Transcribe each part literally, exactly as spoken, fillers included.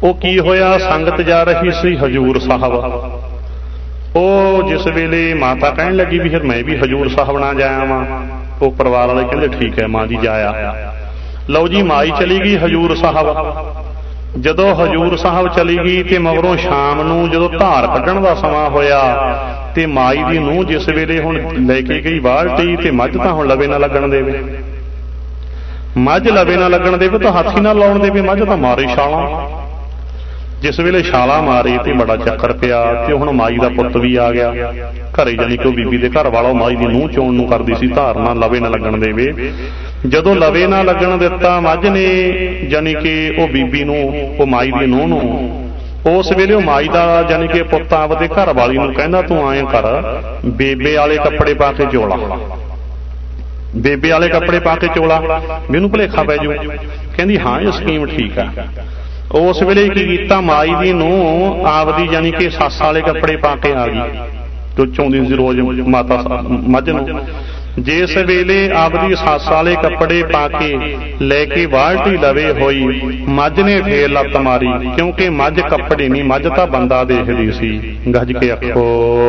ਉਹ ਕੀ ਹੋਇਆ, ਸੰਗਤ ਜਾ ਰਹੀ ਸੀ ਹਜ਼ੂਰ ਸਾਹਿਬ। ਉਹ ਜਿਸ ਵੇਲੇ ਮਾਤਾ ਕਹਿਣ ਲੱਗੀ ਵੀ ਫਿਰ ਮੈਂ ਵੀ ਹਜ਼ੂਰ ਸਾਹਿਬ ਨਾ ਜਾਇਆ ਵਾਂ, ਉਹ ਪਰਿਵਾਰ ਵਾਲੇ ਕਹਿੰਦੇ ਠੀਕ ਹੈ ਮਾਂ ਜੀ ਜਾਇਆ। ਲਓ ਜੀ ਮਾਈ ਚਲੀ ਗਈ ਹਜ਼ੂਰ ਸਾਹਿਬ। ਜਦੋਂ ਹਜ਼ੂਰ ਸਾਹਿਬ ਚਲੀ ਗਈ ਤੇ ਮਗਰੋਂ ਸ਼ਾਮ ਨੂੰ ਜਦੋਂ ਧਾਰ ਕੱਢਣ ਦਾ ਸਮਾਂ ਹੋਇਆ ਤੇ ਮਾਈ ਦੀ ਨੂੰਹ ਜਿਸ ਵੇਲੇ ਹੁਣ ਲੈ ਕੇ ਗਈ ਬਾਲਟੀ ਤੇ ਮੱਝ ਤਾਂ ਹੁਣ ਲਵੇ ਨਾ ਲੱਗਣ ਦੇਵੇ, ਮੱਝ ਲਵੇ ਨਾ ਲੱਗਣ ਦੇਵੇ ਤਾਂ ਹਾਥੀ ਨਾਲ ਲਾਉਣ ਦੇਵੇ, ਮੱਝ ਤਾਂ ਮਾਰੇ ਛਾਲਾਂ। ਜਿਸ ਵੇਲੇ ਛਾਲਾ ਮਾਰੀ ਤੇ ਬੜਾ ਚੱਕਰ ਪਿਆ ਤੇ ਹੁਣ ਮਾਈ ਦਾ ਪੁੱਤ ਵੀ ਆ ਗਿਆ ਘਰੇ, ਜਾਨੀ ਕਿ ਉਹ ਬੀਬੀ ਦੇ ਘਰ ਵਾਲਾ ਮਾਈ ਦੀ ਨੂੰਹ ਚੋਣ ਨੂੰ ਕਰਦੀ ਸੀ, ਧਾਰ ਨਾਲ ਲਵੇ ਨਾ ਲੱਗਣ ਦੇਵੇ। ਜਦੋਂ ਲਵੇ ਨਾ ਲੱਗਣ ਦਿੱਤਾ ਮੱਝ ਨੇ, ਜਾਨੀ ਕਿ ਉਹ ਬੀਬੀ ਨੂੰ, ਉਹ ਮਾਈ ਦੀ ਨੂੰਹ ਨੂੰ, ਉਸ ਵੇਲੇ ਉਹ ਮਾਈ ਦਾ ਜਾਨੀ ਕਿ ਪੁੱਤ ਆਪਦੇ ਘਰ ਵਾਲੀ ਨੂੰ ਕਹਿੰਦਾ ਤੂੰ ਆਏ ਕਰ ਬੇਬੇ ਵਾਲੇ ਕੱਪੜੇ ਪਾ ਕੇ ਚੋਲਾ, ਬੇਬੇ ਵਾਲੇ ਕੱਪੜੇ ਪਾ ਕੇ ਚੋਲਾ, ਮੈਨੂੰ ਭੁਲੇਖਾ ਪੈ ਜੂ। ਕਹਿੰਦੀ ਹਾਂ ਇਹ ਸਕੀਮ ਠੀਕ ਆ। ਉਸ ਵੇਲੇ ਕੀ ਕੀਤਾ, ਮਾਈ ਦੀ ਨੂੰਹ ਆਪਦੀ ਜਾਨੀ ਕਿ ਸੱਸ ਵਾਲੇ ਕੱਪੜੇ ਪਾ ਕੇ ਆ ਗਈ, ਜੋ ਚੋਂਦੀ ਸੀ ਰੋਜ਼ ਮਾਤਾ ਮੱਝ ਨੂੰ। ਜਿਸ ਵੇਲੇ ਆਪਦੀ ਸੱਸ ਵਾਲੇ ਕੱਪੜੇ ਪਾ ਕੇ ਲੈ ਕੇ ਬਾਲਟੀ ਲਵੇ ਹੋਈ, ਮੱਝ ਨੇ ਫੇਰ ਲੱਤ ਮਾਰੀ, ਕਿਉਂਕਿ ਮੱਝ ਕੱਪੜੇ ਨਹੀਂ, ਮੱਝ ਤਾਂ ਬੰਦਾ ਦੇਖਦੀ ਸੀ। ਗੱਜ ਕੇ ਆਖੋ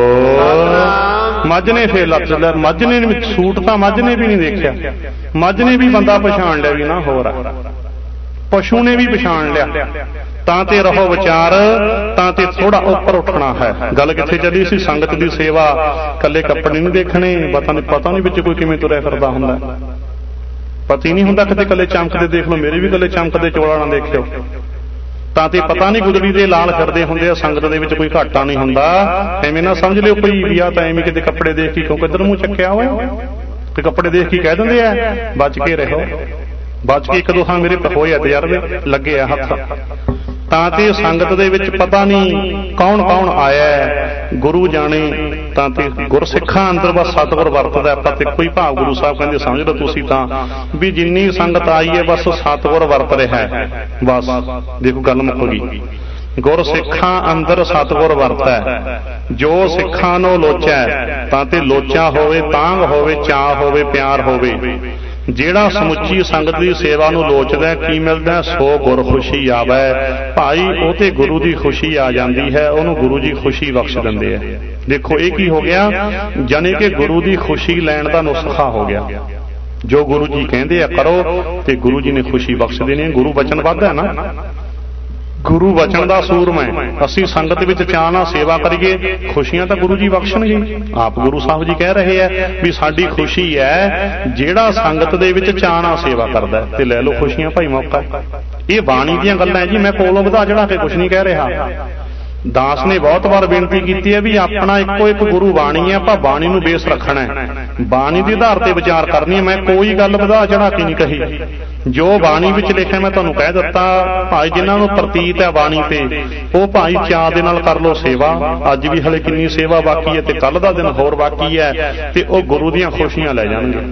ਮੱਝ ਨੇ ਫੇਰ ਲੱਤ, ਮੱਝ ਨੇ ਸੂਟ ਤਾਂ ਮੱਝ ਨੇ ਵੀ ਨਹੀਂ ਦੇਖਿਆ, ਮੱਝ ਨੇ ਵੀ ਬੰਦਾ ਪਛਾਣ ਲਿਆ ਵੀ ਨਾ ਹੋਰ ਆ, ਪਸ਼ੂ ਨੇ ਵੀ ਪਛਾਣ ਲਿਆ। ਤਾਂ ਤੇ ਰਹੋ ਵਿਚਾਰ, ਤਾਂ ਤੇ ਥੋੜਾ ਉੱਪਰ ਉੱਠਣਾ ਹੈ। ਗੱਲ ਕਿੱਥੇ ਚੱਲੀ ਸੀ, ਸੰਗਤ ਦੀ ਸੇਵਾ, ਕੱਲੇ ਕੱਪੜੇ ਨਹੀਂ ਦੇਖਣੇ, ਪਤਾ ਨਹੀਂ ਪਤਾ ਨਹੀਂ ਵਿੱਚ ਕੋਈ ਕਿਵੇਂ ਤੁਰਿਆ ਫਿਰਦਾ ਹੁੰਦਾ, ਪਤਾ ਹੀ ਨਹੀਂ ਹੁੰਦਾ, ਕਿਤੇ ਕੱਲੇ ਚਮਕਦੇ ਦੇਖ ਲਓ, ਮੇਰੇ ਵੀ ਕੱਲੇ ਚਮਕਦੇ ਚੋਲਾ ਨਾ ਦੇਖਿਓ। ਤਾਂ ਤੇ ਪਤਾ ਨਹੀਂ ਗੁਦੜੀ ਦੇ ਲਾਲ ਫਿਰਦੇ ਹੁੰਦੇ ਆ, ਸੰਗਤ ਦੇ ਵਿੱਚ ਕੋਈ ਘਾਟਾ ਨਹੀਂ ਹੁੰਦਾ। ਐਵੇਂ ਨਾ ਸਮਝ ਲਿਓ ਕੋਈ ਵੀ ਆ ਤਾਂ ਐਵੇਂ ਕਿਤੇ ਕੱਪੜੇ ਦੇਖ ਕੇ ਕਿਉਂ ਕਿੱਧਰ ਮੂੰਹ ਚੱਕਿਆ ਹੋਇਆ, ਤੇ ਕੱਪੜੇ ਦੇਖ ਕੇ ਕਹਿ ਦਿੰਦੇ ਆ ਬਚ ਕੇ ਰਹੋ, ਬਚ ਕੇ। ਇੱਕ ਦੋ ਥਾਂ ਮੇਰੇ ਹੋਏ ਆ ਤਜਰਬੇ, ਲੱਗੇ ਆ ਹੱਥ। ਤਾਂ ਤੇ ਸੰਗਤ ਦੇ ਵਿੱਚ ਪਤਾ ਨਹੀਂ ਕੌਣ ਕੌਣ ਆਇਆ, ਗੁਰੂ ਜਾਣੇ। ਤਾਂ ਤੇ ਗੁਰਸਿੱਖਾਂ ਅੰਦਰ ਬਸ ਸਤਿਗੁਰ ਵਰਤਦਾ, ਆਪਾਂ ਤੇ ਕੋਈ ਭਾਵ ਗੁਰੂ ਸਾਹਿਬ ਕਹਿੰਦੇ ਸਮਝ ਲਓ ਤੁਸੀਂ ਤਾਂ ਵੀ ਜਿੰਨੀ ਸੰਗਤ ਆਈ ਹੈ ਬਸ ਸਤਿਗੁਰ ਵਰਤ ਰਿਹਾ ਹੈ, ਬਸ ਦੇਖੋ ਗੱਲ ਮੁੱਕ ਗਈ। ਗੁਰਸਿੱਖਾਂ ਅੰਦਰ ਸਤਿਗੁਰ ਵਰਤਦਾ, ਜੋ ਸਿੱਖਾਂ ਨੂੰ ਲੋਚਾ, ਤਾਂ ਤੇ ਲੋਚਾ ਹੋਵੇ, ਤਾਂਘ ਹੋਵੇ, ਚਾਅ ਹੋਵੇ, ਪਿਆਰ ਹੋਵੇ। ਜਿਹੜਾ ਸਮੁੱਚੀ ਸੰਗਤ ਦੀ ਸੇਵਾ ਨੂੰ ਲੋਚਦਾ, ਕੀ ਮਿਲਦਾ, ਸੋ ਗੁਰ ਖੁਸ਼ੀ ਆਵੇ ਭਾਈ, ਉਹ ਤੇ ਗੁਰੂ ਦੀ ਖੁਸ਼ੀ ਆ ਜਾਂਦੀ ਹੈ, ਉਹਨੂੰ ਗੁਰੂ ਜੀ ਖੁਸ਼ੀ ਬਖਸ਼ ਦਿੰਦੇ ਆ। ਦੇਖੋ ਇਹ ਕੀ ਹੋ ਗਿਆ, ਜਾਣੀ ਕਿ ਗੁਰੂ ਦੀ ਖੁਸ਼ੀ ਲੈਣ ਦਾ ਨੁਸਖਾ ਹੋ ਗਿਆ। ਜੋ ਗੁਰੂ ਜੀ ਕਹਿੰਦੇ ਆ ਕਰੋ ਤੇ ਗੁਰੂ ਜੀ ਨੇ ਖੁਸ਼ੀ ਬਖਸ਼ ਦੇਣੀ। ਗੁਰੂ ਬਚਨ ਵੱਧ ਹੈ ਨਾ, ਗੁਰੂ ਵਚਨ ਦਾ ਸੂਰਮ ਹੈ। ਅਸੀਂ ਸੰਗਤ ਵਿੱਚ ਚਾਅ ਨਾਲ ਸੇਵਾ ਕਰੀਏ, ਖੁਸ਼ੀਆਂ ਤਾਂ ਗੁਰੂ ਜੀ ਬਖਸ਼ਣਗੇ। ਆਪ ਗੁਰੂ ਸਾਹਿਬ ਜੀ ਕਹਿ ਰਹੇ ਆ ਵੀ ਸਾਡੀ ਖੁਸ਼ੀ ਹੈ ਜਿਹੜਾ ਸੰਗਤ ਦੇ ਵਿੱਚ ਚਾਅ ਨਾਲ ਸੇਵਾ ਕਰਦਾ, ਤੇ ਲੈ ਲਓ ਖੁਸ਼ੀਆਂ ਭਾਈ, ਮੌਕਾ। ਇਹ ਬਾਣੀ ਦੀਆਂ ਗੱਲਾਂ ਜੀ, ਮੈਂ ਕੋਲੋਂ ਵਧਾ ਚੜਾ ਕੇ ਕੁਛ ਨਹੀਂ ਕਹਿ ਰਿਹਾ। ਦਾਸ ਨੇ ਬਹੁਤ ਵਾਰ ਬੇਨਤੀ ਕੀਤੀ ਹੈ ਵੀ ਆਪਣਾ ਇੱਕੋ ਇੱਕ ਗੁਰੂ ਬਾਣੀ ਹੈ, ਆਪਾਂ ਬਾਣੀ ਨੂੰ ਬੇਸ ਰੱਖਣਾ ਹੈ, ਬਾਣੀ ਦੇ ਆਧਾਰ ਤੇ ਵਿਚਾਰ ਕਰਨੀ ਹੈ। ਮੈਂ ਕੋਈ ਗੱਲ ਵਧਾ ਚੜਾ ਕੇ ਨਹੀਂ ਕਹੀ, ਜੋ ਬਾਣੀ ਵਿੱਚ ਲਿਖਿਆ ਮੈਂ ਤੁਹਾਨੂੰ ਕਹਿ ਦਿੱਤਾ। ਭਾਈ ਜਿਨ੍ਹਾਂ ਨੂੰ ਪ੍ਰਤੀਤ ਹੈ ਬਾਣੀ ਤੇ, ਉਹ ਭਾਈ ਚਾਅ ਦੇ ਨਾਲ ਕਰ ਲਓ ਸੇਵਾ। ਅੱਜ ਵੀ ਹਲੇ ਕਿੰਨੀ ਸੇਵਾ ਬਾਕੀ ਹੈ ਤੇ ਕੱਲ ਦਾ ਦਿਨ ਹੋਰ ਬਾਕੀ ਹੈ, ਤੇ ਉਹ ਗੁਰੂ ਦੀਆਂ ਖੁਸ਼ੀਆਂ ਲੈ ਜਾਣਗੇ,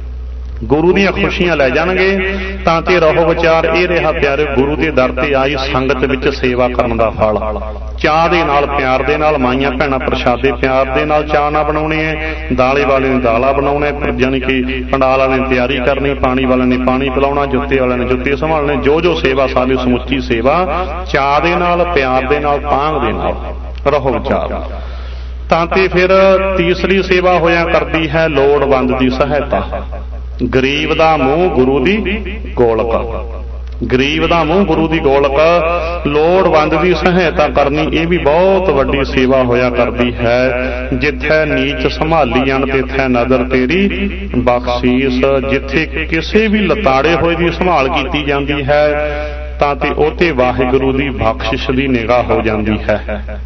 ਗੁਰੂ ਦੀਆਂ ਖੁਸ਼ੀਆਂ ਲੈ ਜਾਣਗੇ। ਤਾਂ ਤੇ ਰਹੋ ਵਿਚਾਰ ਇਹ ਰਿਹਾ ਪਿਆਰੇ, ਗੁਰੂ ਦੇ ਦਰ ਤੇ ਆਈ ਸੰਗਤ ਵਿੱਚ ਸੇਵਾ ਕਰਨ ਦਾ ਫਲ ਚਾਅ ਦੇ ਨਾਲ, ਪਿਆਰ ਦੇ ਨਾਲ। ਮਾਈਆਂ ਭੈਣਾਂ ਪ੍ਰਸ਼ਾਦੇ ਪਿਆਰ ਦੇ ਨਾਲ ਚਾਅ ਨਾਲ ਬਣਾਉਣੇ ਹੈ, ਦਾਲੇ ਵਾਲੇ ਨੇ ਦਾਲਾ ਬਣਾਉਣਾ, ਜਾਣੀ ਕਿ ਪੰਡਾਲ ਵਾਲੇ ਨੇ ਤਿਆਰੀ ਕਰਨੀ, ਪਾਣੀ ਵਾਲੇ ਨੇ ਪਾਣੀ ਪਿਲਾਉਣਾ, ਜੁੱਤੇ ਵਾਲੇ ਨੇ ਜੁੱਤੇ ਸੰਭਾਲਣੇ। ਜੋ ਜੋ ਸੇਵਾ ਸਾਡੀ ਸਮੁੱਚੀ ਸੇਵਾ ਚਾਅ ਦੇ ਨਾਲ, ਪਿਆਰ ਦੇ ਨਾਲ, ਤਾਂਘ ਦੇ ਨਾਲ ਰਹੋ ਵਿਚਾਰ। ਤਾਂ ਤੇ ਫਿਰ ਤੀਸਰੀ ਸੇਵਾ ਹੋਇਆ ਕਰਦੀ ਹੈ ਲੋੜਵੰਦ ਦੀ ਸਹਾਇਤਾ। ਗਰੀਬ ਦਾ ਮੂੰਹ ਗੁਰੂ ਦੀ ਗੋਲਕ, ਗਰੀਬ ਦਾ ਮੂੰਹ ਗੁਰੂ ਦੀ ਗੋਲਕ, ਲੋੜਵੰਦ ਦੀ ਸਹਾਇਤਾ ਕਰਨੀ, ਇਹ ਵੀ ਬਹੁਤ ਵੱਡੀ ਸੇਵਾ ਹੋਇਆ ਕਰਦੀ ਹੈ। ਜਿੱਥੇ ਨੀਚ ਸੰਭਾਲੀ ਜਾਣ ਤਿੱਥੇ ਨਜ਼ਰ ਤੇਰੀ ਬਖਸ਼ੀਸ। ਜਿੱਥੇ ਕਿਸੇ ਵੀ ਲਤਾੜੇ ਹੋਏ ਦੀ ਸੰਭਾਲ ਕੀਤੀ ਜਾਂਦੀ ਹੈ, ਤਾਂ ਤੇ ਉਹ ਤੇ ਵਾਹਿਗੁਰੂ ਦੀ ਬਖਸ਼ਿਸ਼ ਦੀ ਨਿਗਾਹ ਹੋ ਜਾਂਦੀ ਹੈ,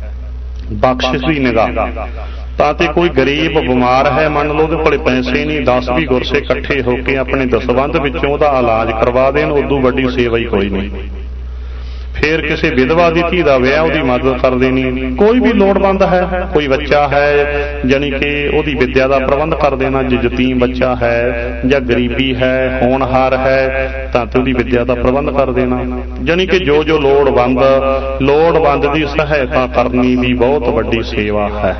ਬਖਸ਼ਿਸ਼ ਦੀ ਨਿਗਾਹ। ਤਾਂ ਤੇ ਕੋਈ ਗਰੀਬ ਬਿਮਾਰ ਹੈ, ਮੰਨ ਲਓ ਉਹਦੇ ਕੋਲੇ ਪੈਸੇ ਨਹੀਂ, ਦਸ ਵੀ ਗੁਰਸੇ ਇਕੱਠੇ ਹੋ ਕੇ ਆਪਣੇ ਦਸਵੰਧ ਵਿੱਚੋਂ ਉਹਦਾ ਇਲਾਜ ਕਰਵਾ ਦੇਣ, ਉਦੋਂ ਵੱਡੀ ਸੇਵਾ ਹੀ ਕੋਈ ਨਹੀਂ। ਫਿਰ ਕਿਸੇ ਵਿਧਵਾ ਦੀ ਧੀ ਦਾ ਵਿਆਹ, ਉਹਦੀ ਮਦਦ ਕਰ ਦੇਣੀ। ਕੋਈ ਵੀ ਲੋੜਵੰਦ ਹੈ, ਕੋਈ ਬੱਚਾ ਹੈ, ਜਾਣੀ ਕਿ ਉਹਦੀ ਵਿੱਦਿਆ ਦਾ ਪ੍ਰਬੰਧ ਕਰ ਦੇਣਾ। ਜੇ ਯਤੀਮ ਬੱਚਾ ਹੈ ਜਾਂ ਗਰੀਬੀ ਹੈ, ਹੋਣਹਾਰ ਹੈ, ਤਾਂ ਤੇ ਉਹਦੀ ਵਿੱਦਿਆ ਦਾ ਪ੍ਰਬੰਧ ਕਰ ਦੇਣਾ। ਜਾਣੀ ਕਿ ਜੋ ਜੋ ਲੋੜਵੰਦ, ਲੋੜਵੰਦ ਦੀ ਸਹਾਇਤਾ ਕਰਨੀ ਵੀ ਬਹੁਤ ਵੱਡੀ ਸੇਵਾ ਹੈ।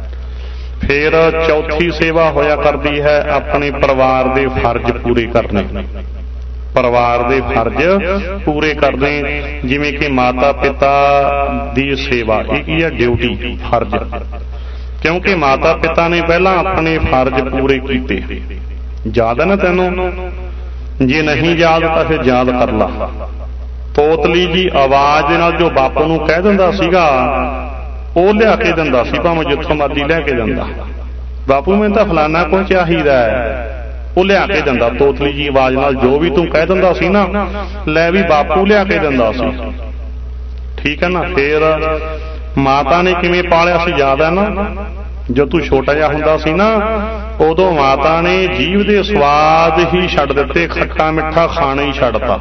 ਫਿਰ ਚੌਥੀ ਸੇਵਾ ਹੋਇਆ ਕਰਦੀ ਹੈ ਆਪਣੇ ਪਰਿਵਾਰ ਦੇ ਫਰਜ਼ ਪੂਰੇ ਕਰਨੇ। ਪਰਿਵਾਰ ਦੇ ਫਰਜ਼ ਪੂਰੇ ਕਰਦੇ, ਜਿਵੇਂ ਕਿ ਮਾਤਾ ਪਿਤਾ ਦੀ ਸੇਵਾ, ਇਹ ਕੀ ਹੈ? ਡਿਊਟੀ, ਫਰਜ਼। ਕਿਉਂਕਿ ਮਾਤਾ ਪਿਤਾ ਨੇ ਪਹਿਲਾਂ ਆਪਣੇ ਫਰਜ਼ ਪੂਰੇ ਕੀਤੇ। ਯਾਦ ਹੈ ਨਾ ਤੈਨੂੰ? ਜੇ ਨਹੀਂ ਯਾਦ ਤਾਂ ਫਿਰ ਯਾਦ ਕਰ ਲਾ। ਤੋਤਲੀ ਜੀ ਆਵਾਜ਼ ਦੇ ਨਾਲ ਜੋ ਬਾਪੂ ਨੂੰ ਕਹਿ ਦਿੰਦਾ ਸੀਗਾ ਉਹ ਲਿਆ ਕੇ ਦਿੰਦਾ ਸੀ, ਭਾਵੇਂ ਜਿੱਥੋਂ ਮਰਜ਼ੀ ਲੈ ਕੇ ਦਿੰਦਾ। ਬਾਪੂ ਮੈਨੂੰ ਤਾਂ ਫਲਾਨਾ ਕੁਝ ਚਾਹੀਦਾ ਹੈ, ਉਹ ਲਿਆ ਕੇ ਦਿੰਦਾ। ਤੋਤਲੀ ਜੀ ਆਵਾਜ਼ ਨਾਲ ਜੋ ਵੀ ਤੂੰ ਕਹਿ ਦਿੰਦਾ ਸੀ ਨਾ, ਲੈ ਵੀ ਬਾਪੂ ਲਿਆ ਕੇ ਦਿੰਦਾ ਸੀ। ਠੀਕ ਹੈ ਨਾ? ਫੇਰ ਮਾਤਾ ਨੇ ਕਿਵੇਂ ਪਾਲਿਆ ਸੀ ਯਾਦ ਹੈ ਨਾ? ਜਦੋਂ ਤੂੰ ਛੋਟਾ ਜਿਹਾ ਹੁੰਦਾ ਸੀ ਨਾ, ਉਦੋਂ ਮਾਤਾ ਨੇ ਜੀਭ ਦੇ ਸਵਾਦ ਹੀ ਛੱਡ ਦਿੱਤੇ, ਖੱਟਾ ਮਿੱਠਾ ਖਾਣਾ ਹੀ ਛੱਡਤਾ।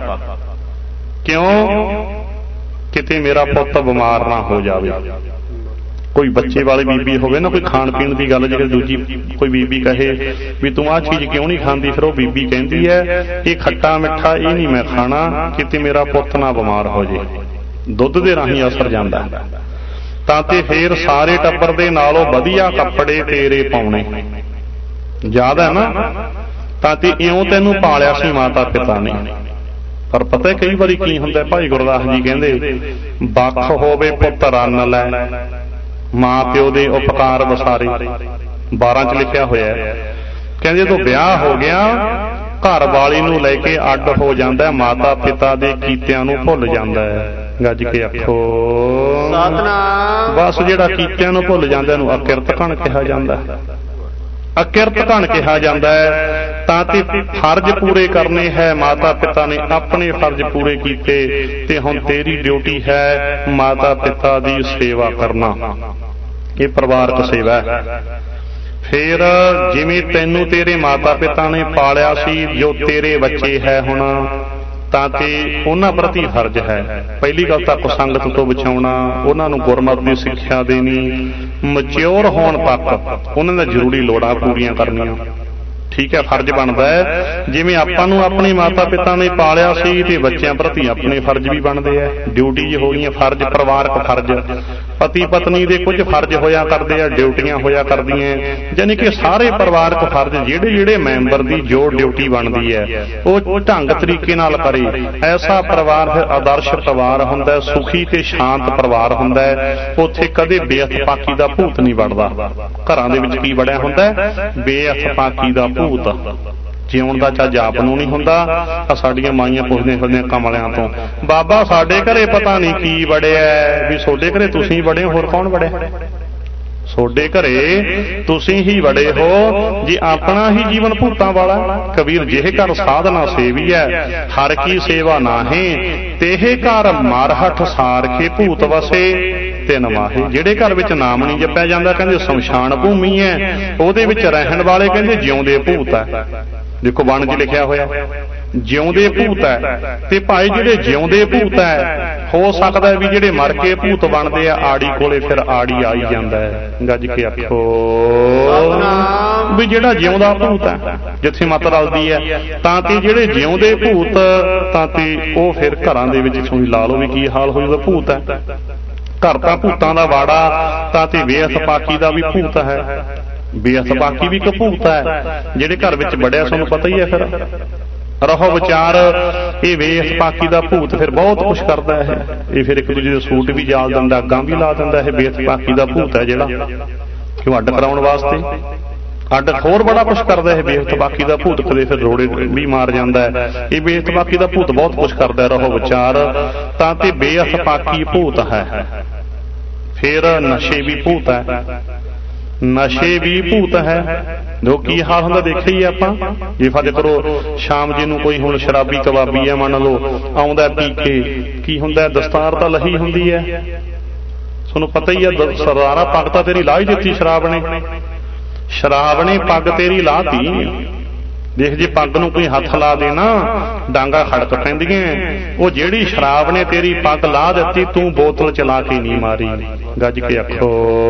ਕਿਉਂ? ਕਿਤੇ ਮੇਰਾ ਪੁੱਤ ਬਿਮਾਰ ਨਾ ਹੋ ਜਾਵੇ। ਕੋਈ ਬੱਚੇ ਵਾਲੀ ਬੀਬੀ ਹੋਵੇ ਨਾ, ਕੋਈ ਖਾਣ ਪੀਣ ਦੀ ਗੱਲ, ਜੇ ਦੂਜੀ ਕੋਈ ਬੀਬੀ ਕਹੇ ਵੀ ਤੂੰ ਆਹ ਚੀਜ਼ ਕਿਉਂ ਨਹੀਂ ਖਾਂਦੀ, ਫਿਰ ਉਹ ਬੀਬੀ ਕਹਿੰਦੀ ਹੈ ਇਹ ਖੱਟਾ ਮਿੱਠਾ ਇਹ ਨਹੀਂ ਮੈਂ ਖਾਣਾ, ਕਿਤੇ ਮੇਰਾ ਪੁੱਤ ਨਾ ਬਿਮਾਰ ਹੋ ਜੇ। ਦੁੱਧ ਦੇ ਰਾਹੀਂ ਅਸਰ ਜਾਂਦਾ ਤਾਂ ਤੇ ਫੇਰ ਸਾਰੇ ਟੱਬਰ ਦੇ ਨਾਲੋਂ ਵਧੀਆ ਕੱਪੜੇ ਤੇਰੇ ਪਾਉਣੇ। ਯਾਦ ਹੈ ਨਾ? ਤਾਂ ਤੇ ਇਉਂ ਤੈਨੂੰ ਪਾਲਿਆ ਸੀ ਮਾਤਾ ਪਿਤਾ ਨੇ। ਪਰ ਪਤਾ ਕਈ ਵਾਰੀ ਕੀ ਹੁੰਦਾ, ਭਾਈ ਗੁਰਦਾਸ ਜੀ ਕਹਿੰਦੇ ਵੱਖ ਹੋਵੇ ਪੁੱਤ ਰੰਨ ਲੈ, ਮਾਂ ਪਿਓ ਦੇ ਉਪਕਾਰ ਵਸਾਰੇ। ਬਾਰਾਂ ਚ ਲਿਖਿਆ ਹੋਇਆ। ਕਹਿੰਦੇ ਜਦੋਂ ਵਿਆਹ ਹੋ ਗਿਆ ਘਰ ਵਾਲੀ ਨੂੰ ਲੈ ਕੇ ਅੱਡ ਹੋ ਜਾਂਦਾ, ਮਾਤਾ ਪਿਤਾ ਦੇ ਕੀਤਿਆਂ ਨੂੰ ਭੁੱਲ ਜਾਂਦਾ ਹੈ। ਗੱਜ ਕੇ ਆਖੋ ਸਤਿਨਾਮ। ਬਸ ਜਿਹੜਾ ਕੀਤਿਆਂ ਨੂੰ ਭੁੱਲ ਜਾਂਦਾ ਇਹਨੂੰ ਅਕਿਰਤ ਘਣ ਕਿਹਾ ਜਾਂਦਾ। ਅਕਿਰਤ ਘਣ ਕਿਹਾ ਜਾਂਦਾ ਹੈ। ਤਾਂ ਤੇ ਫਰਜ਼ ਪੂਰੇ ਕਰਨੇ ਹੈ। ਮਾਤਾ ਪਿਤਾ ਨੇ ਆਪਣੇ ਫਰਜ਼ ਪੂਰੇ ਕੀਤੇ ਤੇ ਹੁਣ ਤੇਰੀ ਡਿਊਟੀ ਹੈ ਮਾਤਾ ਪਿਤਾ ਦੀ ਸੇਵਾ ਕਰਨਾ। ਇਹ ਪਰਿਵਾਰਕ ਸੇਵਾ ਹੈ। ਫੇਰ ਜਿਵੇਂ ਤੈਨੂੰ ਤੇਰੇ ਮਾਤਾ ਪਿਤਾ ਨੇ ਪਾਲਿਆ ਸੀ, ਜੋ ਤੇਰੇ ਬੱਚੇ ਹੈ ਹੁਣ, ਤਾਂ ਤੇ ਉਹਨਾਂ ਪ੍ਰਤੀ ਫਰਜ਼ ਹੈ। ਪਹਿਲੀ ਗੱਲ ਤਾਂ ਕੁਸੰਗਤ ਤੋਂ ਬਚਾਉਣਾ, ਉਹਨਾਂ ਨੂੰ ਗੁਰਮਤਿ ਦੀ ਸਿੱਖਿਆ ਦੇਣੀ, ਮੈਚਿਓਰ ਹੋਣ ਤੱਕ ਉਹਨਾਂ ਦੀਆਂ ਜ਼ਰੂਰੀ ਲੋੜਾਂ ਪੂਰੀਆਂ ਕਰਨੀਆਂ। ਠੀਕ ਹੈ? ਫਰਜ਼ ਬਣਦਾ ਹੈ। ਜਿਵੇਂ ਆਪਾਂ ਨੂੰ ਆਪਣੇ ਮਾਤਾ ਪਿਤਾ ਨੇ ਪਾਲਿਆ ਸੀ ਤੇ ਬੱਚਿਆਂ ਪ੍ਰਤੀ ਆਪਣੇ ਫਰਜ਼ ਵੀ ਬਣਦੇ ਆ। ਡਿਊਟੀ ਹੋ ਗਈਆਂ, ਫਰਜ਼, ਪਰਿਵਾਰਕ ਫਰਜ਼। ਪਤੀ ਪਤਨੀ ਦੇ ਕੁਝ ਫਰਜ਼ ਹੋਇਆ ਕਰਦੇ ਆ, ਡਿਊਟੀਆਂ ਹੋਇਆ ਕਰਦੀਆਂ। ਯਾਨੀ ਕਿ ਸਾਰੇ ਪਰਿਵਾਰਕ ਫਰਜ਼ ਜਿਹੜੇ ਜਿਹੜੇ ਮੈਂਬਰ ਦੀ ਜੋ ਡਿਊਟੀ ਬਣਦੀ ਹੈ ਉਹ ਢੰਗ ਤਰੀਕੇ ਨਾਲ ਕਰੇ। ਐਸਾ ਪਰਿਵਾਰ ਫਿਰ ਆਦਰਸ਼ ਪਰਿਵਾਰ ਹੁੰਦਾ, ਸੁਖੀ ਤੇ ਸ਼ਾਂਤ ਪਰਿਵਾਰ ਹੁੰਦਾ। ਉੱਥੇ ਕਦੇ ਬੇਇਤਫਾਕੀ ਦਾ ਭੂਤ ਨਹੀਂ ਵੜਦਾ। ਘਰਾਂ ਦੇ ਵਿੱਚ ਕੀ ਵੜਿਆ ਹੁੰਦਾ? ਬੇਇਤਫਾਕੀ ਦਾ ਭੂਤ। ਜਿਉਣ ਦਾ ਚੱਜ ਆਪ ਨੂੰ ਨਹੀਂ ਹੁੰਦਾ। ਸਾਡੀਆਂ ਮਾਈਆਂ ਪੁੱਛਦੀਆਂ ਫਿਰਦੀਆਂ ਕਮਲਿਆਂ ਤੋਂ, ਬਾਬਾ ਸਾਡੇ ਘਰੇ ਪਤਾ ਨਹੀਂ ਕੀ ਵੜਿਆ। ਵੀ ਤੁਹਾਡੇ ਘਰੇ ਤੁਸੀਂ ਵੜੇ ਹੋ, ਹੋਰ ਕੌਣ ਵੜਿਆ? ਤੁਹਾਡੇ ਘਰੇ ਤੁਸੀਂ ਹੀ ਵੜੇ ਹੋ ਜੀ। ਆਪਣਾ ਹੀ ਜੀਵਨ ਭੂਤਾਂ ਵਾਲਾ। ਕਬੀਰ ਜਿਹੇ ਘਰ ਸਾਧਨਾ ਸੇਵੀ ਹੈ, ਹਰ ਕੀ ਸੇਵਾ ਨਾਹੀਂ, ਤੇਹੇ ਘਰ ਮਾਰਹਠ ਸਾਰ ਕੇ ਭੂਤ ਵਸੇ ਤਿੰਨ ਮਾਹੇ। ਜਿਹੜੇ ਘਰ ਵਿੱਚ ਨਾਮ ਨਹੀਂ ਜਪਿਆ ਜਾਂਦਾ ਕਹਿੰਦੇ ਸ਼ਮਸ਼ਾਨ ਭੂਮੀ ਹੈ, ਉਹਦੇ ਵਿੱਚ ਰਹਿਣ ਵਾਲੇ ਕਹਿੰਦੇ ਜਿਉਂਦੇ ਭੂਤ ਹੈ। ਦੇਖੋ ਬਾਣੀ 'ਚ ਲਿਖਿਆ ਹੋਇਆ ਜਿਉਂਦੇ ਭੂਤ ਹੈ। ਤੇ ਭਾਈ ਜਿਹੜੇ ਜਿਉਂਦੇ ਭੂਤ ਹੈ, ਹੋ ਸਕਦਾ ਵੀ ਜਿਹੜੇ ਮਰ ਕੇ ਭੂਤ ਬਣਦੇ ਆ ਆੜੀ ਕੋਲੇ ਫਿਰ ਆੜੀ ਆਈ ਜਾਂਦਾ ਹੈ। ਗੱਜ ਕੇ ਆਖੋ ਵੀ ਜਿਹੜਾ ਜਿਉਂਦਾ ਭੂਤ ਹੈ ਜਿੱਥੇ ਮੱਤ ਰਲਦੀ ਹੈ, ਤਾਂ ਤੇ ਜਿਹੜੇ ਜਿਉਂਦੇ ਭੂਤ ਤਾਂ ਤੇ ਉਹ ਫਿਰ ਘਰਾਂ ਦੇ ਵਿੱਚ ਤੁਸੀਂ ਲਾ ਲਓ ਵੀ ਕੀ ਹਾਲ ਹੋ ਜਾਊਗਾ। ਭੂਤ ਹੈ ਘਰ ਤਾਂ ਭੂਤਾਂ ਦਾ ਵਾੜਾ, ਤਾਂ ਤੇ ਬੇਇਤਫਾਕੀ ਦਾ ਵੀ ਭੂਤ ਹੈ। ਬੇਇਤਫਾਕੀ ਵੀ ਇੱਕ ਭੂਤ ਹੈ। ਜਿਹੜੇ ਘਰ ਵਿੱਚ ਵੜਿਆ ਤੁਹਾਨੂੰ ਪਤਾ ਹੀ ਹੈ। ਫਿਰ ਰਹੋ ਵਿਚਾਰ, ਇਹ ਬੇਇਤਫਾਕੀ ਦਾ ਭੂਤ ਫਿਰ ਬਹੁਤ ਕੁਛ ਕਰਦਾ ਹੈ। ਇਹ ਫਿਰ ਇੱਕ ਦੂਜੇ ਦੇ ਸੂਟ ਵੀ ਜਾਲ ਦਿੰਦਾ, ਅੱਗਾਂ ਵੀ ਲਾ ਦਿੰਦਾ। ਇਹ ਬੇਇਤਫਾਕੀ ਦਾ ਭੂਤ ਹੈ ਜਿਹੜਾ, ਕਿਉਂ ਅੱਡ ਕਰਾਉਣ ਵਾਸਤੇ। ਅੱਡ ਹੋਰ ਬੜਾ ਕੁਛ ਕਰਦਾ ਇਹ ਬੇਇਤਫਾਕੀ ਦਾ ਭੂਤ। ਕਦੇ ਫਿਰ ਰੋੜੇ ਵੀ ਮਾਰ ਜਾਂਦਾ ਹੈ। ਇਹ ਬੇਇਤਫਾਕੀ ਦਾ ਭੂਤ ਬਹੁਤ ਕੁਛ ਕਰਦਾ। ਰਹੋ ਵਿਚਾਰ, ਤਾਂ ਤੇ ਬੇਇਤਫਾਕੀ ਭੂਤ ਹੈ। ਫਿਰ ਨਸ਼ੇ ਵੀ ਭੂਤ ਹੈ। ਨਸ਼ੇ ਵੀ ਭੂਤ ਹੈ। ਜੋ ਕੀ ਹਾਲ ਹੁੰਦਾ ਦੇਖਿਆ ਹੀ ਆਪਾਂ। ਜੇ ਫਰਜ਼ ਕਰੋ ਸ਼ਾਮ ਜੀ ਨੂੰ ਕੋਈ ਹੁਣ ਸ਼ਰਾਬੀ ਕਬਾਬੀ ਹੈ ਮੰਨ ਲਓ, ਆਉਂਦਾ ਪੀ ਕੇ, ਕੀ ਹੁੰਦਾ ਦਸਤਾਰ ਤਾਂ ਲਹੀ ਹੁੰਦੀ ਹੈ। ਤੁਹਾਨੂੰ ਪਤਾ ਹੀ ਹੈ ਸਰਦਾਰਾ ਪੱਗ ਤਾਂ ਤੇਰੀ ਲਾਹ ਹੀ ਦਿੱਤੀ ਸ਼ਰਾਬ ਨੇ। ਸ਼ਰਾਬ ਨੇ ਪੱਗ ਤੇਰੀ ਲਾਹਤੀ। ਦੇਖ ਜੇ ਪੱਗ ਨੂੰ ਕੋਈ ਹੱਥ ਲਾ ਦੇ ਨਾ ਡਾਂਗਾ ਖੜਕ ਪੈਂਦੀਆਂ। ਉਹ ਜਿਹੜੀ ਸ਼ਰਾਬ ਨੇ ਤੇਰੀ ਪੱਗ ਲਾ ਦਿੱਤੀ, ਤੂੰ ਬੋਤਲ ਚਲਾ ਕੇ ਨਹੀਂ ਮਾਰੀ। ਗੱਜ ਕੇ ਆਖੋ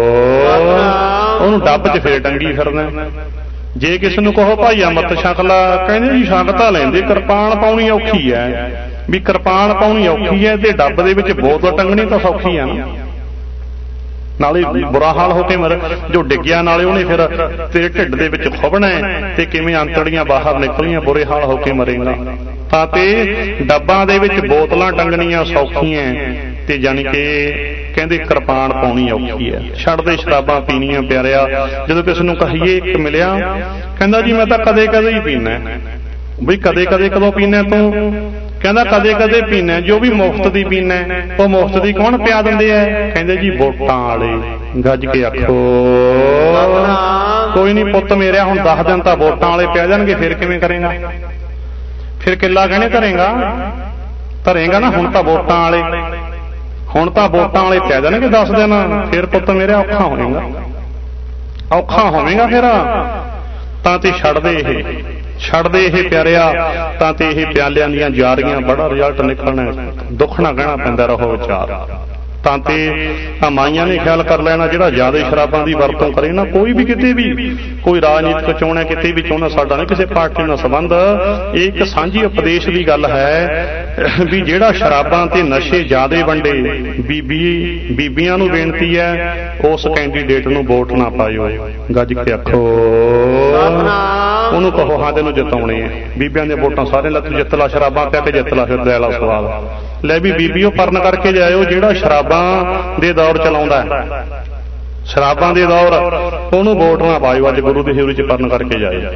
ਉਹਨੂੰ ਡੱਬ 'ਚ ਫੇਰ ਟੰਗੀ ਫਿਰਦਾ। ਜੇ ਕਿਸੇ ਨੂੰ ਕਹੋ ਭਾਈ ਅੰਮ੍ਰਿਤ ਛਕ ਲਾ, ਕਹਿੰਦੇ ਜੀ ਛਕ ਤਾਂ ਲੈਂਦੇ, ਕਿਰਪਾਨ ਪਾਉਣੀ ਔਖੀ ਹੈ। ਵੀ ਕਿਰਪਾਨ ਪਾਉਣੀ ਔਖੀ ਹੈ ਤੇ ਡੱਬ ਦੇ ਵਿੱਚ ਬੋਤਲ ਟੰਗਣੀ ਤਾਂ ਸੌਖੀ ਆ ਨਾ। ਨਾਲੇ ਬੁਰਾ ਹਾਲ ਹੋ ਕੇ ਮਰ ਜੋ ਡਿੱਗਿਆ, ਨਾਲੇ ਉਹਨੇ ਫਿਰ ਤੇਰੇ ਢਿੱਡ ਦੇ ਵਿੱਚ ਖੁੱਭਣਾ ਤੇ ਕਿਵੇਂ ਅੰਤੜੀਆਂ ਬਾਹਰ ਨਿਕਲੀਆਂ, ਬੁਰੇ ਹਾਲ ਹੋ ਕੇ ਮਰੇਗਾ। ਤਾਂ ਤੇ ਡੱਬਾਂ ਦੇ ਵਿੱਚ ਬੋਤਲਾਂ ਟੰਗਣੀਆਂ ਸੌਖੀਆਂ ਤੇ ਜਾਣੀ ਕਿ ਕਹਿੰਦੇ ਕਿਰਪਾਨ ਪਾਉਣੀ ਔਖੀ ਹੈ। ਛੱਡ ਦੇ ਸ਼ਰਾਬਾਂ ਪੀਣੀਆਂ ਪਿਆਰਿਆ। ਜਦੋਂ ਕਿਸੇ ਨੂੰ ਕਹੀਏ ਇੱਕ ਮਿਲਿਆ ਕਹਿੰਦਾ ਜੀ ਮੈਂ ਤਾਂ ਕਦੇ ਕਦੇ ਹੀ ਪੀਣਾ। ਬਈ ਕਦੇ ਕਦੇ ਕਦੋਂ ਪੀਣਾ ਤੂੰ? ਕਹਿੰਦਾ ਕਦੇ ਕਦੇ ਪੀਣਾ ਜੋ ਵੀ ਮੁਫਤ ਦੀ ਪੀਣਾ। ਉਹ ਮੁਫਤ ਦੀ ਕੌਣ ਪਿਆ ਦਿੰਦੇ ਆ? ਕਹਿੰਦੇ ਜੀ ਵੋਟਾਂ ਵਾਲੇ। ਗੱਜ ਕੇ ਆਖੋ ਕੋਈ ਨਹੀਂ ਪੁੱਤ ਮੇਰਿਆ, ਹੁਣ ਦਸ ਦਿਨ ਤਾਂ ਵੋਟਾਂ ਵਾਲੇ ਪਿਆ ਜਾਣਗੇ, ਫਿਰ ਕਿਵੇਂ ਕਰੇਗਾ? ਫਿਰ ਕਿੱਲਾ ਕਹਿੰਦੇ ਧਰੇਗਾ ਧਰੇਗਾ ਨਾ। ਹੁਣ ਤਾਂ ਵੋਟਾਂ ਵਾਲੇ ਹੁਣ ਤਾਂ ਵੋਟਾਂ ਵਾਲੇ ਪਿਆ ਜਾਣਗੇ ਦਸ ਦਿਨ, ਫਿਰ ਪੁੱਤ ਮੇਰਿਆ ਔਖਾ ਹੋਵੇਗਾ ਔਖਾ ਹੋਵੇਗਾ ਫਿਰ। ਤਾਂ ਤੇ ਛੱਡਦੇ ਇਹ ਛੱਡਦੇ ਇਹ ਪਿਆਰਿਆ। ਤਾਂ ਤੇ ਇਹ ਪਿਆਲਿਆਂ ਦੀਆਂ ਜਾਰੀਆਂ ਬੜਾ ਰਿਜ਼ਲਟ ਨਿਕਲਣਾ। ਦੁੱਖ ਨਾ ਕਹਿਣਾ ਪੈਂਦਾ ਰਹੋ ਵਿਚਾਰ। ਤਾਂ ਤੇ ਆ ਮਾਈਆਂ ਨੇ ਖਿਆਲ ਕਰ ਲੈਣਾ ਜਿਹੜਾ ਜ਼ਿਆਦਾ ਸ਼ਰਾਬਾਂ ਦੀ ਵਰਤੋਂ ਕਰੇ ਨਾ, ਕੋਈ ਵੀ ਕਿਤੇ ਵੀ, ਕੋਈ ਰਾਜਨੀਤਿਕ ਚੋਣ ਹੈ ਕਿਤੇ ਵੀ ਚੋਣ, ਸਾਡਾ ਨਹੀਂ ਕਿਸੇ ਪਾਰਟੀ ਨਾਲ ਸੰਬੰਧ। ਇਹ ਇੱਕ ਸਾਂਝੀ ਉਪਦੇਸ਼ ਦੀ ਗੱਲ ਹੈ ਵੀ ਜਿਹੜਾ ਸ਼ਰਾਬਾਂ ਤੇ ਨਸ਼ੇ ਜ਼ਿਆਦੇ ਵੰਡੇ, ਬੀਬੀ ਬੀਬੀਆਂ ਨੂੰ ਬੇਨਤੀ ਹੈ ਉਸ ਕੈਂਡੀਡੇਟ ਨੂੰ ਵੋਟ ਨਾ ਪਾਇਓ। ਗੱਜ ਕੇ ਆਖੋ ਉਹਨੂੰ ਕਹੋ ਹਾਂ ਤੈਨੂੰ ਜਿਤਾਉਣੇ ਆ। ਬੀਬੀਆਂ ਦੀਆਂ ਵੋਟਾਂ ਸਾਰੇ ਲੱਤ ਜਿੱਤ ਲਾ, ਸ਼ਰਾਬਾਂ ਪਿਆ ਕੇ ਜਿੱਤ ਲਾ, ਫਿਰ ਦੇ ਲਾ ਸਵਾਲ। ਲੈ ਵੀ ਬੀਬੀਓ ਪਰਨ ਕਰਕੇ ਜਾਇਓ ਜਿਹੜਾ ਸ਼ਰਾਬਾਂ ਦੇ ਦੌਰ ਚਲਾਉਂਦਾ, ਸ਼ਰਾਬਾਂ ਦੇ ਦੌਰ, ਉਹਨੂੰ ਵੋਟ ਨਾ ਪਾਇਓ। ਅੱਜ ਗੁਰੂ ਦੀ ਹਜ਼ੂਰੀ ਚ ਪਰਨ ਕਰਕੇ ਜਾਇਓ।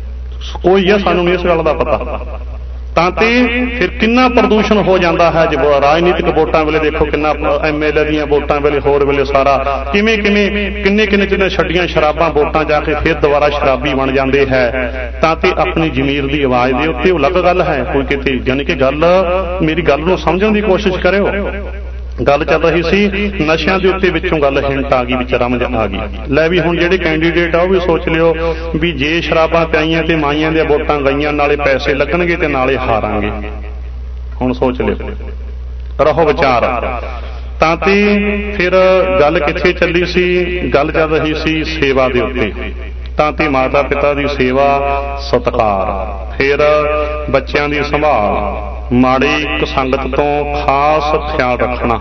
ਕੋਈ ਆ ਸਾਨੂੰ ਨਹੀਂ ਇਸ ਗੱਲ ਦਾ ਪਤਾ। ਤਾਂ ਤੇ ਫਿਰ ਕਿੰਨਾ ਪ੍ਰਦੂਸ਼ਣ ਹੋ ਜਾਂਦਾ ਹੈ। ਜੇ ਰਾਜਨੀਤਿਕ ਵੋਟਾਂ ਵੇਲੇ ਦੇਖੋ ਕਿੰਨਾ, ਐਮ ਐਲ ਏ ਦੀਆਂ ਵੋਟਾਂ ਵੇਲੇ, ਹੋਰ ਵੇਲੇ ਸਾਰਾ ਕਿਵੇਂ ਕਿਵੇਂ ਕਿੰਨੇ ਕਿੰਨੇ ਕਿੰਨੇ ਛੱਡੀਆਂ ਸ਼ਰਾਬਾਂ ਵੋਟਾਂ ਜਾ ਕੇ ਫਿਰ ਦੁਬਾਰਾ ਸ਼ਰਾਬੀ ਬਣ ਜਾਂਦੇ ਹੈ। ਤਾਂ ਤੇ ਆਪਣੀ ਜ਼ਮੀਰ ਦੀ ਆਵਾਜ਼ ਦੇ ਉੱਤੇ ਉਹ ਅਲੱਗ ਗੱਲ ਹੈ ਕੋਈ ਕਿਤੇ। ਯਾਨੀ ਕਿ ਗੱਲ ਮੇਰੀ ਗੱਲ ਨੂੰ ਸਮਝਣ ਦੀ ਕੋਸ਼ਿਸ਼ ਕਰਿਓ। ਗੱਲ ਚੱਲ ਰਹੀ ਸੀ ਨਸ਼ਿਆਂ ਦੇ ਉੱਤੇ, ਵਿੱਚੋਂ ਗੱਲ ਹਿੰਟ ਆ ਗਈ, ਵਿੱਚ ਰਮਜ ਆ ਗਈ। ਲੈ ਵੀ ਹੁਣ ਜਿਹੜੇ ਕੈਂਡੀਡੇਟ ਆ ਉਹ ਵੀ ਸੋਚ ਲਿਓ ਵੀ ਜੇ ਸ਼ਰਾਬਾਂ ਪਿਆਈਆਂ ਤੇ ਮਾਈਆਂ ਦੀਆਂ ਵੋਟਾਂ ਗਈਆਂ, ਨਾਲੇ ਪੈਸੇ ਲੱਗਣਗੇ ਤੇ ਨਾਲੇ ਹਾਰਾਂਗੇ। ਹੁਣ ਸੋਚ ਲਿਓ, ਰਹੋ ਵਿਚਾਰ। ਤਾਂ ਤੇ ਫਿਰ ਗੱਲ ਕਿੱਥੇ ਚੱਲੀ ਸੀ? ਗੱਲ ਚੱਲ ਰਹੀ ਸੀ ਸੇਵਾ ਦੇ ਉੱਤੇ। ਤਾਂ ਤੇ ਮਾਤਾ ਪਿਤਾ ਦੀ ਸੇਵਾ ਸਤਿਕਾਰ, ਫਿਰ ਬੱਚਿਆਂ ਦੀ ਸੰਭਾਲ, ਮਾੜੀ ਸੰਗਤ ਤੋਂ ਖਾਸ ਖਿਆਲ ਰੱਖਣਾ,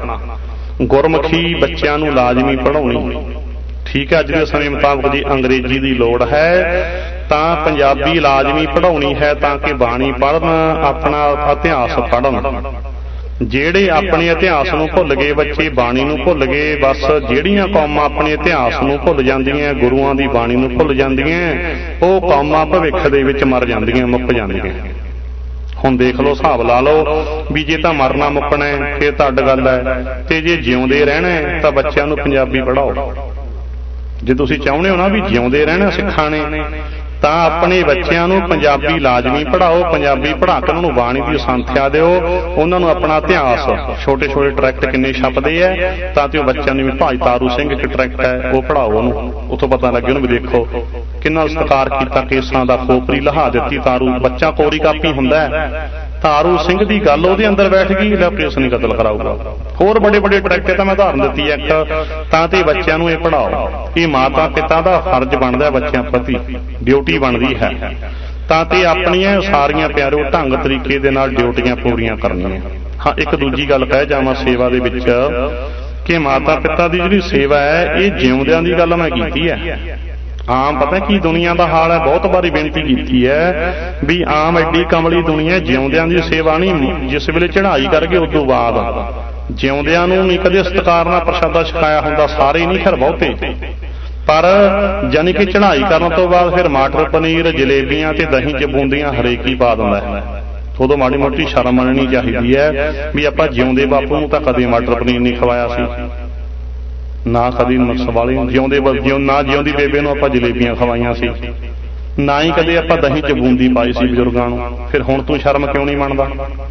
ਗੁਰਮੁਖੀ ਬੱਚਿਆਂ ਨੂੰ ਲਾਜ਼ਮੀ ਪੜ੍ਹਾਉਣੀ। ਠੀਕ ਹੈ, ਅੱਜ ਦੇ ਸਮੇਂ ਮੁਤਾਬਕ ਜੀ ਅੰਗਰੇਜ਼ੀ ਦੀ ਲੋੜ ਹੈ ਤਾਂ ਪੰਜਾਬੀ ਲਾਜ਼ਮੀ ਪੜ੍ਹਾਉਣੀ ਹੈ, ਤਾਂ ਕਿ ਬਾਣੀ ਪੜ੍ਹਨ, ਆਪਣਾ ਇਤਿਹਾਸ ਪੜ੍ਹਨ। ਜਿਹੜੇ ਆਪਣੇ ਇਤਿਹਾਸ ਨੂੰ ਭੁੱਲ ਗਏ ਬੱਚੇ, ਬਾਣੀ ਨੂੰ ਭੁੱਲ ਗਏ, ਬਸ ਜਿਹੜੀਆਂ ਕੌਮਾਂ ਆਪਣੇ ਇਤਿਹਾਸ ਨੂੰ ਭੁੱਲ ਜਾਂਦੀਆਂ, ਗੁਰੂਆਂ ਦੀ ਬਾਣੀ ਨੂੰ ਭੁੱਲ ਜਾਂਦੀਆਂ, ਉਹ ਕੌਮਾਂ ਭਵਿੱਖ ਦੇ ਵਿੱਚ ਮਰ ਜਾਂਦੀਆਂ, ਮੁੱਕ ਜਾਂਦੀਆਂ। ਹੁਣ ਦੇਖ ਲਓ, ਹਿਸਾਬ ਲਾ ਲਓ ਵੀ ਜੇ ਤਾਂ ਮਰਨਾ ਮੁੱਕਣਾ ਫਿਰ ਤਾਂ ਅੱਡ ਗੱਲ ਹੈ, ਤੇ ਜੇ ਜਿਉਂਦੇ ਰਹਿਣਾ ਤਾਂ ਬੱਚਿਆਂ ਨੂੰ ਪੰਜਾਬੀ ਪੜ੍ਹਾਓ। ਜੇ ਤੁਸੀਂ ਚਾਹੁੰਦੇ ਹੋ ਨਾ ਵੀ ਜਿਉਂਦੇ ਰਹਿਣਾ ਸਿੱਖਾਂ ਨੇ, ਤਾਂ ਆਪਣੇ ਬੱਚਿਆਂ ਨੂੰ ਪੰਜਾਬੀ ਲਾਜ਼ਮੀ ਪੜ੍ਹਾਓ। ਪੰਜਾਬੀ ਪੜ੍ਹਾ ਕੇ ਉਹਨਾਂ ਨੂੰ ਬਾਣੀ ਦੀ ਸੰਥਿਆ ਦਿਓ, ਉਹਨਾਂ ਨੂੰ ਆਪਣਾ ਇਤਿਹਾਸ, ਛੋਟੇ ਛੋਟੇ ਟਰੈਕਟ ਕਿੰਨੇ ਛਪਦੇ ਹੈ, ਤਾਂ ਕਿ ਉਹ ਬੱਚਿਆਂ ਨੂੰ ਵੀ ਭਾਈ ਤਾਰੂ ਸਿੰਘ ਇੱਕ ਟਰੈਕਟ ਹੈ ਉਹ ਪੜ੍ਹਾਓ ਉਹਨੂੰ, ਉੱਥੋਂ ਪਤਾ ਲੱਗੇ ਉਹਨੂੰ ਵੀ ਦੇਖੋ ਕਿੰਨਾ ਸਤਿਕਾਰ ਕੀਤਾ, ਕੇਸਾਂ ਦਾ ਖੋਪਰੀ ਲਹਾ ਦਿੱਤੀ ਤਾਰੂ। ਬੱਚਾ ਕੋਰੀ ਕਾਪੀ ਹੁੰਦਾ ਹੈ, ਤਾਰੂ ਸਿੰਘ ਦੀ ਗੱਲ ਉਹਦੇ ਅੰਦਰ ਬੈਠ ਗਈ, ਲੈ ਕੇਸ ਨਹੀਂ ਕਤਲ ਕਰਾਊਗਾ। ਹੋਰ ਬੜੇ ਬੜੇ ਟਰੈਕਟ ਤਾਂ ਮੈਂ ਉਦਾਹਰਨ ਦਿੱਤੀ ਹੈ ਇੱਕ। ਤਾਂ ਤੇ ਬੱਚਿਆਂ ਨੂੰ ਇਹ ਪੜ੍ਹਾਓ। ਇਹ ਮਾਤਾ ਪਿਤਾ ਦਾ ਫਰਜ਼ ਬਣਦਾ ਬੱਚਿਆਂ ਪ੍ਰਤੀ, ਡਿਊਟੀ ਬਣਦੀ ਹੈ। ਤਾਂ ਤੇ ਆਪਣੀਆਂ ਸਾਰੀਆਂ ਪਿਆਰੋ ਢੰਗ ਤਰੀਕੇ ਦੇ ਨਾਲ ਡਿਊਟੀਆਂ ਪੂਰੀਆਂ ਕਰਨੀਆਂ। ਹਾਂ, ਇੱਕ ਦੂਜੀ ਗੱਲ ਕਹਿ ਜਾਵਾਂ ਸੇਵਾ ਦੇ ਵਿੱਚ ਕਿ ਮਾਤਾ ਪਿਤਾ ਦੀ ਜਿਹੜੀ ਸੇਵਾ ਹੈ ਇਹ ਜਿਉਂਦਿਆਂ ਦੀ ਗੱਲ ਮੈਂ ਕੀਤੀ ਹੈ। ਆਮ ਪਤਾ ਕੀ ਦੁਨੀਆ ਦਾ ਹਾਲ ਹੈ, ਬਹੁਤ ਵਾਰੀ ਬੇਨਤੀ ਕੀਤੀ ਹੈ ਵੀ ਆਮ ਐਡੀ ਕਮਲੀ ਦੁਨੀਆ, ਜਿਉਂਦਿਆਂ ਦੀ ਸੇਵਾ ਨਹੀਂ, ਜਿਸ ਵੇਲੇ ਚੜ੍ਹਾਈ ਕਰਕੇ ਉਸ ਤੋਂ ਬਾਅਦ ਜਿਉਂਦਿਆਂ ਨੂੰ ਨਹੀਂ ਕਦੇ ਸਤਿਕਾਰ ਨਾਲ ਪ੍ਰਸ਼ਾਦਾ ਛਕਾਇਆ ਹੁੰਦਾ, ਸਾਰੇ ਨਹੀਂ ਖੈਰ ਬਹੁਤੇ, ਪਰ ਜਾਨੀ ਕਿ ਚੜ੍ਹਾਈ ਕਰਨ ਤੋਂ ਬਾਅਦ ਫਿਰ ਮਟਰ ਪਨੀਰ, ਜਲੇਬੀਆਂ ਤੇ ਦਹੀਂ ਚ ਬੂੰਦੀਆਂ ਹਰੇਕ ਹੀ ਪਾ ਦਿੰਦਾ ਹੈ। ਉਦੋਂ ਮਾੜੀ ਮੋਟੀ ਸ਼ਰਮ ਮੰਨਣੀ ਚਾਹੀਦੀ ਹੈ ਵੀ ਆਪਾਂ ਜਿਉਂਦੇ ਬਾਪੂ ਨੂੰ ਤਾਂ ਕਦੇ ਮਟਰ ਪਨੀਰ ਨਹੀਂ ਖਵਾਇਆ ਸੀ, ਨਾ ਕਦੀ ਨਕਸ ਵਾਲੇ ਜਿਉਂਦੇ ਜਿਉਂ ਨਾ ਜਿਉਂਦੀ ਬੇਬੇ ਨੂੰ ਆਪਾਂ ਜਲੇਬੀਆਂ ਖਵਾਈਆਂ ਸੀ, ਨਾ ਹੀ ਕਦੇ ਆਪਾਂ ਦਹੀਂ ਚ ਬੂੰਦੀ ਪਾਈ ਸੀ ਬਜ਼ੁਰਗਾਂ ਨੂੰ। ਫਿਰ ਹੁਣ ਤੂੰ ਸ਼ਰਮ ਕਿਉਂ ਨਹੀਂ ਮੰਨਦਾ?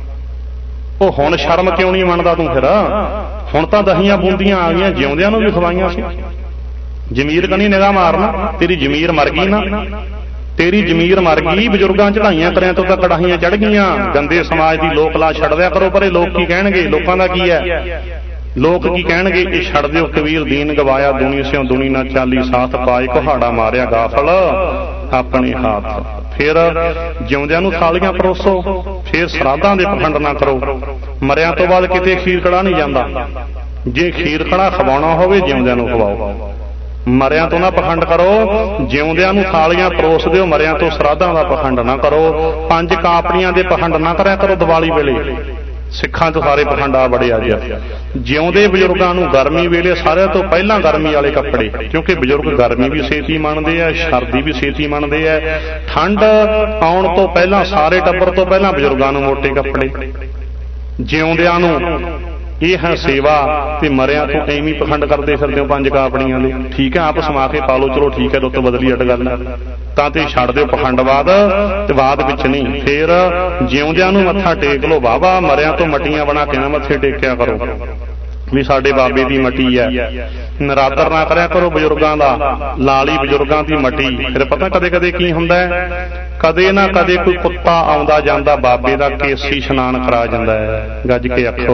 ਉਹ ਹੁਣ ਸ਼ਰਮ ਕਿਉਂ ਨਹੀਂ ਮੰਨਦਾ ਤੂੰ? ਫਿਰ ਹੁਣ ਤਾਂ ਦਹੀਆਂ ਬੂੰਦੀਆਂ ਆ ਗਈਆਂ, ਜਿਉਂਦਿਆਂ ਨੂੰ ਵੀ ਖਵਾਈਆਂ ਸੀ। ਜ਼ਮੀਰ ਕਨੀ ਨਿਗਾਹ ਮਾਰਨਾ, ਤੇਰੀ ਜ਼ਮੀਰ ਮਰ ਗਈ ਨਾ, ਤੇਰੀ ਜ਼ਮੀਰ ਮਰ ਗਈ। ਬਜ਼ੁਰਗਾਂ ਚੜਾਈਆਂ ਕਰਿਆ ਤੋਂ ਤਾਂ ਕੜਾਹੀਆਂ ਚੜ ਗਈਆਂ। ਗੰਦੇ ਸਮਾਜ ਦੀ ਲੋਕ ਲਾ ਛੱਡ ਦਿਆ ਕਰੋ ਪਰੇ। ਲੋਕ ਕੀ ਕਹਿਣਗੇ? ਲੋਕਾਂ ਦਾ ਕੀ ਹੈ? ਲੋਕ ਕੀ ਕਹਿਣਗੇ? ਇਹ ਛੱਡ ਦਿਓ। ਕਬੀਰ ਦੀਨ ਗਵਾਇਆ ਦੁਨੀ ਸਿਓ ਦੁਨੀ ਨਾ ਚਾਲੀ, ਸਾਥ ਪਾਏ ਕੁਹਾੜਾ ਮਾਰਿਆ ਗਾਫਲ ਆਪਣੇ ਹੱਥ। ਫਿਰ ਜਿਉਂਦਿਆਂ ਨੂੰ ਥਾਲੀਆਂ ਪਰੋਸੋ, ਫਿਰ ਸਰਾਧਾਂ ਦੇ ਪਖੰਡ ਨਾ ਕਰੋ। ਮਰਿਆਂ ਤੋਂ ਬਾਅਦ ਕਿਤੇ ਖੀਰ ਕੜਾ ਨਹੀਂ ਜਾਂਦਾ। ਜੇ ਖੀਰ ਕੜਾ ਖਵਾਉਣਾ ਹੋਵੇ ਜਿਉਂਦਿਆਂ ਨੂੰ ਖਵਾਓ। ਮਰਿਆਂ ਤੋਂ ਨਾ ਪਖੰਡ ਕਰੋ, ਜਿਉਂਦਿਆਂ ਨੂੰ ਥਾਲੀਆਂ ਪਰੋਸ ਦਿਓ, ਮਰਿਆਂ ਤੋਂ ਸਰਾਧਾਂ ਦਾ ਪਖੰਡ ਨਾ ਕਰੋ। ਪੰਜ ਕਾਪੜੀਆਂ ਦੇ ਪਖੰਡ ਨਾ ਕਰਿਆ ਕਰੋ ਦੀਵਾਲੀ ਵੇਲੇ। ਸਿੱਖਾਂ ਤੋਂ ਸਾਰੇ ਪਖੰਡ ਆ ਬੜੇ ਅੱਜ। ਜਿਉਂਦੇ ਬਜ਼ੁਰਗਾਂ ਨੂੰ ਗਰਮੀ ਵੇਲੇ ਸਾਰਿਆਂ ਤੋਂ ਪਹਿਲਾਂ ਗਰਮੀ ਵਾਲੇ ਕੱਪੜੇ, ਕਿਉਂਕਿ ਬਜ਼ੁਰਗ ਗਰਮੀ ਵੀ ਛੇਤੀ ਮੰਨਦੇ ਆ, ਸਰਦੀ ਵੀ ਛੇਤੀ ਮੰਨਦੇ ਆ। ਠੰਡ ਆਉਣ ਤੋਂ ਪਹਿਲਾਂ ਸਾਰੇ ਟੱਬਰ ਤੋਂ ਪਹਿਲਾਂ ਬਜ਼ੁਰਗਾਂ ਨੂੰ ਮੋਟੇ ਕੱਪੜੇ। ਜਿਉਂਦਿਆਂ ਨੂੰ ਇਹ ਹੈ ਸੇਵਾ, ਤੇ ਮਰਿਆਂ ਤੋਂ ਐਵੇਂ ਪਖੰਡ ਕਰਦੇ ਫਿਰਦੇ ਹੋ ਪੰਜ ਕਾਪੜੀਆਂ ਦੇ। ਠੀਕ ਹੈ, ਆਪ ਸਮਾ ਕੇ ਪਾ ਲਓ, ਚਲੋ ਠੀਕ ਹੈ, ਦੁੱਤ ਬਦਲੀ ਅੱਡ ਗੱਲ ਤਾਂ ਤੇ ਛੱਡ ਦਿਓ ਪਖੰਡਵਾਦ, ਤੇ ਬਾਅਦ ਵਿੱਚ ਨਹੀਂ। ਫਿਰ ਜਿਉਂਦਿਆਂ ਨੂੰ ਮੱਥਾ ਟੇਕ ਲਓ ਬਾਬਾ, ਮਰਿਆਂ ਤੋਂ ਮੱਟੀਆਂ ਬਣਾ ਕੇ ਨਾ ਮੱਥੇ ਟੇਕਿਆ ਕਰੋ ਵੀ ਸਾਡੇ ਬਾਬੇ ਦੀ ਮੱਟੀ ਹੈ। ਨਰਾਦਰ ਨਾ ਕਰਿਆ ਕਰੋ ਬਜ਼ੁਰਗਾਂ ਦਾ, ਲਾਲੀ ਬਜ਼ੁਰਗਾਂ ਦੀ ਮੱਟੀ। ਫਿਰ ਪਤਾ ਕਦੇ ਕਦੇ ਕੀ ਹੁੰਦਾ, ਕਦੇ ਨਾ ਕਦੇ ਕੋਈ ਕੁੱਤਾ ਆਉਂਦਾ ਜਾਂਦਾ ਬਾਬੇ ਦਾ ਕੇਸੀ ਇਸ਼ਨਾਨ ਕਰਾ ਜਾਂਦਾ ਹੈ। ਗੱਜ ਕੇ ਆਖੋ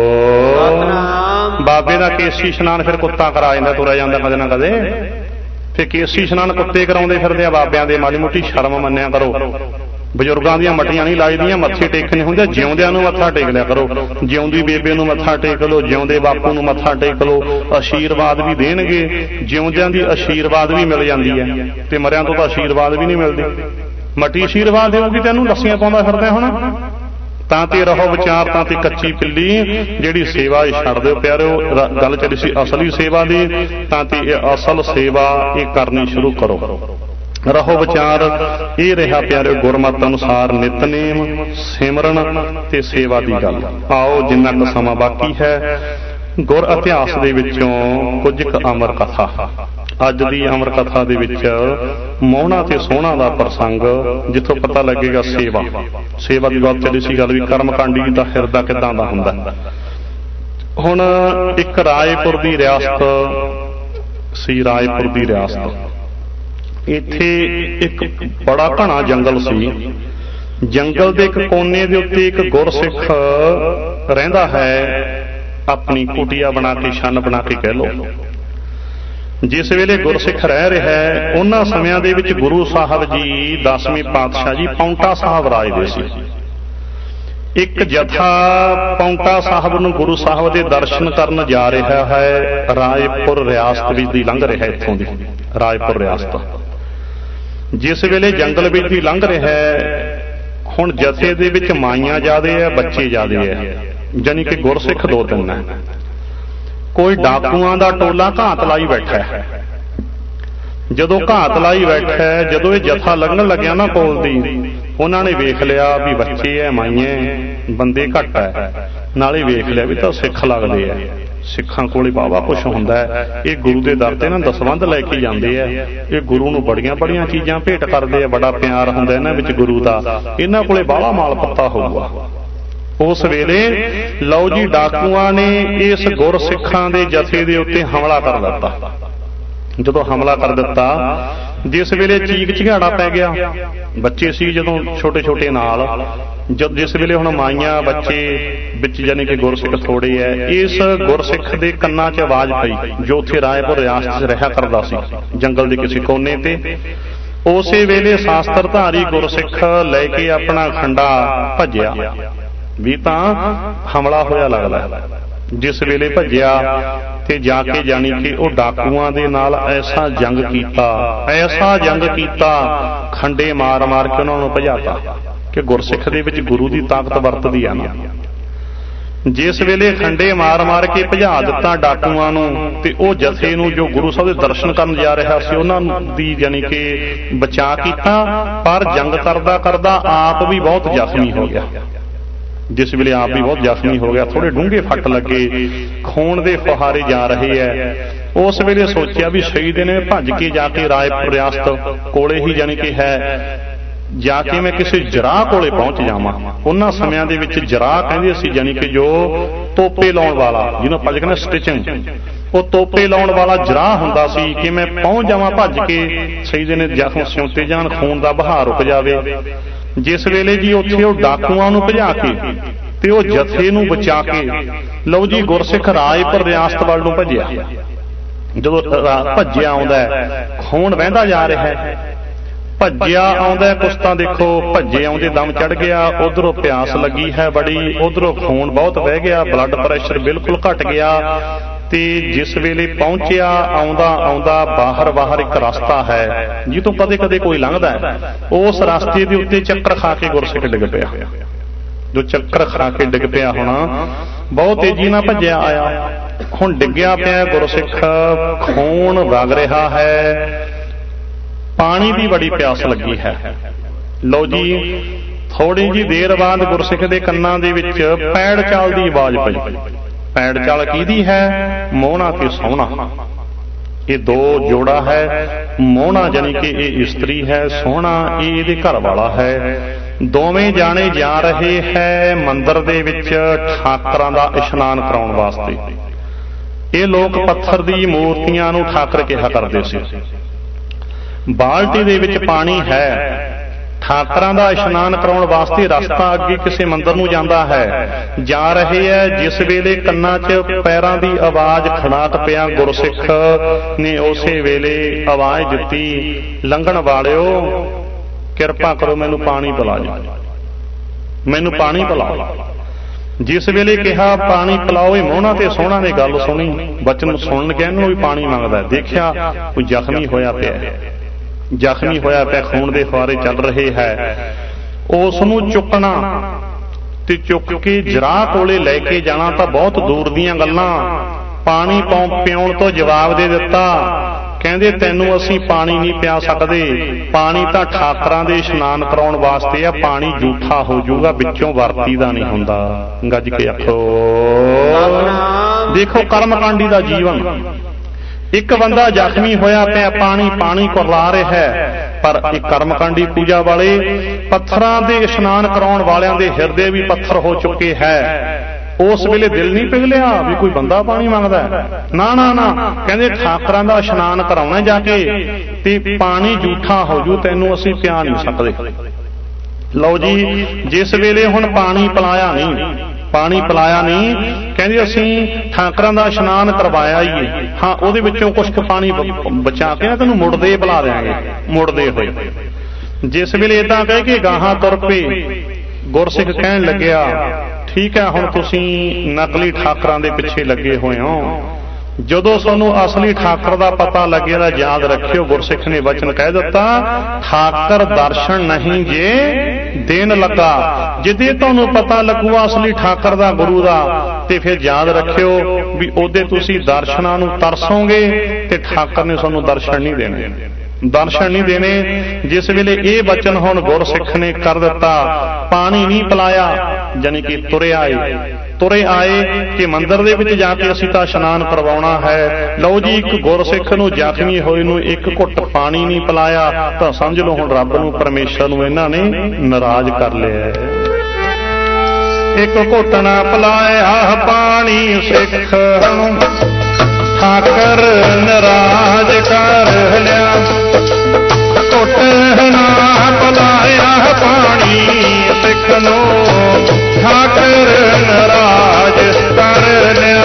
ਬਾਬੇ ਦਾ ਕੇਸੀ ਇਸ਼ਨਾਨ ਫਿਰ ਕੁੱਤਾ ਕਰਾ ਜਾਂਦਾ, ਤੁਰਿਆ ਜਾਂਦਾ ਕਦੇ ਨਾ ਕਦੇ। ਫਿਰ ਕੇਸੀ ਇਸ਼ਨਾਨ ਕੁੱਤੇ ਕਰਾਉਂਦੇ ਫਿਰਦੇ ਆ ਬਾਬਿਆਂ ਦੇ। ਮਾੜੀ ਮੋਟੀ ਸ਼ਰਮ ਮੰਨਿਆ ਕਰੋ। ਬਜ਼ੁਰਗਾਂ ਦੀਆਂ ਮੱਟੀਆਂ ਨਹੀਂ ਲਾਈਦੀਆਂ, ਮੱਥੇ ਟੇਕਣੇ ਹੁੰਦੇ। ਜਿਉਂਦਿਆਂ ਨੂੰ ਮੱਥਾ ਟੇਕ ਲਿਆ ਕਰੋ। ਜਿਉਂਦੀ ਬੇਬੇ ਨੂੰ ਮੱਥਾ ਟੇਕ ਲਓ, ਜਿਉਂਦੇ ਬਾਪੂ ਨੂੰ ਮੱਥਾ ਟੇਕ ਲਓ, ਆਸ਼ੀਰਵਾਦ ਵੀ ਦੇਣਗੇ। ਜਿਉਂਦਿਆਂ ਦੀ ਆਸ਼ੀਰਵਾਦ ਵੀ ਮਿਲ ਜਾਂਦੀ ਹੈ, ਤੇ ਮਰਿਆਂ ਤੋਂ ਤਾਂ ਆਸ਼ੀਰਵਾਦ ਵੀ ਨਹੀਂ ਮਿਲਦੀ। ਮੱਟੀ ਆਸ਼ੀਰਵਾਦ ਦੇਊਗੀ, ਤੈਨੂੰ ਲੱਸੀਆਂ ਪਾਉਂਦਾ ਫਿਰਦਾ ਹੁਣ। ਤਾਂ ਤੇ ਰਹੋ ਵਿਚਾਰ, ਤਾਂ ਤੇ ਕੱਚੀ ਪਿੱਲੀ ਜਿਹੜੀ ਸੇਵਾ ਇਹ ਛੱਡ ਦਿਓ ਪਿਆਰਿਓ। ਗੱਲ ਚੱਲੀ ਸੀ ਅਸਲੀ ਸੇਵਾ ਦੀ, ਤਾਂ ਤੇ ਇਹ ਅਸਲ ਸੇਵਾ ਇਹ ਕਰਨੀ ਸ਼ੁਰੂ ਕਰੋ। ਰਹੋ ਵਿਚਾਰ ਇਹ ਰਿਹਾ ਪਿਆਰਿਓ ਗੁਰਮਤਿ ਅਨੁਸਾਰ ਨਿਤਨੇਮ, ਸਿਮਰਨ ਤੇ ਸੇਵਾ ਦੀ ਗੱਲ। ਆਓ ਜਿੰਨਾ ਕੁ ਸਮਾਂ ਬਾਕੀ ਹੈ ਗੁਰ ਇਤਿਹਾਸ ਦੇ ਵਿੱਚੋਂ ਕੁਝ ਕੁ ਅਮਰ ਕਥਾ। ਅੱਜ ਦੀ ਅਮਰ ਕਥਾ ਦੇ ਵਿੱਚ ਮੋਹਣਾ ਤੇ ਸੋਹਣਾ ਦਾ ਪ੍ਰਸੰਗ, ਜਿੱਥੋਂ ਪਤਾ ਲੱਗੇਗਾ ਸੇਵਾ ਸੇਵਾ ਦੀ ਗੱਲ ਚੱਲੀ ਸੀ। ਗੱਲ ਵੀ ਕਰਮਕਾਂਡੀ ਦਾ ਹਿਰਦਾ ਕਿੱਦਾਂ ਦਾ ਹੁੰਦਾ। ਹੁਣ ਇੱਕ ਰਾਏਪੁਰ ਦੀ ਰਿਆਸਤ ਸੀ, ਰਾਏਪੁਰ ਦੀ ਰਿਆਸਤ। ਇੱਥੇ ਇੱਕ ਬੜਾ ਘਣਾ ਜੰਗਲ ਸੀ। ਜੰਗਲ ਦੇ ਇੱਕ ਕੋਨੇ ਦੇ ਉੱਤੇ ਇੱਕ ਗੁਰਸਿੱਖ ਰਹਿੰਦਾ ਹੈ, ਆਪਣੀ ਕੁਟੀਆ ਬਣਾ ਕੇ, ਛੰਨ ਬਣਾ ਕੇ ਕਹਿ ਲਓ। ਜਿਸ ਵੇਲੇ ਗੁਰਸਿੱਖ ਰਹਿ ਰਿਹਾ ਹੈ, ਉਹਨਾਂ ਸਮਿਆਂ ਦੇ ਵਿੱਚ ਗੁਰੂ ਸਾਹਿਬ ਜੀ ਦਸਵੇਂ ਪਾਤਸ਼ਾਹ ਜੀ ਪਾਉਂਟਾ ਸਾਹਿਬ ਰਾਜਦੇ ਸੀ। ਇੱਕ ਜਥਾ ਪਾਉਂਟਾ ਸਾਹਿਬ ਨੂੰ ਗੁਰੂ ਸਾਹਿਬ ਦੇ ਦਰਸ਼ਨ ਕਰਨ ਜਾ ਰਿਹਾ ਹੈ। ਰਾਏਪੁਰ ਰਿਆਸਤ ਵਿੱਚ ਦੀ ਲੰਘ ਰਿਹਾ, ਇੱਥੋਂ ਦੀ ਰਾਏਪੁਰ ਰਿਆਸਤ। ਜਿਸ ਵੇਲੇ ਜੰਗਲ ਵਿੱਚ ਦੀ ਲੰਘ ਰਿਹਾ ਹੈ, ਹੁਣ ਜਥੇ ਦੇ ਵਿੱਚ ਮਾਈਆਂ ਜ਼ਿਆਦੇ ਹੈ, ਬੱਚੇ ਜ਼ਿਆਦੇ ਹੈ, ਜਾਨੀ ਕਿ ਗੁਰਸਿੱਖ ਦੋ ਤਿੰਨ ਹੈ। ਕੋਈ ਡਾਕੂਆਂ ਦਾ ਟੋਲਾ ਘਾਤ ਲਾਈ ਬੈਠਾ ਹੈ। ਜਦੋਂ ਘਾਤ ਲਾਈ ਬੈਠਾ ਹੈ, ਜਦੋਂ ਇਹ ਜਥਾ ਲੰਘਣ ਲੱਗਿਆ ਨਾ ਕੋਲ ਦੀ, ਉਹਨਾਂ ਨੇ ਵੇਖ ਲਿਆ ਵੀ ਬੱਚੇ ਐ, ਮਾਈਏ, ਬੰਦੇ ਘੱਟ ਹੈ। ਨਾਲੇ ਵੇਖ ਲਿਆ ਵੀ ਤਾਂ ਸਿੱਖ ਲੱਗਦੇ ਆ। ਸਿੱਖਾਂ ਕੋਲੇ ਵਾਹਵਾ ਕੁਛ ਹੁੰਦਾ ਹੈ। ਇਹ ਗੁਰੂ ਦੇ ਦਰ ਤੇ ਨਾ ਦਸਵੰਧ ਲੈ ਕੇ ਜਾਂਦੇ ਆ। ਇਹ ਗੁਰੂ ਨੂੰ ਬੜੀਆਂ ਬੜੀਆਂ ਚੀਜ਼ਾਂ ਭੇਟ ਕਰਦੇ ਆ, ਬੜਾ ਪਿਆਰ ਹੁੰਦਾ ਇਹਨਾਂ ਵਿੱਚ ਗੁਰੂ ਦਾ। ਇਹਨਾਂ ਕੋਲੇ ਬਾਹਲਾ ਮਾਲ ਪੱਤਾ ਹੋਊਗਾ। ਉਸ ਵੇਲੇ ਲਓ ਜੀ ਡਾਕੂਆਂ ਨੇ ਇਸ ਗੁਰਸਿੱਖਾਂ ਦੇ ਜਥੇ ਦੇ ਉੱਤੇ ਹਮਲਾ ਕਰ ਦਿੱਤਾ। ਜਦੋਂ ਹਮਲਾ ਕਰ ਦਿੱਤਾ, ਜਿਸ ਵੇਲੇ ਚੀਕ ਝਿਹਾੜਾ ਪੈ ਗਿਆ, ਬੱਚੇ ਸੀ ਜਦੋਂ ਛੋਟੇ ਛੋਟੇ ਨਾਲ, ਜਦ ਜਿਸ ਵੇਲੇ ਹੁਣ ਮਾਈਆਂ ਬੱਚੇ ਵਿੱਚ ਜਾਨੀ ਕਿ ਗੁਰਸਿੱਖ ਥੋੜੇ ਐ, ਇਸ ਗੁਰਸਿੱਖ ਦੇ ਕੰਨਾਂ 'ਚ ਆਵਾਜ਼ ਪਈ, ਜੋ ਉੱਥੇ ਰਾਏਪੁਰ ਰਿਆਸਤ 'ਚ ਰਿਹਾ ਕਰਦਾ ਸੀ, ਜੰਗਲ ਦੇ ਕਿਸੇ ਕੋਨੇ ਤੇ। ਉਸੇ ਵੇਲੇ ਸ਼ਾਸਤਰਧਾਰੀ ਗੁਰਸਿੱਖ ਲੈ ਕੇ ਆਪਣਾ ਖੰਡਾ ਭੱਜਿਆ ਵੀ ਤਾਂ ਹਮਲਾ ਹੋਇਆ ਲੱਗਦਾ। ਜਿਸ ਵੇਲੇ ਭੱਜਿਆ ਤੇ ਜਾ ਕੇ ਜਾਣੀ ਕਿ ਉਹ ਡਾਕੂਆਂ ਦੇ ਨਾਲ ਐਸਾ ਜੰਗ ਕੀਤਾ, ਐਸਾ ਜੰਗ ਕੀਤਾ, ਖੰਡੇ ਮਾਰ ਮਾਰ ਕੇ ਉਹਨਾਂ ਨੂੰ ਭਜਾਤਾ। ਕਿ ਗੁਰਸਿੱਖ ਦੇ ਵਿੱਚ ਗੁਰੂ ਦੀ ਤਾਕਤ ਵਰਤਦੀ ਆ ਨਾ। ਜਿਸ ਵੇਲੇ ਖੰਡੇ ਮਾਰ ਮਾਰ ਕੇ ਭਜਾ ਦਿੱਤਾ ਡਾਕੂਆਂ ਨੂੰ, ਤੇ ਉਹ ਜਥੇ ਨੂੰ ਜੋ ਗੁਰੂ ਸਾਹਿਬ ਦੇ ਦਰਸ਼ਨ ਕਰਨ ਜਾ ਰਿਹਾ ਸੀ, ਉਹਨਾਂ ਦੀ ਜਾਣੀ ਕਿ ਬਚਾ ਕੀਤਾ। ਪਰ ਜੰਗ ਕਰਦਾ ਕਰਦਾ ਆਪ ਵੀ ਬਹੁਤ ਜ਼ਖਮੀ ਹੋ ਗਿਆ। ਜਿਸ ਵੇਲੇ ਆਪ ਵੀ ਬਹੁਤ ਜ਼ਖਮੀ ਹੋ ਗਿਆ, ਥੋੜੇ ਡੂੰਘੇ ਫੱਟ ਲੱਗੇ, ਖੂਨ ਦੇ ਫੁਹਾਰੇ ਜਾ ਰਹੇ ਐ। ਉਸ ਵੇਲੇ ਸੋਚਿਆ ਵੀ ਸ਼ਹੀਦ ਨੇ ਭੱਜ ਕੇ ਜਾ ਕੇ ਰਾਏਪੁਰ ਰਿਆਸਤ ਕੋਲੇ ਹੀ ਜਾਣੀ ਕਿ ਹੈ, ਜਾ ਕੇ ਮੈਂ ਕਿਸੇ ਜਰਾਹ ਕੋਲੇ ਪਹੁੰਚ ਜਾਵਾਂ। ਉਹਨਾਂ ਸਮਿਆਂ ਦੇ ਵਿੱਚ ਜਰਾਹ ਕਹਿੰਦੇ ਸੀ, ਜਾਣੀ ਕਿ ਜੋ ਤੋਪੇ ਲਾਉਣ ਵਾਲਾ, ਜਿਹਨੂੰ ਆਪਾਂ ਕਹਿੰਦੇ ਸਟਿਚਿੰਗ, ਉਹ ਤੋਪੇ ਲਾਉਣ ਵਾਲਾ ਜਰਾਹ ਹੁੰਦਾ ਸੀ ਕਿ ਮੈਂ ਪਹੁੰਚ ਜਾਵਾਂ ਭੱਜ ਕੇ, ਸ਼ਹੀਦ ਨੇ ਜ਼ਖਮ ਸਿਉਂਤੇ ਜਾਣ, ਖੂਨ ਦਾ ਬਹਾਅ ਰੁਕ ਜਾਵੇ। ਜਿਸ ਵੇਲੇ ਜੀ ਉੱਥੇ ਉਹ ਡਾਕੂਆਂ ਨੂੰ ਭਜਾ ਕੇ ਤੇ ਉਹ ਜਥੇ ਨੂੰ ਬਚਾ ਕੇ, ਲਓ ਜੀ ਗੁਰਸਿੱਖ ਰਾਏਪੁਰ ਰਿਆਸਤ ਵੱਲ ਨੂੰ ਭੱਜਿਆ। ਜਦੋਂ ਭੱਜਿਆ ਆਉਂਦਾ, ਖੂਨ ਵਹਿੰਦਾ ਜਾ ਰਿਹਾ ਹੈ, ਭੱਜਿਆ ਆਉਂਦਾ। ਕੁਛ ਤਾਂ ਦੇਖੋ ਭੱਜੇ ਆਉਂਦੇ ਦਮ ਚੜ ਗਿਆ, ਉਧਰੋਂ ਪਿਆਸ ਲੱਗੀ ਹੈ ਬੜੀ, ਉਧਰੋਂ ਖੂਨ ਬਹੁਤ ਵਹਿ ਗਿਆ, ਬਲੱਡ ਪ੍ਰੈਸ਼ਰ ਬਿਲਕੁਲ ਘਟ ਗਿਆ। ਤੇ ਜਿਸ ਵੇਲੇ ਪਹੁੰਚਿਆ, ਆਉਂਦਾ ਆਉਂਦਾ ਬਾਹਰ ਬਾਹਰ ਇੱਕ ਰਸਤਾ ਹੈ ਜਿੱਥੋਂ ਕਦੇ ਕਦੇ ਕੋਈ ਲੰਘਦਾ ਹੈ, ਉਸ ਰਸਤੇ ਦੇ ਉੱਤੇ ਚੱਕਰ ਖਾ ਕੇ ਗੁਰਸਿੱਖ ਡਿੱਗ ਪਿਆ। ਜੋ ਚੱਕਰ ਖਾ ਕੇ ਡਿੱਗ ਪਿਆ ਹੋਣਾ, ਬਹੁਤ ਤੇਜ਼ੀ ਨਾਲ ਭੱਜਿਆ ਆਇਆ, ਹੁਣ ਡਿੱਗਿਆ ਪਿਆ ਗੁਰਸਿੱਖ, ਖੂਨ ਵਗ ਰਿਹਾ ਹੈ, ਪਾਣੀ ਦੀ ਬੜੀ ਪਿਆਸ ਲੱਗੀ ਹੈ। ਲਓ ਜੀ, ਥੋੜੀ ਜਿਹੀ ਦੇਰ ਬਾਅਦ ਗੁਰਸਿੱਖ ਦੇ ਕੰਨਾਂ ਦੇ ਵਿੱਚ ਪੈੜ ਚਾਲ ਦੀ ਆਵਾਜ਼ ਪਈ। ਪੈੜ ਚਾਲ ਕਿਹਦੀ ਹੈ? ਮੋਹਣਾ ਤੇ ਸੋਹਣਾ। ਇਹ ਦੋ ਜੋੜਾ ਹੈ। ਮੋਹਣਾ ਜਾਨੀ ਕਿ ਇਹ ਇਸਤਰੀ ਹੈ, ਸੋਹਣਾ ਇਹ ਇਹਦੇ ਘਰ ਵਾਲਾ ਹੈ। ਦੋਵੇਂ ਜਾਣੇ ਜਾ ਰਹੇ ਹੈ ਮੰਦਿਰ ਦੇ ਵਿੱਚ ਠਾਕਰਾਂ ਦਾ ਇਸ਼ਨਾਨ ਕਰਾਉਣ ਵਾਸਤੇ। ਇਹ ਲੋਕ ਪੱਥਰ ਦੀ ਮੂਰਤੀਆਂ ਨੂੰ ਠਾਕਰ ਕਿਹਾ ਕਰਦੇ ਸੀ। ਬਾਲਟੀ ਦੇ ਵਿੱਚ ਪਾਣੀ ਹੈ, ਠਾਕਰਾਂ ਦਾ ਇਸ਼ਨਾਨ ਕਰਾਉਣ ਵਾਸਤੇ ਰਸਤਾ ਅੱਗੇ ਕਿਸੇ ਮੰਦਿਰ ਨੂੰ ਜਾਂਦਾ ਹੈ। ਜਾ ਰਹੇ ਹੈ, ਜਿਸ ਵੇਲੇ ਕੰਨਾਂ 'ਚ ਪੈਰਾਂ ਦੀ ਆਵਾਜ਼ ਖੜਾਕ ਪਿਆ, ਗੁਰਸਿੱਖ ਨੇ ਉਸੇ ਵੇਲੇ ਆਵਾਜ਼ ਦਿੱਤੀ, ਲੰਘਣ ਵਾਲਿਓ ਕਿਰਪਾ ਕਰੋ ਮੈਨੂੰ ਪਾਣੀ ਪਿਲਾ ਜੀ, ਮੈਨੂੰ ਪਾਣੀ ਪਿਲਾਓ। ਜਿਸ ਵੇਲੇ ਕਿਹਾ ਪਾਣੀ ਪਿਲਾਓ, ਇਹ ਮੋਹਣਾ ਤੇ ਸੋਹਣਾ ਨੇ ਗੱਲ ਸੁਣੀ, ਬਚਨ ਸੁਣਨ ਕੇ ਇਹਨੂੰ ਵੀ ਪਾਣੀ ਮੰਗਦਾ। ਦੇਖਿਆ ਕੋਈ ਜ਼ਖਮੀ ਹੋਇਆ ਪਿਆ, ਜ਼ਖਮੀ ਹੋਇਆ ਪਿਆ, ਖੂਨ ਦੇ ਫੁਆਰੇ ਚੱਲ ਰਹੇ ਹੈ। ਉਸ ਨੂੰ ਚੁੱਕਣਾ ਤੇ ਚੁੱਕ ਕੇ ਜਰਾਹ ਕੋਲੇ ਲੈ ਕੇ ਜਾਣਾ ਤਾਂ ਬਹੁਤ ਦੂਰ ਦੀਆਂ ਗੱਲਾਂ। ਪਾਣੀ ਪਿਆਉਣ ਤੋਂ ਜਵਾਬ ਦੇ ਦਿੱਤਾ, ਕਹਿੰਦੇ ਤੈਨੂੰ ਅਸੀਂ ਪਾਣੀ ਨਹੀਂ ਪਿਆ ਸਕਦੇ, ਪਾਣੀ ਤਾਂ ਠਾਕਰਾਂ ਦੇ ਇਸ਼ਨਾਨ ਕਰਾਉਣ ਵਾਸਤੇ ਆ, ਪਾਣੀ ਝੂਠਾ ਹੋ ਜਾਊਗਾ, ਵਿੱਚੋਂ ਵਰਤੀ ਦਾ ਨਹੀਂ ਹੁੰਦਾ। ਗੱਜ ਕੇ ਆਖੋ। ਦੇਖੋ ਕਰਮਕਾਂਡੀ ਦਾ ਜੀਵਨ। ਇੱਕ ਬੰਦਾ ਜ਼ਖਮੀ ਹੋਇਆ ਪਿਆ, ਪਾਣੀ ਪਾਣੀ ਕੁਰਲਾ ਰਿਹਾ ਹੈ, ਪਰ ਇਹ ਕਰਮਕਾਂਡੀ ਪੂਜਾ ਵਾਲੇ, ਪੱਥਰਾਂ ਦੇ ਇਸ਼ਨਾਨ ਕਰਾਉਣ ਵਾਲਿਆਂ ਦੇ ਹਿਰਦੇ ਵੀ ਪੱਥਰ ਹੋ ਚੁੱਕੇ ਹੈ। ਉਸ ਵੇਲੇ ਦਿਲ ਨਹੀਂ ਪਿਘਲਿਆ ਵੀ ਕੋਈ ਬੰਦਾ ਪਾਣੀ ਮੰਗਦਾ, ਨਾ ਨਾ ਨਾ, ਕਹਿੰਦੇ ਠਾਕਰਾਂ ਦਾ ਇਸ਼ਨਾਨ ਕਰਾਉਣਾ ਜਾ ਕੇ ਤੇ ਪਾਣੀ ਝੂਠਾ ਹੋ ਜੂ, ਤੈਨੂੰ ਅਸੀਂ ਪਿਆ ਨਹੀਂ ਸਕਦੇ। ਲਓ ਜੀ, ਜਿਸ ਵੇਲੇ ਹੁਣ ਪਾਣੀ ਪਿਲਾਇਆ ਨਹੀਂ, ਪਾਣੀ ਪਿਲਾਇਆ ਨਹੀਂ, ਕਹਿੰਦੇ ਅਸੀਂ ਠਾਕਰਾਂ ਦਾ ਇਸ਼ਨਾਨ ਕਰਵਾਇਆ ਹੀ ਹੈ, ਹਾਂ ਉਹਦੇ ਵਿੱਚੋਂ ਕੁਛ ਕੁ ਪਾਣੀ ਬਚਾ ਕੇ ਨਾ ਤੈਨੂੰ ਮੁੜਦੇ ਪਿਲਾ ਦਿਆਂਗੇ। ਮੁੜਦੇ ਹੋਏ ਜਿਸ ਵੇਲੇ ਏਦਾਂ ਕਹਿ ਕੇ ਗਾਹਾਂ ਤੁਰ ਪਏ, ਗੁਰਸਿੱਖ ਕਹਿਣ ਲੱਗਿਆ ਠੀਕ ਹੈ ਹੁਣ ਤੁਸੀਂ ਨਕਲੀ ਠਾਕਰਾਂ ਦੇ ਪਿੱਛੇ ਲੱਗੇ ਹੋਏ ਹੋ, ਜਦੋਂ ਤੁਹਾਨੂੰ ਅਸਲੀ ਠਾਕਰ ਦਾ ਪਤਾ ਲੱਗੇ ਤਾਂ ਯਾਦ ਰੱਖਿਓ, ਗੁਰਸਿੱਖ ਨੇ ਵਚਨ ਕਹਿ ਦਿੱਤਾ, ਠਾਕਰ ਦਰਸ਼ਨ ਨਹੀਂ ਜੇ ਦੇਣ ਲੱਗਾ। ਜਿੱਦੇ ਤੁਹਾਨੂੰ ਪਤਾ ਲੱਗੂਗਾ ਅਸਲੀ ਠਾਕਰ ਦਾ, ਗੁਰੂ ਦਾ, ਤੇ ਫਿਰ ਯਾਦ ਰੱਖਿਓ ਵੀ ਉਹਦੇ ਤੁਸੀਂ ਦਰਸ਼ਨਾਂ ਨੂੰ ਤਰਸੋਗੇ ਤੇ ਠਾਕਰ ਨੇ ਤੁਹਾਨੂੰ ਦਰਸ਼ਨ ਨਹੀਂ ਦੇਣੇ, ਦਰਸ਼ਨ ਨਹੀਂ ਦੇਣੇ। ਜਿਸ ਵੇਲੇ ਇਹ ਵਚਨ ਹੁਣ ਗੁਰਸਿੱਖ ਨੇ ਕਰ ਦਿੱਤਾ, ਪਾਣੀ ਨਹੀਂ ਪਿਲਾਇਆ, ਜਾਨੀ ਕਿ ਤੁਰੇ ਆਏ, ਤੁਰੇ ਆਏ ਕਿ ਮੰਦਿਰ ਦੇ ਵਿੱਚ ਜਾ ਕੇ ਅਸੀਂ ਤਾਂ ਇਸ਼ਨਾਨ ਕਰਵਾਉਣਾ ਹੈ। ਲਓ ਜੀ, ਇੱਕ ਗੁਰਸਿੱਖ ਨੂੰ ਜ਼ਖਮੀ ਹੋਏ ਨੂੰ ਇੱਕ ਘੁੱਟ ਪਾਣੀ ਨਹੀਂ ਪਿਲਾਇਆ ਤਾਂ ਸਮਝ ਲਓ ਹੁਣ ਰੱਬ ਨੂੰ, ਪਰਮੇਸ਼ਰ ਨੂੰ ਇਹਨਾਂ ਨੇ ਨਾਰਾਜ਼ ਕਰ ਲਿਆ। ਇੱਕ ਘੁੱਟ ਨਾ ਪਿਲਾਇਆ ਪਾਣੀ ਸਿੱਖ ਨੂੰ, ਠਾਕਰ ਨਾਰਾਜ਼ ਕਰ ਲਿਆ। ਘੁੱਟ ਨਾ ਪਿਲਾਇਆ ਪਾਣੀ ਸਿੱਖ ਨੂੰ, ਠਾਕਰ ਨਾਰਾਜ਼ ਕਰ ਲਿਆ।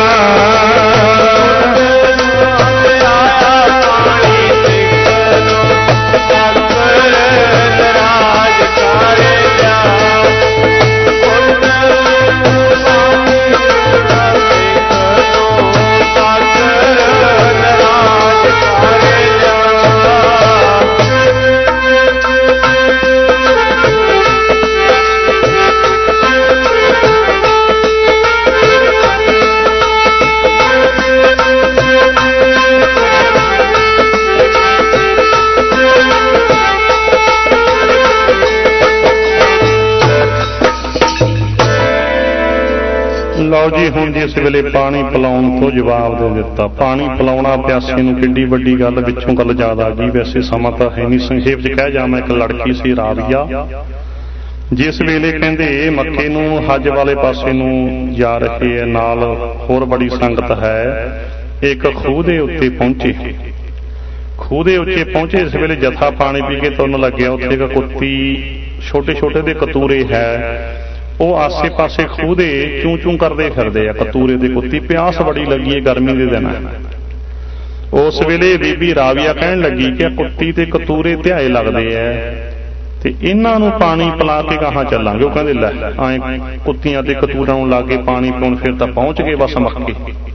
ਲਓ ਜੀ, ਹੁਣ ਜਿਸ ਵੇਲੇ ਪਾਣੀ ਪਿਲਾਉਣ ਤੋਂ ਜਵਾਬ ਦੇ ਦਿੱਤਾ, ਪਾਣੀ ਪਿਲਾਉਣਾ ਪਿਆਸੇ ਨੂੰ ਕਿੱਡੀ ਵੱਡੀ ਗੱਲ, ਵਿੱਚੋਂ ਗੱਲ ਯਾਦ ਆ ਗਈ। ਵੈਸੇ ਸਮਾਂ ਤਾਂ ਹੈ ਨਹੀਂ, ਸੰਖੇਪ 'ਚ ਕਹਿ ਜਾਵਾਂ, ਇੱਕ ਲੜਕੀ ਸੀ ਰਾਵੀਆ, ਜਿਸ ਵੇਲੇ ਕਹਿੰਦੇ ਮੱਕੇ ਨੂੰ ਹੱਜ ਵਾਲੇ ਪਾਸੇ ਨੂੰ ਜਾ ਰਹੇ ਹੈ, ਨਾਲ ਹੋਰ ਬੜੀ ਸੰਗਤ ਹੈ, ਇੱਕ ਖੂਹ ਦੇ ਉੱਤੇ ਪਹੁੰਚੇ। ਖੂਹ ਦੇ ਉੱਤੇ ਪਹੁੰਚੇ ਇਸ ਵੇਲੇ ਜਥਾ ਪਾਣੀ ਪੀ ਕੇ ਤੁਰਨ ਲੱਗਿਆ। ਉੱਥੇ ਇੱਕ ਕੁੱਤੀ, ਛੋਟੇ ਛੋਟੇ ਦੇ ਕਤੂਰੇ ਹੈ, ਉਹ ਆਸੇ ਪਾਸੇ ਖੂਹ ਦੇ ਚੂੰ ਚੂੰ ਕਰਦੇ ਫਿਰਦੇ ਆ, ਕਤੂਰੇ ਦੇ ਕੁੱਤੀ। ਪਿਆਸ ਬੜੀ ਲੱਗੀ ਹੈ, ਗਰਮੀ ਦੇ ਦਿਨ ਹੈ। ਉਸ ਵੇਲੇ ਬੀਬੀ ਰਾਵੀਆ ਕਹਿਣ ਲੱਗੀ ਕਿ ਕੁੱਤੀ ਤੇ ਕਤੂਰੇ ਧਿਆਏ ਲੱਗਦੇ ਐ ਤੇ ਇਹਨਾਂ ਨੂੰ ਪਾਣੀ ਪਿਲਾ ਕੇ ਕਹਾਂ ਚੱਲਾਂਗੇ। ਉਹ ਕਹਿੰਦੇ ਲੈ ਐਂ ਕੁੱਤੀਆਂ ਤੇ ਕਤੂਰਾਂ ਨੂੰ ਲਾ ਕੇ ਪਾਣੀ ਪਾਉਣ, ਫਿਰ ਤਾਂ ਪਹੁੰਚ ਗਏ ਬਸ ਮੱਕੇ।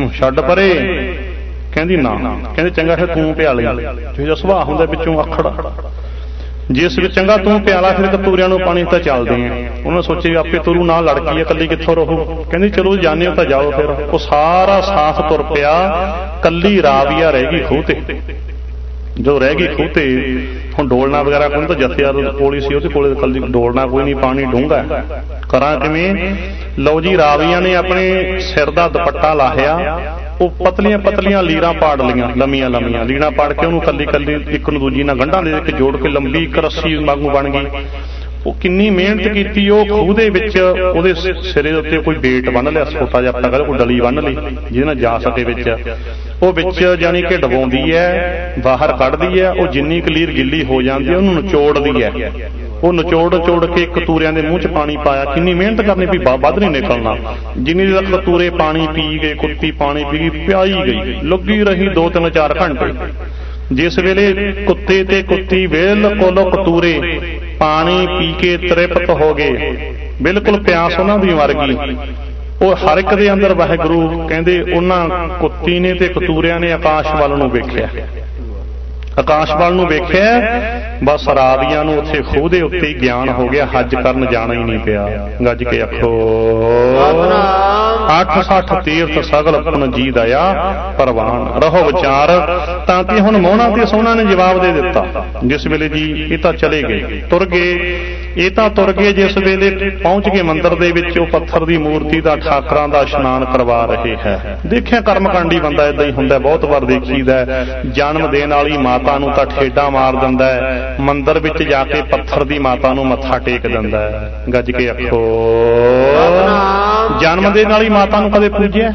ਛੱਡ ਪਰੇ। ਕਹਿੰਦੀ ਨਾ। ਕਹਿੰਦੇ ਚੰਗਾ ਫਿਰ ਤੂੰ ਪਿਆ ਲਈ। ਜਿਹੋ ਸੁਭਾਅ ਹੁੰਦਾ ਵਿੱਚੋਂ ਆਖੜ, ਜਿਸ ਵਿੱਚ ਚੰਗਾ ਤੂੰ ਪਿਆਲਾ ਫਿਰ ਕਤੂਰਿਆਂ ਨੂੰ ਪਾਣੀ ਤਾਂ ਚੱਲਦੇ ਆ। ਉਹਨਾਂ ਸੋਚੇ ਆਪੇ ਤੁਰੂ ਨਾਲ ਲੜਕੀ ਹੈ, ਇਕੱਲੀ ਕਿੱਥੋਂ ਰਹੂ। ਕਹਿੰਦੀ ਚਲੋ ਜਾਣੇ ਹੋ ਤਾਂ ਜਾਓ। ਫਿਰ ਉਹ ਸਾਰਾ ਸਾਥ ਤੁਰ ਪਿਆ, ਕੱਲੀ ਰਾਵੀਆ ਰਹਿ ਗਈ ਖੂਹ ਤੇ। ਜੋ ਰਹਿ ਗਈ ਖੂਹ ਤੇ ਹੁਣ ਡੋਲਣਾ ਵਗੈਰਾ ਕੋਈ ਤਾਂ ਜਥੇਦਾਰ ਕੋਲ ਹੀ ਸੀ, ਉਹਦੇ ਕੋਲ ਕੱਲੀ ਡੋਲਣਾ ਕੋਈ ਨਹੀਂ, ਪਾਣੀ ਡੂੰਘਾ ਕਰਾਂ ਕਿਵੇਂ। ਲਓ ਜੀ ਰਾਵੀਆਂ ਨੇ ਆਪਣੇ ਸਿਰ ਦਾ ਦੁਪੱਟਾ ਲਾਹਿਆ, ਉਹ ਪਤਲੀਆਂ ਪਤਲੀਆਂ ਲੀਰਾਂ ਪਾੜ ਲਈਆਂ, ਲੰਮੀਆਂ ਲੰਮੀਆਂ ਲੀਰਾਂ ਪਾੜ ਕੇ ਉਹਨੂੰ ਕੱਲੀ ਕੱਲੀ ਇੱਕ ਨੂੰ ਦੂਜੀ ਨਾਲ ਗੰਢਾਂ ਦੇ ਕੇ ਜੋੜ ਕੇ ਲੰਬੀ ਇੱਕ ਰੱਸੀ ਵਾਂਗੂ ਬਣ ਗਈ। ਉਹ ਕਿੰਨੀ ਮਿਹਨਤ ਕੀਤੀ। ਉਹ ਖੂਹ ਦੇ ਵਿੱਚ ਉਹਦੇ ਸਿਰੇ ਦੇ ਉੱਤੇ ਕੋਈ ਬੇਟ ਬੰਨ੍ਹ ਲਿਆ, ਛੋਟਾ ਜਿਹਾ ਆਪਾਂ ਕਹਿੰਦੇ ਕੋਈ ਡਲੀ ਬੰਨ੍ਹ ਲਈ ਜਿਹਦੇ ਨਾਲ ਜਾ ਸਕੇ ਵਿੱਚ। ਉਹ ਵਿੱਚ ਜਾਣੀ ਕਿ ਡਬਾਉਂਦੀ ਹੈ, ਬਾਹਰ ਕੱਢਦੀ ਹੈ। ਉਹ ਜਿੰਨੀ ਕਲੀਰ ਗਿੱਲੀ ਹੋ ਜਾਂਦੀ ਹੈ ਉਹਨੂੰ ਨਿਚੋੜਦੀ ਹੈ। ਉਹ ਨਿਚੋੜ ਨਿਚੋੜ ਕੇ ਕਤੂਰਿਆਂ ਦੇ ਮੂੰਹ 'ਚ ਪਾਣੀ ਪਾਇਆ। ਕਿੰਨੀ ਮਿਹਨਤ ਕਰਨੀ ਵੀ ਵੱਧ ਨਹੀਂ ਨਿਕਲਣਾ। ਜਿੰਨੀ ਦੇਰ ਕਤੂਰੇ ਪਾਣੀ ਪੀ ਗਏ, ਕੁੱਤੀ ਪਾਣੀ ਪੀ ਗਈ, ਪਿਆਈ ਗਈ, ਲੱਗੀ ਰਹੀ ਦੋ ਤਿੰਨ ਚਾਰ ਘੰਟੇ। ਜਿਸ ਵੇਲੇ ਕੁੱਤੇ ਤੇ ਕੁੱਤੀ ਬਿਲਕੁਲ ਕਤੂਰੇ ਪਾਣੀ ਪੀ ਕੇ ਤ੍ਰਿਪਤ ਹੋ ਗਏ, ਬਿਲਕੁਲ ਪਿਆਸ ਉਹਨਾਂ ਦੀ ਮਰ ਗਈ। ਉਹ ਹਰ ਇੱਕ ਦੇ ਅੰਦਰ ਵਾਹਿਗੁਰੂ ਕਹਿੰਦੇ ਉਹਨਾਂ ਕੁੱਤੀ ਨੇ ਤੇ ਕਤੂਰਿਆਂ ਨੇ ਆਕਾਸ਼ ਵੱਲ ਨੂੰ ਵੇਖਿਆ। ਆਕਾਸ਼ ਵੱਲ ਨੂੰ ਵੇਖਿਆ, ਬਸ ਰਾਵੀਆਂ ਨੂੰ ਉੱਥੇ ਖੂਹ ਦੇ ਉੱਤੇ ਹੀ ਗਿਆਨ ਹੋ ਗਿਆ, ਹੱਜ ਕਰਨ ਜਾਣਾ ਹੀ ਨਹੀਂ ਪਿਆ। ਗੱਜ ਕੇ ਆਖੋ ਅੱਠ ਸੱਠ ਤੀਰਥ ਸਗਲ ਪੁਨ ਜੀ ਦਇਆ ਪ੍ਰਵਾਨ ਰਹੋ ਵਿਚਾਰ। ਤਾਂ ਤੇ ਹੁਣ ਮੋਹਣਾ ਤੇ ਸੋਹਣਾ ਨੇ ਜਵਾਬ ਦੇ ਦਿੱਤਾ। ਜਿਸ ਵੇਲੇ ਜੀ ਇਹ ਤਾਂ ਚਲੇ ਗਏ, ਤੁਰ ਗਏ। ਇਹ ਤਾਂ ਤੁਰ ਗਏ ਜਿਸ ਵੇਲੇ ਪਹੁੰਚ ਗਏ ਮੰਦਿਰ ਦੇ ਵਿੱਚ, ਉਹ ਪੱਥਰ ਦੀ ਮੂਰਤੀ ਦਾ ਠਾਕਰਾਂ ਦਾ ਇਸ਼ਨਾਨ ਕਰਵਾ ਰਹੇ ਹੈ। ਦੇਖਿਆ ਕਰਮਕਾਂਡੀ ਬੰਦਾ ਏਦਾਂ ਹੀ ਹੁੰਦਾ, ਬਹੁਤ ਵਾਰ ਦੇਖੀਦਾ। ਜਨਮ ਦੇਣ ਵਾਲੀ ਮਾਤਾ ਨੂੰ ਤਾਂ ਠੇਡਾ ਮਾਰ ਦਿੰਦਾ ਹੈ, ਮੰਦਿਰ ਵਿੱਚ ਜਾ ਕੇ ਪੱਥਰ ਦੀ ਮਾਤਾ ਨੂੰ ਮੱਥਾ ਟੇਕ ਦਿੰਦਾ ਹੈ। ਗੱਜ ਕੇ ਆਖੋ ਜਨਮ ਦੇਣ ਵਾਲੀ ਮਾਤਾ ਨੂੰ ਕਦੇ ਪੂਜਿਆ?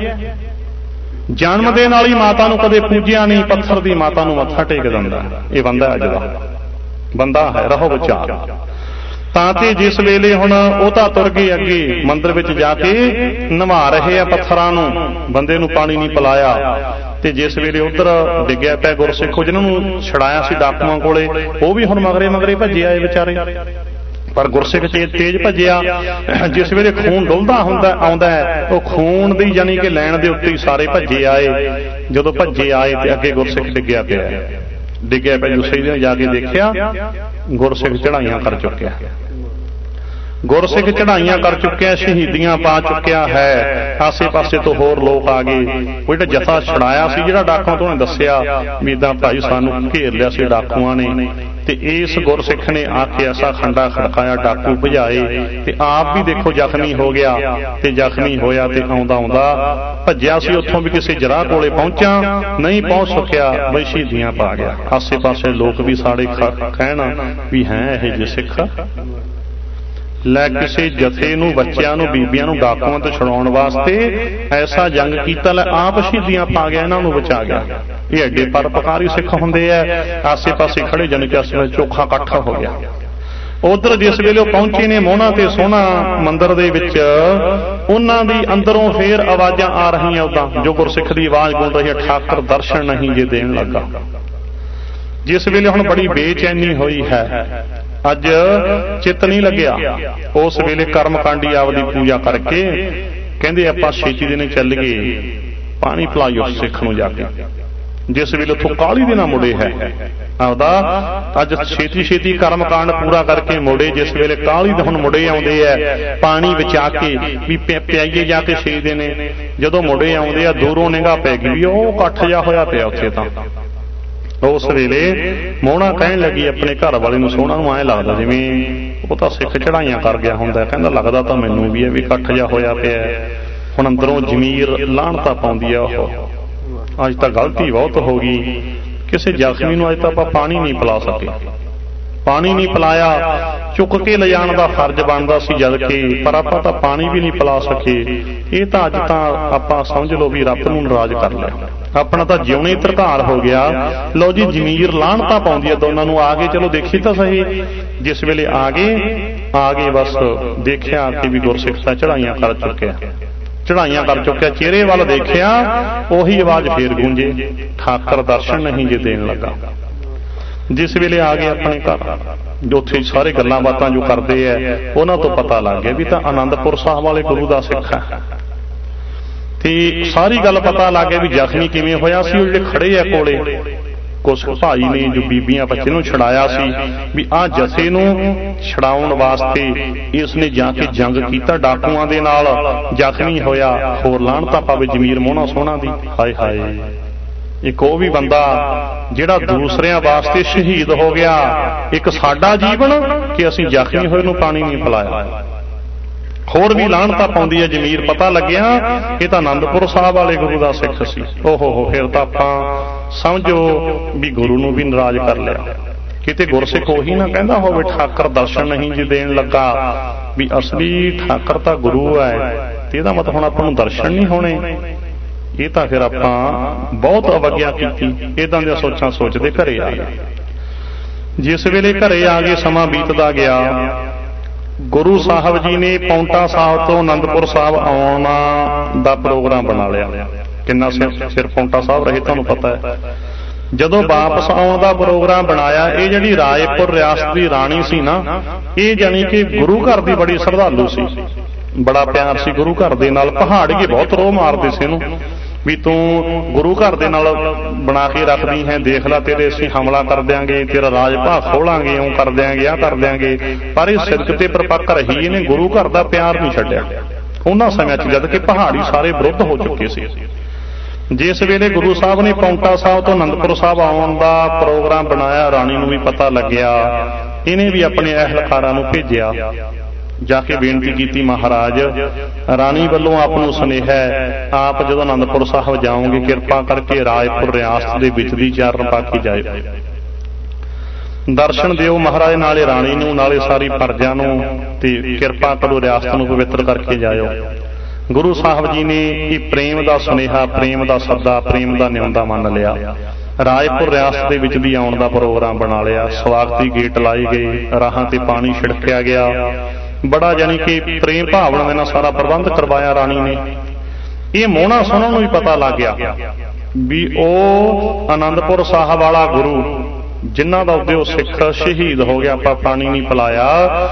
ਜਨਮ ਦੇਣ ਵਾਲੀ ਮਾਤਾ ਨੂੰ ਕਦੇ ਪੂਜਿਆ ਨਹੀਂ, ਪੱਥਰ ਦੀ ਮਾਤਾ ਨੂੰ ਮੱਥਾ ਟੇਕ ਦਿੰਦਾ। ਇਹ ਬੰਦਾ ਅੱਜ ਦਾ ਬੰਦਾ ਹੈ, ਰਹੋ ਵਿਚਾਰ। ਤਾਂ ਤੇ ਜਿਸ ਵੇਲੇ ਹੁਣ ਉਹ ਤਾਂ ਤੁਰ ਗਏ ਅੱਗੇ, ਮੰਦਿਰ ਵਿੱਚ ਜਾ ਕੇ ਨਵਾ ਰਹੇ ਆ ਪੱਥਰਾਂ ਨੂੰ, ਬੰਦੇ ਨੂੰ ਪਾਣੀ ਨਹੀਂ ਪਿਲਾਇਆ। ਤੇ ਜਿਸ ਵੇਲੇ ਉਧਰ ਡਿੱਗਿਆ ਪਿਆ ਗੁਰਸਿੱਖ, ਜਿਹਨਾਂ ਨੂੰ ਛੜਾਇਆ ਸੀ ਡਾਕੂਆਂ ਕੋਲੇ, ਉਹ ਵੀ ਹੁਣ ਮਗਰੇ ਮਗਰੇ ਭੱਜੇ ਆਏ ਵਿਚਾਰੇ। ਪਰ ਗੁਰਸਿੱਖ ਤੇਜ਼ ਭੱਜਿਆ। ਜਿਸ ਵੇਲੇ ਖੂਨ ਡੁੱਲਦਾ ਹੁੰਦਾ ਆਉਂਦਾ ਹੈ, ਉਹ ਖੂਨ ਦੀ ਜਾਣੀ ਕਿ ਲੈਣ ਦੇ ਉੱਤੇ ਹੀ ਸਾਰੇ ਭੱਜੇ ਆਏ। ਜਦੋਂ ਭੱਜੇ ਆਏ ਤੇ ਅੱਗੇ ਗੁਰਸਿੱਖ ਡਿੱਗਿਆ ਪਿਆ ਡਿੱਗਿਆ ਪਿਆ ਜੁਸੇ ਨੇ ਜਾ ਕੇ ਦੇਖਿਆ, ਗੁਰਸਿੱਖ ਚੜਾਈਆਂ ਕਰ ਚੁੱਕਿਆ। ਗੁਰਸਿੱਖ ਚੜਾਈਆਂ ਕਰ ਚੁੱਕਿਆ, ਸ਼ਹੀਦੀਆਂ ਪਾ ਚੁੱਕਿਆ ਹੈ। ਆਸੇ ਪਾਸੇ ਤੋਂ ਹੋਰ ਲੋਕ ਆ ਗਏ। ਉਹ ਜਿਹੜਾ ਜਥਾ ਛੜਾਇਆ ਸੀ, ਜਿਹੜਾ ਡਾਕੂਆਂ ਤੋਂ ਉਹਨੇ ਦੱਸਿਆ ਵੀ ਏਦਾਂ ਭਾਈ ਸਾਨੂੰ ਘੇਰ ਲਿਆ ਸੀ ਡਾਕੂਆਂ ਨੇ, ਤੇ ਇਸ ਗੁਰਸਿੱਖ ਨੇ ਆ ਕੇ ਐਸਾ ਖੰਡਾ ਖੜਕਾਇਆ, ਡਾਕੂ ਭਜਾਏ, ਤੇ ਆਪ ਵੀ ਦੇਖੋ ਜ਼ਖਮੀ ਹੋ ਗਿਆ। ਤੇ ਜ਼ਖਮੀ ਹੋਇਆ ਤੇ ਆਉਂਦਾ ਆਉਂਦਾ ਭੱਜਿਆ ਸੀ ਉੱਥੋਂ ਵੀ ਕਿਸੇ ਜਰਾਹ ਕੋਲੇ ਪਹੁੰਚਾ, ਨਹੀਂ ਪਹੁੰਚ ਸਕਿਆ, ਬਈ ਸ਼ਹੀਦੀਆਂ ਪਾ ਗਿਆ। ਆਸੇ ਪਾਸੇ ਲੋਕ ਵੀ ਸਾਡੇ ਕਹਿਣ ਵੀ ਹੈ ਇਹ ਜੇ ਸਿੱਖ ਲੈ ਕਿਸੇ ਜਥੇ ਨੂੰ, ਬੱਚਿਆਂ ਨੂੰ, ਬੀਬੀਆਂ ਨੂੰ ਡਾਕੂਆਂ ਤੋਂ ਛੁਡਾਉਣ ਵਾਸਤੇ ਐਸਾ ਜੰਗ ਕੀਤਾ, ਲੈ ਆਪ ਸ਼ਹੀਦੀਆਂ ਪਾ ਗਿਆ, ਇਹਨਾਂ ਨੂੰ ਬਚਾ ਗਿਆ। ਇਹ ਐਡੇ ਪਰਪਕਾਰੀ ਸਿੱਖ ਹੁੰਦੇ ਆ। ਆਸੇ ਪਾਸੇ ਖੜੇ ਜਨ ਕੇ ਅਸਲ ਚੋਖਾ ਇਕੱਠਾ ਹੋ ਗਿਆ। ਉਧਰ ਜਿਸ ਵੇਲੇ ਉਹ ਪਹੁੰਚੇ ਨੇ ਮੋਹਣਾ ਤੇ ਸੋਹਣਾ ਮੰਦਿਰ ਦੇ ਵਿੱਚ, ਉਹਨਾਂ ਦੀ ਅੰਦਰੋਂ ਫੇਰ ਆਵਾਜ਼ਾਂ ਆ ਰਹੀਆਂ ਉਦਾਂ, ਜੋ ਗੁਰਸਿੱਖ ਦੀ ਆਵਾਜ਼ ਬੋਲ ਰਹੀ ਹੈ, ਠਾਕਰ ਦਰਸ਼ਨ ਨਹੀਂ ਜੇ ਦੇਣ ਲੱਗਾ। ਜਿਸ ਵੇਲੇ ਹੁਣ ਬੜੀ ਬੇਚੈਨੀ ਹੋਈ ਹੈ, ਅੱਜ ਚਿੱਤ ਨਹੀਂ ਲੱਗਿਆ। ਉਸ ਵੇਲੇ ਕਰਮਕਾਂਡੀ ਆਪਦੀ ਪੂਜਾ ਕਰਕੇ ਕਹਿੰਦੇ ਆਪਾਂ ਛੇਤੀ ਦਿਨੇ ਚੱਲ ਗਏ, ਪਾਣੀ ਪਿਲਾਇਓ ਸਿੱਖ ਨੂੰ ਜਾ ਕੇ। ਜਿਸ ਵੇਲੇ ਉੱਥੋਂ ਕਾਹਲੀ ਦੇ ਨਾਲ ਮੁੜੇ ਹੈ ਆਪਦਾ, ਅੱਜ ਛੇਤੀ ਛੇਤੀ ਕਰਮਕਾਂਡ ਪੂਰਾ ਕਰਕੇ ਮੁੜੇ। ਜਿਸ ਵੇਲੇ ਕਾਹਲੀ ਦੇ ਹੁਣ ਮੁੜੇ ਆਉਂਦੇ ਆ ਪਾਣੀ ਵਿਚਾ ਕੇ ਵੀ ਪਿਆਈਏ ਜਾ ਕੇ ਛੇ ਦਿਨੇ। ਜਦੋਂ ਮੁੜੇ ਆਉਂਦੇ ਆ ਦੂਰੋਂ ਨਿਗਾਹ ਪੈ ਗਈ ਵੀ ਉਹ ਇਕੱਠ ਜਾ ਹੋਇਆ ਪਿਆ ਉੱਥੇ। ਤਾਂ ਉਸ ਵੇਲੇ ਮੋਹਣਾ ਕਹਿਣ ਲੱਗੀ ਆਪਣੇ ਘਰ ਵਾਲੇ ਨੂੰ, ਸੋਹਣਾ ਨੂੰ ਐਂ ਲੱਗਦਾ ਜਿਵੇਂ ਉਹ ਤਾਂ ਸਿੱਖ ਚੜਾਈਆਂ ਕਰ ਗਿਆ ਹੁੰਦਾ। ਕਹਿੰਦਾ ਲੱਗਦਾ ਤਾਂ ਮੈਨੂੰ ਵੀ ਹੈ ਵੀ ਇਕੱਠ ਜਾ ਹੋਇਆ ਪਿਆ। ਹੁਣ ਅੰਦਰੋਂ ਜ਼ਮੀਰ ਲਾਹਣਤਾ ਪਾਉਂਦੀ ਆ, ਉਹ ਅੱਜ ਤਾਂ ਗਲਤੀ ਬਹੁਤ ਹੋ ਗਈ। ਕਿਸੇ ਜ਼ਖਮੀ ਨੂੰ ਅੱਜ ਤਾਂ ਆਪਾਂ ਪਾਣੀ ਨਹੀਂ ਪਿਲਾ ਸਕੇ, ਪਾਣੀ ਨਹੀਂ ਪਿਲਾਇਆ। ਚੁੱਕ ਕੇ ਲਿਜਾਣ ਦਾ ਫਰਜ਼ ਬਣਦਾ ਸੀ ਜਦ ਕਿ, ਪਰ ਆਪਾਂ ਤਾਂ ਪਾਣੀ ਵੀ ਨਹੀਂ ਪਿਲਾ ਸਕੇ। ਇਹ ਤਾਂ ਅੱਜ ਤਾਂ ਆਪਾਂ ਸਮਝ ਲਓ ਵੀ ਰੱਬ ਨੂੰ ਨਾਰਾਜ਼ ਕਰ ਲਿਆ, ਆਪਣਾ ਤਾਂ ਜਿਉਣੇ ਹੀ ਧਰਕਾਰ ਹੋ ਗਿਆ। ਲਓ ਜੀ ਜ਼ਮੀਰ ਲਾਹਣਤਾ ਪਾਉਂਦੀ ਹੈ ਦੋਨਾਂ ਨੂੰ। ਆ ਗਏ, ਚਲੋ ਦੇਖੀ ਤਾਂ ਸਹੀ। ਜਿਸ ਵੇਲੇ ਆ ਗਏ ਆ ਗਏ ਬਸ ਦੇਖਿਆ ਕਿ ਵੀ ਗੁਰਸਿੱਖ ਤਾਂ ਚੜਾਈਆਂ ਕਰ ਚੁੱਕਿਆ, ਚੜਾਈਆਂ ਕਰ ਚੁੱਕਿਆ। ਚਿਹਰੇ ਵੱਲ ਦੇਖਿਆ, ਉਹੀ ਆਵਾਜ਼ ਫੇਰ ਗੂੰਜੇ, ਠਾਕਰ ਦਰਸ਼ਨ ਨਹੀਂ ਜੇ ਦੇਣ ਲੱਗਾ। ਜਿਸ ਵੇਲੇ ਆ ਗਏ ਆਪਣੇ ਘਰ, ਜੋ ਉੱਥੇ ਸਾਰੇ ਗੱਲਾਂ ਬਾਤਾਂ ਜੋ ਕਰਦੇ ਆ, ਉਹਨਾਂ ਤੋਂ ਪਤਾ ਲੱਗ ਗਿਆ ਵੀ ਤਾਂ ਆਨੰਦਪੁਰ ਸਾਹਿਬ ਵਾਲੇ ਗੁਰੂ ਦਾ ਸਿੱਖ ਹੈ। ਤੇ ਸਾਰੀ ਗੱਲ ਪਤਾ ਲੱਗ ਗਿਆ ਵੀ ਜ਼ਖਮੀ ਕਿਵੇਂ ਹੋਇਆ ਸੀ। ਉਹ ਜਿਹੜੇ ਖੜੇ ਆ ਕੋਲੇ ਕੁਛ ਭਾਈ ਨੇ ਜੋ ਬੀਬੀਆਂ ਬੱਚੇ ਨੂੰ ਛੁਡਾਇਆ ਸੀ ਵੀ ਆਹ ਜਥੇ ਨੂੰ ਛੁਡਾਉਣ ਵਾਸਤੇ ਇਸ ਨੇ ਜਾ ਕੇ ਜੰਗ ਕੀਤਾ ਡਾਕੂਆਂ ਦੇ ਨਾਲ, ਜ਼ਖਮੀ ਹੋਇਆ। ਹੋਰ ਲਾਹਣਤਾਂ ਪਾਵੇ ਜ਼ਮੀਰ ਮੋਹਣਾ ਸੋਹਣਾ ਦੀ। ਹਾਏ ਹਾਏ, ਇੱਕ ਉਹ ਵੀ ਬੰਦਾ ਜਿਹੜਾ ਦੂਸਰਿਆਂ ਵਾਸਤੇ ਸ਼ਹੀਦ ਹੋ ਗਿਆ। ਇੱਕ ਸਾਡਾ ਜੀਵਨ ਕਿ ਅਸੀਂ ਜ਼ਖਮੀ ਹੋਏ ਨੂੰ ਪਾਣੀ ਨਹੀਂ ਪਿਲਾਇਆ। ਹੋਰ ਵੀ ਲਾਹਣਤਾਂ ਪਾਉਂਦੀ ਹੈ ਜ਼ਮੀਰ। ਪਤਾ ਲੱਗਿਆ ਇਹ ਤਾਂ ਆਨੰਦਪੁਰ ਸਾਹਿਬ ਵਾਲੇ ਗੁਰੂ ਦਾ ਸਿੱਖ ਸੀ। ਓਹੋ ਹੋ, ਫਿਰ ਤਾਂ ਆਪਾਂ ਸਮਝੋ ਵੀ ਗੁਰੂ ਨੂੰ ਵੀ ਨਾਰਾਜ਼ ਕਰ ਲਿਆ। ਕਿਤੇ ਗੁਰਸਿੱਖ ਉਹੀ ਨਾ ਕਹਿੰਦਾ ਹੋਵੇ ਠਾਕਰ ਦਰਸ਼ਨ ਨਹੀਂ ਜੀ ਦੇਣ ਲੱਗਾ ਵੀ ਅਸਲੀ ਠਾਕਰ ਤਾਂ ਗੁਰੂ ਹੈ, ਤੇ ਇਹਦਾ ਮਤਲਬ ਹੁਣ ਆਪਾਂ ਨੂੰ ਦਰਸ਼ਨ ਨਹੀਂ ਹੋਣੇ। ਇਹ ਤਾਂ ਫਿਰ ਆਪਾਂ ਬਹੁਤ ਅਵਗਿਆ ਕੀਤੀ। ਇਦਾਂ ਦੀਆਂ ਸੋਚਾਂ ਸੋਚਦੇ ਘਰੇ ਆ ਗਏ। ਜਿਸ ਵੇਲੇ ਘਰੇ ਆ ਗਏ ਸਮਾਂ ਬੀਤਦਾ ਗਿਆ। ਗੁਰੂ ਸਾਹਿਬ ਜੀ ਨੇ ਪਾਉਂਟਾ ਸਾਹਿਬ ਤੋਂ ਆਨੰਦਪੁਰ ਸਾਹਿਬ ਆਉਣ ਦਾ ਪ੍ਰੋਗਰਾਮ ਬਣਾ ਲਿਆ। ਕਿੰਨਾ ਸਿਰ ਪਾਉਂਟਾ ਸਾਹਿਬ ਰਹੇ ਤੁਹਾਨੂੰ ਪਤਾ ਹੈ। ਜਦੋਂ ਵਾਪਸ ਆਉਣ ਦਾ ਪ੍ਰੋਗਰਾਮ ਬਣਾਇਆ, ਇਹ ਜਿਹੜੀ ਰਾਏਪੁਰ ਰਿਆਸਤ ਦੀ ਰਾਣੀ ਸੀ ਨਾ, ਇਹ ਜਾਣੀ ਕਿ ਗੁਰੂ ਘਰ ਦੀ ਬੜੀ ਸ਼ਰਧਾਲੂ ਸੀ, ਬੜਾ ਪਿਆਰ ਸੀ ਗੁਰੂ ਘਰ ਦੇ ਨਾਲ। ਪਹਾੜੀਏ ਬਹੁਤ ਰੋਹ ਮਾਰਦੇ ਸੀ ਇਹਨੂੰ ਵੀ ਤੂੰ ਗੁਰੂ ਘਰ ਦੇ ਨਾਲ ਬਣਾ ਕੇ ਰੱਖਦੀ ਹੈ, ਦੇਖ ਲੈ ਤੇਰੇ ਅਸੀਂ ਹਮਲਾ ਕਰ ਦਿਆਂਗੇ, ਤੇਰਾ ਰਾਜ ਭਾਅ ਖੋਲਾਂਗੇ, ਇਉਂ ਕਰ ਦਿਆਂਗੇ, ਆਹ ਕਰ ਦਿਆਂਗੇ। ਪਰ ਇਹ ਸਿਦਕ ਤੇ ਪਰਪੱਕ ਰਹੀ, ਇਹਨੇ ਗੁਰੂ ਘਰ ਦਾ ਪਿਆਰ ਨਹੀਂ ਛੱਡਿਆ ਉਹਨਾਂ ਸਮਿਆਂ 'ਚ ਜਦ ਕਿ ਪਹਾੜੀ ਸਾਰੇ ਵਿਰੁੱਧ ਹੋ ਚੁੱਕੇ ਸੀ। ਜਿਸ ਵੇਲੇ ਗੁਰੂ ਸਾਹਿਬ ਨੇ ਪਾਉਂਟਾ ਸਾਹਿਬ ਤੋਂ ਆਨੰਦਪੁਰ ਸਾਹਿਬ ਆਉਣ ਦਾ ਪ੍ਰੋਗਰਾਮ ਬਣਾਇਆ, ਰਾਣੀ ਨੂੰ ਵੀ ਪਤਾ ਲੱਗਿਆ। ਇਹਨੇ ਵੀ ਆਪਣੇ ਅਹਿਲਕਾਰਾਂ ਨੂੰ ਭੇਜਿਆ, ਜਾ ਕੇ ਬੇਨਤੀ ਕੀਤੀ ਮਹਾਰਾਜ ਰਾਣੀ ਵੱਲੋਂ ਆਪ ਨੂੰ ਸੁਨੇਹਾ ਹੈ, ਆਪ ਜਦੋਂ ਆਨੰਦਪੁਰ ਸਾਹਿਬ ਜਾਓਗੇ ਕਿਰਪਾ ਕਰਕੇ ਰਾਏਪੁਰ ਰਿਆਸਤ ਦੇ ਵਿੱਚ ਦੀ ਚਾਰਨ ਪਾ ਕੇ ਜਾਇਓ, ਦਰਸ਼ਨ ਦਿਓ ਮਹਾਰਾਜ, ਨਾਲੇ ਰਾਣੀ ਨੂੰ ਨਾਲੇ ਸਾਰੀ ਪ੍ਰਜਾ ਨੂੰ, ਤੇ ਕਿਰਪਾ ਕਰੋ ਰਿਆਸਤ ਨੂੰ ਪਵਿੱਤਰ ਕਰਕੇ ਜਾਇਓ। ਗੁਰੂ ਸਾਹਿਬ ਜੀ ਨੇ ਇਹ ਪ੍ਰੇਮ ਦਾ ਸੁਨੇਹਾ, ਪ੍ਰੇਮ ਦਾ ਸੱਦਾ, ਪ੍ਰੇਮ ਦਾ ਨਿਉਂਦਾ ਮੰਨ ਲਿਆ। ਰਾਏਪੁਰ ਰਿਆਸਤ ਦੇ ਵਿੱਚ ਦੀ ਆਉਣ ਦਾ ਪ੍ਰੋਗਰਾਮ ਬਣਾ ਲਿਆ। ਸਵਾਗਤੀ ਗੇਟ ਲਾਏ ਗਏ, ਰਾਹਾਂ ਤੇ ਪਾਣੀ ਛਿੜਕਿਆ ਗਿਆ। ਬੜਾ ਜਾਣੀ ਕਿ ਪ੍ਰੇਮ ਭਾਵਨਾ ਦੇ ਨਾਲ ਸਾਰਾ ਪ੍ਰਬੰਧ ਕਰਵਾਇਆ ਰਾਣੀ ਨੇ। ਇਹ ਮੋਹਣਾ ਸੋਹਣਾ ਨੂੰ ਵੀ ਪਤਾ ਲੱਗ ਗਿਆ ਵੀ ਉਹ ਆਨੰਦਪੁਰ ਸਾਹਿਬ ਵਾਲਾ ਗੁਰੂ ਜਿਨ੍ਹਾਂ ਦਾ ਉਹਦੇ ਉਹ ਸਿੱਖ ਸ਼ਹੀਦ ਹੋ ਗਿਆ, ਆਪਾਂ ਪਾਣੀ ਨਹੀਂ ਪਿਲਾਇਆ,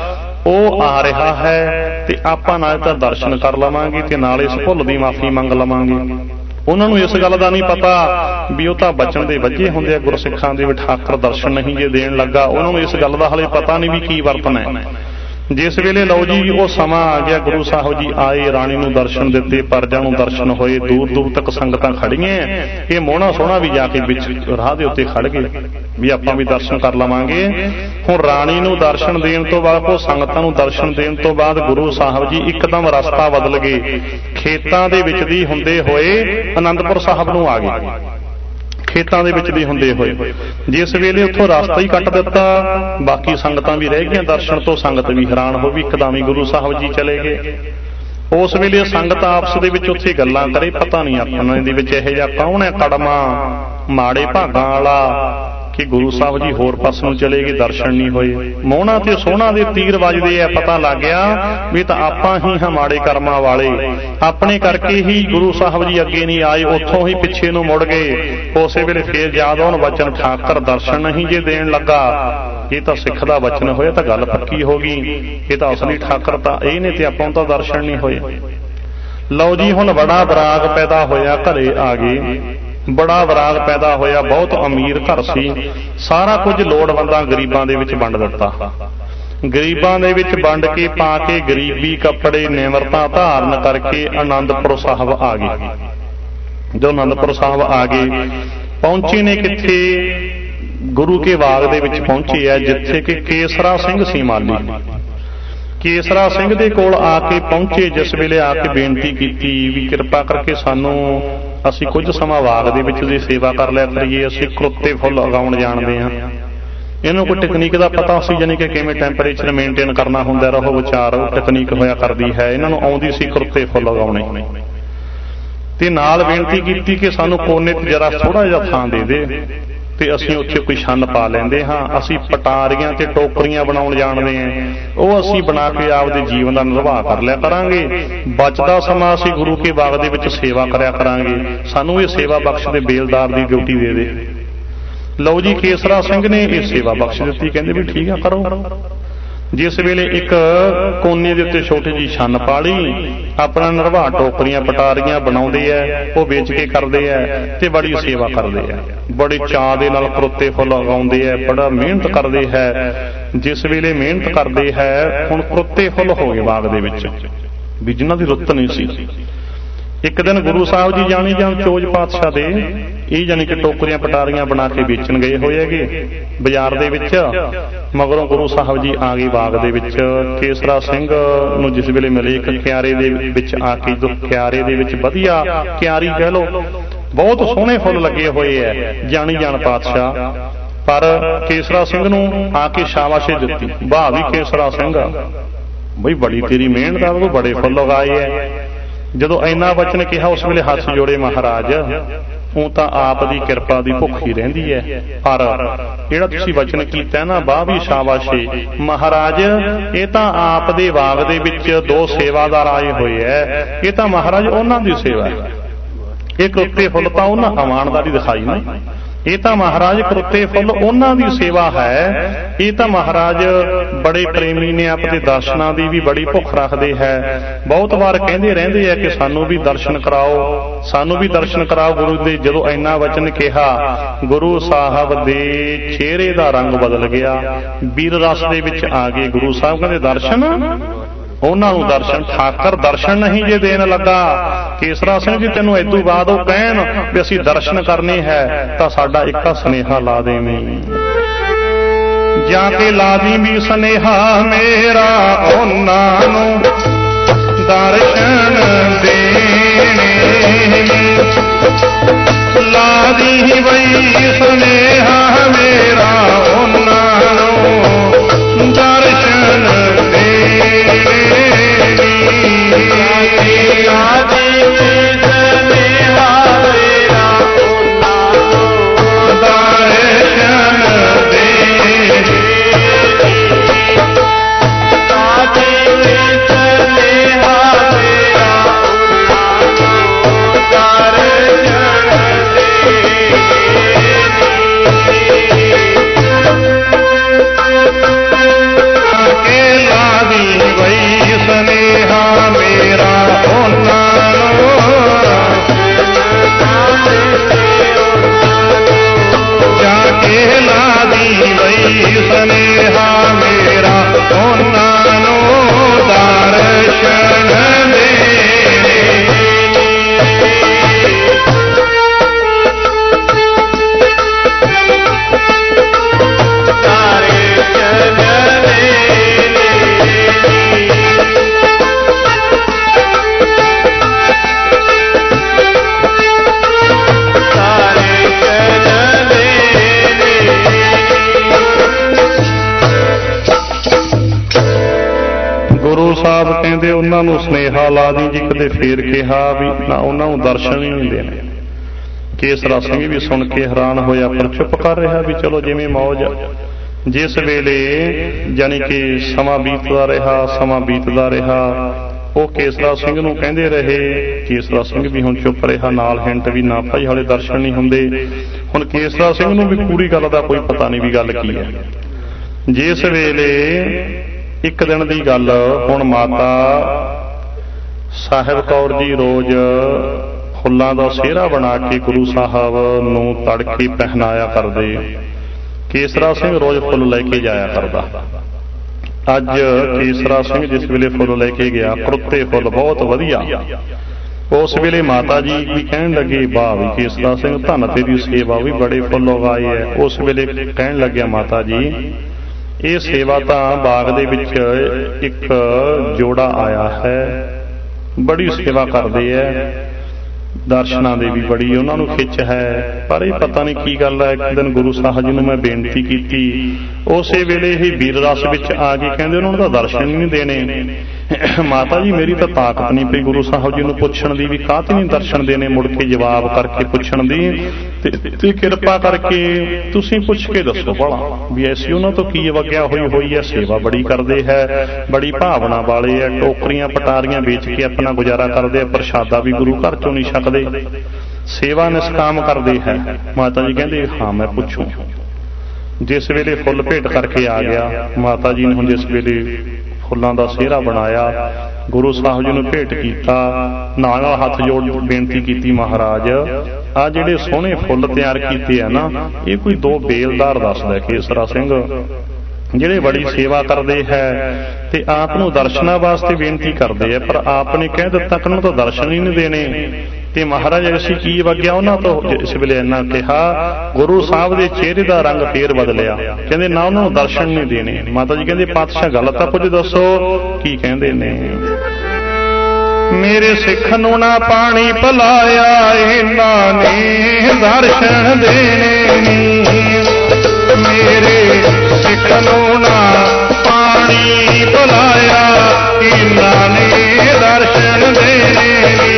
ਉਹ ਆ ਰਿਹਾ ਹੈ। ਤੇ ਆਪਾਂ ਨਾਲ ਤਾਂ ਦਰਸ਼ਨ ਕਰ ਲਵਾਂਗੇ ਤੇ ਨਾਲ ਇਸ ਭੁੱਲ ਦੀ ਮਾਫੀ ਮੰਗ ਲਵਾਂਗੇ। ਉਹਨਾਂ ਨੂੰ ਇਸ ਗੱਲ ਦਾ ਨਹੀਂ ਪਤਾ ਵੀ ਉਹ ਤਾਂ ਬਚਨ ਦੇ ਵੱਜੇ ਹੁੰਦੇ ਆ ਗੁਰਸਿੱਖਾਂ ਦੇ, ਵੀ ਠਾਕਰ ਦਰਸ਼ਨ ਨਹੀਂ ਜੇ ਦੇਣ ਲੱਗਾ। ਉਹਨਾਂ ਨੂੰ ਇਸ ਗੱਲ ਦਾ ਹਾਲੇ ਪਤਾ ਨਹੀਂ ਵੀ ਕੀ ਵਰਤਣਾ ਹੈ। ਜਿਸ ਵੇਲੇ ਲਓ ਜੀ ਉਹ ਸਮਾਂ ਆ ਗਿਆ, ਗੁਰੂ ਸਾਹਿਬ ਜੀ ਆਏ, ਰਾਣੀ ਨੂੰ ਦਰਸ਼ਨ ਦਿੱਤੇ, ਪ੍ਰਜਾ ਨੂੰ ਦਰਸ਼ਨ ਹੋਏ, ਦੂਰ ਦੂਰ ਤੱਕ ਸੰਗਤਾਂ ਖੜੀਆਂ। ਇਹ ਮੋਹਣਾ ਸੋਹਣਾ ਵੀ ਜਾ ਕੇ ਵਿੱਚ ਰਾਹ ਦੇ ਉੱਤੇ ਖੜ ਗਏ ਵੀ ਆਪਾਂ ਵੀ ਦਰਸ਼ਨ ਕਰ ਲਵਾਂਗੇ। ਹੁਣ ਰਾਣੀ ਨੂੰ ਦਰਸ਼ਨ ਦੇਣ ਤੋਂ ਬਾਅਦ, ਉਹ ਸੰਗਤਾਂ ਨੂੰ ਦਰਸ਼ਨ ਦੇਣ ਤੋਂ ਬਾਅਦ ਗੁਰੂ ਸਾਹਿਬ ਜੀ ਇੱਕਦਮ ਰਸਤਾ ਬਦਲ ਗਏ। ਖੇਤਾਂ ਦੇ ਵਿੱਚ ਦੀ ਹੁੰਦੇ ਹੋਏ ਆਨੰਦਪੁਰ ਸਾਹਿਬ ਨੂੰ ਆ ਗਏ। ਖੇਤਾਂ ਦੇ ਵਿੱਚ ਦੀ ਹੁੰਦੇ ਹੋਏ ਜਿਸ ਵੇਲੇ ਉੱਥੋਂ ਰਸਤਾ ਹੀ ਕੱਟ ਦਿੱਤਾ, ਬਾਕੀ ਸੰਗਤਾਂ ਵੀ ਰਹਿ ਗਈਆਂ ਦਰਸ਼ਨ ਤੋਂ। ਸੰਗਤ ਵੀ ਹੈਰਾਨ ਹੋ ਵੀ ਇੱਕਦਮ ਹੀ ਗੁਰੂ ਸਾਹਿਬ ਜੀ ਚਲੇ ਗਏ। ਉਸ ਵੇਲੇ ਸੰਗਤ ਆਪਸ ਦੇ ਵਿੱਚ ਉੱਥੇ ਗੱਲਾਂ ਕਰੇ, ਪਤਾ ਨਹੀਂ ਆਪਣੇ ਦੇ ਵਿੱਚ ਇਹੋ ਜਿਹਾ ਕੌਣ ਹੈ ਕੜਮਾ ਮਾੜੇ ਭਾਗਾਂ ਵਾਲਾ ਕਿ ਗੁਰੂ ਸਾਹਿਬ ਜੀ ਹੋਰ ਪਾਸੇ ਨੂੰ ਚਲੇ ਗਏ, ਦਰਸ਼ਨ ਨਹੀਂ ਹੋਏ। ਮੋਹਣਾ ਤੇ ਸੋਹਣਾ ਦੇ ਤੀਰ ਵੱਜਦੇ ਆ, ਪਤਾ ਲੱਗ ਗਿਆ ਵੀ ਤਾਂ ਆਪਾਂ ਹੀ ਹਾਂ ਮਾੜੇ ਕਰਮਾਂ ਵਾਲੇ, ਆਪਣੇ ਕਰਕੇ ਹੀ ਗੁਰੂ ਸਾਹਿਬ ਜੀ ਅੱਗੇ ਨਹੀਂ ਆਏ, ਉੱਥੋਂ ਹੀ ਪਿੱਛੇ ਨੂੰ ਮੁੜ ਗਏ। ਉਸੇ ਵੇਲੇ ਫੇਰ ਯਾਦ ਆਉਣ ਵਚਨ ਠਾਕਰ ਦਰਸ਼ਨ ਨਹੀਂ ਜੇ ਦੇਣ ਲੱਗਾ। ਇਹ ਤਾਂ ਸਿੱਖ ਦਾ ਵਚਨ ਹੋਇਆ ਤਾਂ ਗੱਲ ਪੱਕੀ ਹੋ ਗਈ, ਇਹ ਤਾਂ ਅਸਲੀ ਠਾਕਰ ਤਾਂ ਇਹ ਨੇ ਤੇ ਆਪਾਂ ਨੂੰ ਤਾਂ ਦਰਸ਼ਨ ਨਹੀਂ ਹੋਏ। ਲਓ ਜੀ ਹੁਣ ਬੜਾ ਵਿਰਾਗ ਪੈਦਾ ਹੋਇਆ, ਘਰੇ ਆ ਗਏ। ਬੜਾ ਵਿਰਾਗ ਪੈਦਾ ਹੋਇਆ, ਬਹੁਤ ਅਮੀਰ ਘਰ ਸੀ, ਸਾਰਾ ਕੁਝ ਲੋੜਵੰਦਾਂ ਗਰੀਬਾਂ ਦੇ ਵਿੱਚ ਵੰਡ ਦਿੱਤਾ। ਗਰੀਬਾਂ ਦੇ ਵਿੱਚ ਵੰਡ ਕੇ ਪਾ ਕੇ ਗਰੀਬੀ ਕੱਪੜੇ ਨਿਮਰਤਾ ਧਾਰਨ ਕਰਕੇ ਆਨੰਦਪੁਰ ਸਾਹਿਬ ਆ ਗਏ। ਜਦੋਂ ਆਨੰਦਪੁਰ ਸਾਹਿਬ ਆ ਗਏ, ਪਹੁੰਚੇ ਨੇ ਕਿੱਥੇ? ਗੁਰੂ ਕੇ ਬਾਗ ਦੇ ਵਿੱਚ ਪਹੁੰਚੇ ਆ, ਜਿੱਥੇ ਕਿ ਕੇਸਰਾ ਸਿੰਘ ਸੀ ਮਾਲੀ। ਕੇਸਰਾ ਸਿੰਘ ਦੇ ਕੋਲ ਆ ਕੇ ਪਹੁੰਚੇ। ਜਿਸ ਵੇਲੇ ਆ ਕੇ ਬੇਨਤੀ ਕੀਤੀ ਵੀ ਕਿਰਪਾ ਕਰਕੇ ਸਾਨੂੰ, ਅਸੀਂ ਕੁਝ ਸਮਾਂ ਬਾਗ ਦੇ ਵਿੱਚ ਦੀ ਸੇਵਾ ਕਰ ਲਿਆ ਕਰੀਏ, ਅਸੀਂ ਕਰੁੱਤੇ ਫੁੱਲ ਉਗਾਉਣ ਜਾਣਦੇ ਹਾਂ। ਇਹਨੂੰ ਕੋਈ ਟੈਕਨੀਕ ਦਾ ਪਤਾ ਸੀ, ਜਾਨੀ ਕਿ ਕਿਵੇਂ ਟੈਂਪਰੇਚਰ ਮੇਨਟੇਨ ਕਰਨਾ ਹੁੰਦਾ, ਰਹੋ ਵਿਚਾਰ ਟੈਕਨੀਕ ਹੋਇਆ ਕਰਦੀ ਹੈ। ਇਹਨਾਂ ਨੂੰ ਆਉਂਦੀ ਸੀ ਕਰੁੱਤੇ ਫੁੱਲ ਉਗਾਉਣੇ। ਤੇ ਨਾਲ ਬੇਨਤੀ ਕੀਤੀ ਕਿ ਸਾਨੂੰ ਕੋਨੇ ਤੇ ਜਰਾ ਥੋੜਾ ਜਿਹਾ ਥਾਂ ਦੇ ਦੇ ਤੇ ਅਸੀਂ ਉੱਥੇ ਕੋਈ ਛੰਨ ਪਾ ਲੈਂਦੇ ਹਾਂ। ਅਸੀਂ ਪਟਾਰੀਆਂ ਤੇ ਟੋਕਰੀਆਂ ਬਣਾਉਣ ਜਾਣਦੇ ਹਾਂ, ਉਹ ਅਸੀਂ ਬਣਾ ਕੇ ਆਪਦੇ ਜੀਵਨ ਦਾ ਨਿਰਵਾਹ ਕਰ ਲਿਆ ਕਰਾਂਗੇ। ਬਚਦਾ ਸਮਾਂ ਅਸੀਂ ਗੁਰੂ ਕੇ ਬਾਗ ਦੇ ਵਿੱਚ ਸੇਵਾ ਕਰਿਆ ਕਰਾਂਗੇ। ਸਾਨੂੰ ਇਹ ਸੇਵਾ ਬਖਸ਼ ਦੇ, ਬੇਲਦਾਰ ਦੀ ਡਿਊਟੀ ਦੇ ਦੇ। ਲਓ ਜੀ ਕੇਸਰਾ ਸਿੰਘ ਨੇ ਇਹ ਸੇਵਾ ਬਖਸ਼ ਦਿੱਤੀ। ਕਹਿੰਦੇ ਵੀ ਠੀਕ ਆ ਕਰੋ। ਜਿਸ ਵੇਲੇ ਇੱਕ ਕੋਨੇ ਦੇ ਉੱਤੇ ਛੋਟੀ ਜਿਹੀ ਛੰਨ ਪਾ ਲਈ, ਆਪਣਾ ਨਿਰਵਾਹ ਟੋਕਰੀਆਂ ਪਟਾਰੀਆਂ ਬਣਾਉਂਦੇ ਐ, ਉਹ ਵੇਚ ਕੇ ਕਰਦੇ ਐ ਤੇ ਬੜੀ ਸੇਵਾ ਕਰਦੇ ਐ, ਬੜੇ ਚਾਅ ਦੇ ਨਾਲ ਕਰੋਤੇ ਫੁੱਲ ਉਗਾਉਂਦੇ ਐ, ਬੜਾ ਮਿਹਨਤ ਕਰਦੇ ਹੈ। ਜਿਸ ਵੇਲੇ ਮਿਹਨਤ ਕਰਦੇ ਹੈ, ਹੁਣ ਕਰੋਤੇ ਫੁੱਲ ਹੋ ਗਏ ਬਾਗ ਦੇ ਵਿੱਚ ਵੀ ਜਿਨ੍ਹਾਂ ਦੀ ਰੁੱਤ ਨਹੀਂ ਸੀ। ਇੱਕ ਦਿਨ ਗੁਰੂ ਸਾਹਿਬ ਜੀ ਜਾਣੀ ਜਾਣ ਚੋਜ ਪਾਤਸ਼ਾਹ ਦੇ ਇਹ ਜਾਣੀ ਕਿ ਟੋਕਰੀਆਂ ਪਟਾਰੀਆਂ ਬਣਾ ਕੇ ਵੇਚਣ ਗਏ ਹੋਏ ਹੈਗੇ ਬਾਜ਼ਾਰ ਦੇ ਵਿੱਚ। ਮਗਰੋਂ ਗੁਰੂ ਸਾਹਿਬ ਜੀ ਆ ਗਏ ਬਾਗ ਦੇ ਵਿੱਚ। ਕੇਸਰਾ ਸਿੰਘ ਨੂੰ ਜਿਸ ਵੇਲੇ ਮਿਲੇ ਇੱਕ ਕਿਆਰੇ ਦੇ ਵਿੱਚ ਆ ਕੇ, ਜੋ ਕਿਆਰੇ ਦੇ ਵਿੱਚ ਵਧੀਆ ਕਿਆਰੀ ਕਹਿ ਲਓ, ਬਹੁਤ ਸੋਹਣੇ ਫੁੱਲ ਲੱਗੇ ਹੋਏ ਐ ਜਾਣੀ ਜਾਣ ਪਾਤਸ਼ਾਹ। ਪਰ ਕੇਸਰਾ ਸਿੰਘ ਨੂੰ ਆ ਕੇ ਸ਼ਾਬਾਸ਼ੀ ਦਿੱਤੀ, ਵਾਹ ਵੀ ਕੇਸਰਾ ਸਿੰਘ ਬਈ ਬੜੀ ਤੇਰੀ ਮਿਹਨਤ ਆ, ਬੜੇ ਫੁੱਲ ਉਗਾਏ ਐ। ਜਦੋਂ ਇੰਨਾ ਵਚਨ ਕਿਹਾ ਉਸ ਵੇਲੇ ਹੱਥ ਜੋੜੇ ਮਹਾਰਾਜ, ਉਹ ਤਾਂ ਆਪ ਦੀ ਕਿਰਪਾ ਦੀ ਭੁੱਖ ਹੀ ਰਹਿੰਦੀ ਹੈ, ਪਰ ਜਿਹੜਾ ਤੁਸੀਂ ਵਚਨ ਕੀਤਾ ਨਾ ਵਾਹ ਵੀ ਸ਼ਾਬਾਸ਼ੀ ਮਹਾਰਾਜ, ਇਹ ਤਾਂ ਆਪ ਦੇ ਬਾਗ ਦੇ ਵਿੱਚ ਦੋ ਸੇਵਾਦਾਰ ਆਏ ਹੋਏ ਐ, ਇਹ ਤਾਂ ਮਹਾਰਾਜ ਉਹਨਾਂ ਦੀ ਸੇਵਾ ਹੈ। ਇਹ ਕਰੋਤੇ ਫੁੱਲ ਤਾਂ ਉਹਨਾਂ ਇਮਾਨਦਾਰੀ ਦਿਖਾਈ ਨਾ, ਇਹ ਤਾਂ ਮਹਾਰਾਜ ਕਰੋਤੇ ਫੁੱਲ ਉਹਨਾਂ ਦੀ ਸੇਵਾ ਹੈ। ਇਹ ਤਾਂ ਮਹਾਰਾਜ ਬੜੇ ਪ੍ਰੇਮੀ ਨੇ, ਆਪਣੇ ਦਰਸ਼ਨਾਂ ਦੀ ਵੀ ਬੜੀ ਭੁੱਖ ਰੱਖਦੇ ਹੈ। ਬਹੁਤ ਵਾਰ ਕਹਿੰਦੇ ਰਹਿੰਦੇ ਆ ਕਿ ਸਾਨੂੰ ਵੀ ਦਰਸ਼ਨ ਕਰਾਓ, ਸਾਨੂੰ ਵੀ ਦਰਸ਼ਨ ਕਰਾਓ ਗੁਰੂ ਦੇ। ਜਦੋਂ ਇੰਨਾ ਵਚਨ ਕਿਹਾ, ਗੁਰੂ ਸਾਹਿਬ ਦੇ ਚਿਹਰੇ ਦਾ ਰੰਗ ਬਦਲ ਗਿਆ, ਵੀਰ ਰਸ ਦੇ ਵਿੱਚ ਆ ਗਏ। ਗੁਰੂ ਸਾਹਿਬ ਕਹਿੰਦੇ ਦਰਸ਼ਨ, ਉਹਨਾਂ ਨੂੰ ਦਰਸ਼ਨ, ਠਾਕਰ ਦਰਸ਼ਨ ਨਹੀਂ ਜੇ ਦੇਣ ਲੱਗਾ। ਕੇਸਰਾ ਸਿੰਘ ਜੀ ਤੈਨੂੰ ਇਦੋਂ ਬਾਅਦ ਉਹ ਕਹਿਣ ਵੀ ਅਸੀਂ ਦਰਸ਼ਨ ਕਰਨੇ ਹੈ ਤਾਂ ਸਾਡਾ ਇੱਕਾ ਸੁਨੇਹਾ ਲਾ ਦੇਵੀਂ, ਜਾ ਕੇ ਲਾ ਦੀ ਵੀ ਸੁਨੇਹਾ ਮੇਰਾ ਉਹਨਾਂ ਨੂੰ ਦਰਸ਼ਨ ਦੇਣੇ, ਲਾ ਦੀ ਬਈ ਸੁਨੇਹਾ ਮੇਰਾ ਉਹਨਾਂ ਨੂੰ ਦਰਸ਼ਨ ਦੇਣੇ। ਉਹਨਾਂ ਨੂੰ ਸੁਨੇਹਾ ਲਾ ਦੀ ਜੀ, ਕਦੇ ਫੇਰ ਕਿਹਾ ਵੀ ਨਾ ਉਹਨਾਂ ਨੂੰ ਦਰਸ਼ਨ ਹੀ ਨਹੀਂ ਦੇਣੇ। ਕੇਸਰਾ ਸਿੰਘ ਵੀ ਸੁਣ ਕੇ ਹੈਰਾਨ ਹੋਇਆ, ਪਰ ਚੁੱਪ ਕਰ ਰਿਹਾ ਵੀ ਚਲੋ ਜਿਵੇਂ ਮੌਜ। ਜਿਸ ਵੇਲੇ ਜਾਣੀ ਕਿ ਸਮਾਂ ਬੀਤਦਾ ਰਿਹਾ, ਸਮਾਂ ਬੀਤਦਾ ਰਿਹਾ, ਉਹ ਕੇਸਰਾ ਸਿੰਘ ਨੂੰ ਕਹਿੰਦੇ ਰਹੇ। ਕੇਸਰਾ ਸਿੰਘ ਵੀ ਹੁਣ ਚੁੱਪ ਰਿਹਾ, ਨਾਲ ਹਿੰਟ ਵੀ ਨਾ ਭਾਈ ਹਾਲੇ ਦਰਸ਼ਨ ਨਹੀਂ ਹੁੰਦੇ। ਹੁਣ ਕੇਸਰਾ ਸਿੰਘ ਨੂੰ ਵੀ ਪੂਰੀ ਗੱਲ ਦਾ ਕੋਈ ਪਤਾ ਨਹੀਂ ਵੀ ਗੱਲ ਕੀ ਹੈ। ਜਿਸ ਵੇਲੇ ਇੱਕ ਦਿਨ ਦੀ ਗੱਲ, ਹੁਣ ਮਾਤਾ ਸਾਹਿਬ ਕੌਰ ਜੀ ਰੋਜ਼ ਫੁੱਲਾਂ ਦਾ ਸਿਹਰਾ ਬਣਾ ਕੇ ਗੁਰੂ ਸਾਹਿਬ ਨੂੰ ਤੜਕੇ ਪਹਿਨਾਇਆ ਕਰਦੇ। ਕੇਸਰਾ ਸਿੰਘ ਰੋਜ਼ ਫੁੱਲ ਲੈ ਕੇ ਜਾਇਆ ਕਰਦਾ। ਅੱਜ ਕੇਸਰਾ ਸਿੰਘ ਜਿਸ ਵੇਲੇ ਫੁੱਲ ਲੈ ਕੇ ਗਿਆ, ਕਰੋਤੇ ਫੁੱਲ ਬਹੁਤ ਵਧੀਆ, ਉਸ ਵੇਲੇ ਮਾਤਾ ਜੀ ਵੀ ਕਹਿਣ ਲੱਗੇ, ਵਾਹ ਵੀ ਕੇਸਰਾ ਸਿੰਘ ਧੰਨ ਤੇਰੀ ਸੇਵਾ, ਵੀ ਬੜੇ ਫੁੱਲ ਉਗਾਏ ਹੈ। ਉਸ ਵੇਲੇ ਕਹਿਣ ਲੱਗਿਆ, ਮਾਤਾ ਜੀ ਇਹ ਸੇਵਾ ਤਾਂ ਬਾਗ ਦੇ ਵਿੱਚ ਇੱਕ ਜੋੜਾ ਆਇਆ ਹੈ, ਬੜੀ ਸੇਵਾ ਕਰਦੇ ਹੈ, ਦਰਸ਼ਨਾਂ ਦੇ ਵੀ ਬੜੀ ਉਹਨਾਂ ਨੂੰ ਖਿੱਚ ਹੈ, ਪਰ ਇਹ ਪਤਾ ਨਹੀਂ ਕੀ ਗੱਲ ਹੈ। ਇੱਕ ਦਿਨ ਗੁਰੂ ਸਾਹਿਬ ਜੀ ਨੂੰ ਮੈਂ ਬੇਨਤੀ ਕੀਤੀ, ਉਸੇ ਵੇਲੇ ਇਹ ਵੀਰ ਰਸ ਵਿੱਚ ਆ ਕੇ ਕਹਿੰਦੇ ਉਹਨਾਂ ਨੂੰ ਤਾਂ ਦਰਸ਼ਨ ਹੀ ਨਹੀਂ ਦੇਣੇ। ਮਾਤਾ ਜੀ ਮੇਰੀ ਤਾਂ ਤਾਕਤ ਨਹੀਂ ਪਈ ਗੁਰੂ ਸਾਹਿਬ ਜੀ ਨੂੰ ਪੁੱਛਣ ਦੀ ਵੀ ਕਾਹਤੇ ਨਹੀਂ ਦਰਸ਼ਨ ਦੇਣੇ, ਮੁੜ ਕੇ ਜਵਾਬ ਕਰਕੇ ਪੁੱਛਣ ਦੀ, ਤੇ ਕਿਰਪਾ ਕਰਕੇ ਤੁਸੀਂ ਪੁੱਛ ਕੇ ਦੱਸੋ ਭਲਾ ਵੀ ਐਸੀ ਉਹਨਾਂ ਤੋਂ ਕੀ ਵਗਿਆ ਹੋਈ ਹੋਈ ਹੈ। ਸੇਵਾ ਬੜੀ ਕਰਦੇ ਹੈ, ਬੜੀ ਭਾਵਨਾ ਵਾਲੇ ਹੈ, ਟੋਕਰੀਆਂ ਪਟਾਰੀਆਂ ਵੇਚ ਕੇ ਆਪਣਾ ਗੁਜ਼ਾਰਾ ਕਰਦੇ ਆ, ਪ੍ਰਸ਼ਾਦਾ ਵੀ ਗੁਰੂ ਘਰ ਚੋਂ ਨਹੀਂ ਛਕਦੇ, ਸੇਵਾ ਨਿਸ਼ਕਾਮ ਕਰਦੇ ਹੈ। ਮਾਤਾ ਜੀ ਕਹਿੰਦੇ ਹਾਂ ਮੈਂ ਪੁੱਛੂ। ਜਿਸ ਵੇਲੇ ਫੁੱਲ ਭੇਟ ਕਰਕੇ ਆ ਗਿਆ, ਮਾਤਾ ਜੀ ਨੇ ਹੁਣ ਜਿਸ ਵੇਲੇ ਫੁੱਲਾਂ ਦਾ ਸਿਹਰਾ ਬਣਾਇਆ, ਗੁਰੂ ਸਾਹਿਬ ਜੀ ਨੂੰ ਭੇਟ ਕੀਤਾ, ਨਾਲ ਨਾਲ ਹੱਥ ਜੋੜ ਬੇਨਤੀ ਕੀਤੀ, ਮਹਾਰਾਜ ਆ ਜਿਹੜੇ ਸੋਹਣੇ ਫੁੱਲ ਤਿਆਰ ਕੀਤੇ ਆ ਨਾ, ਇਹ ਕੋਈ ਦੋ ਬੇਲਦਾਰ ਦੱਸਦਾ ਕੇਸਰਾ ਸਿੰਘ, ਜਿਹੜੇ ਬੜੀ ਸੇਵਾ ਕਰਦੇ ਹੈ ਤੇ ਆਪ ਨੂੰ ਦਰਸ਼ਨਾਂ ਵਾਸਤੇ ਬੇਨਤੀ ਕਰਦੇ ਆ, ਪਰ ਆਪ ਨੇ ਕਹਿ ਦਿੱਤਾ ਕਿ ਉਹਨਾਂ ਤੋਂ ਦਰਸ਼ਨ ਹੀ ਨਹੀਂ ਦੇਣੇ। ਤੇ ਮਹਾਰਾਜ ਅਸੀਂ ਕੀ ਵਗਿਆ ਉਹਨਾਂ ਤੋਂ ਇਸ ਵੇਲੇ ਇੰਨਾ ਕਿਹਾ, ਗੁਰੂ ਸਾਹਿਬ ਦੇ ਚਿਹਰੇ ਦਾ ਰੰਗ ਫੇਰ ਬਦਲਿਆ, ਕਹਿੰਦੇ ਨਾ ਉਹਨਾਂ ਨੂੰ ਦਰਸ਼ਨ ਨਹੀਂ ਦੇਣੇ। ਮਾਤਾ ਜੀ ਕਹਿੰਦੇ ਪਾਤਸ਼ਾਹ ਗੱਲ ਤਾਂ ਕੁਝ ਦੱਸੋ, ਕੀ ਕਹਿੰਦੇ ਨੇ? ਮੇਰੇ ਸਿੱਖ ਨੂੰ ਨਾ ਪਾਣੀ ਪਿਲਾਇਆ, ਇਹਨਾਂ ਨੇ ਦਰਸ਼ਨ ਦੇਣੇ ਨੀ। ਮੇਰੇ ਸਿੱਖ ਨੂੰ ਨਾ ਪਾਣੀ ਪਿਲਾਇਆ, ਇਹਨਾਂ ਨੇ ਦਰਸ਼ਨ ਦੇਣੇ ਨੀ।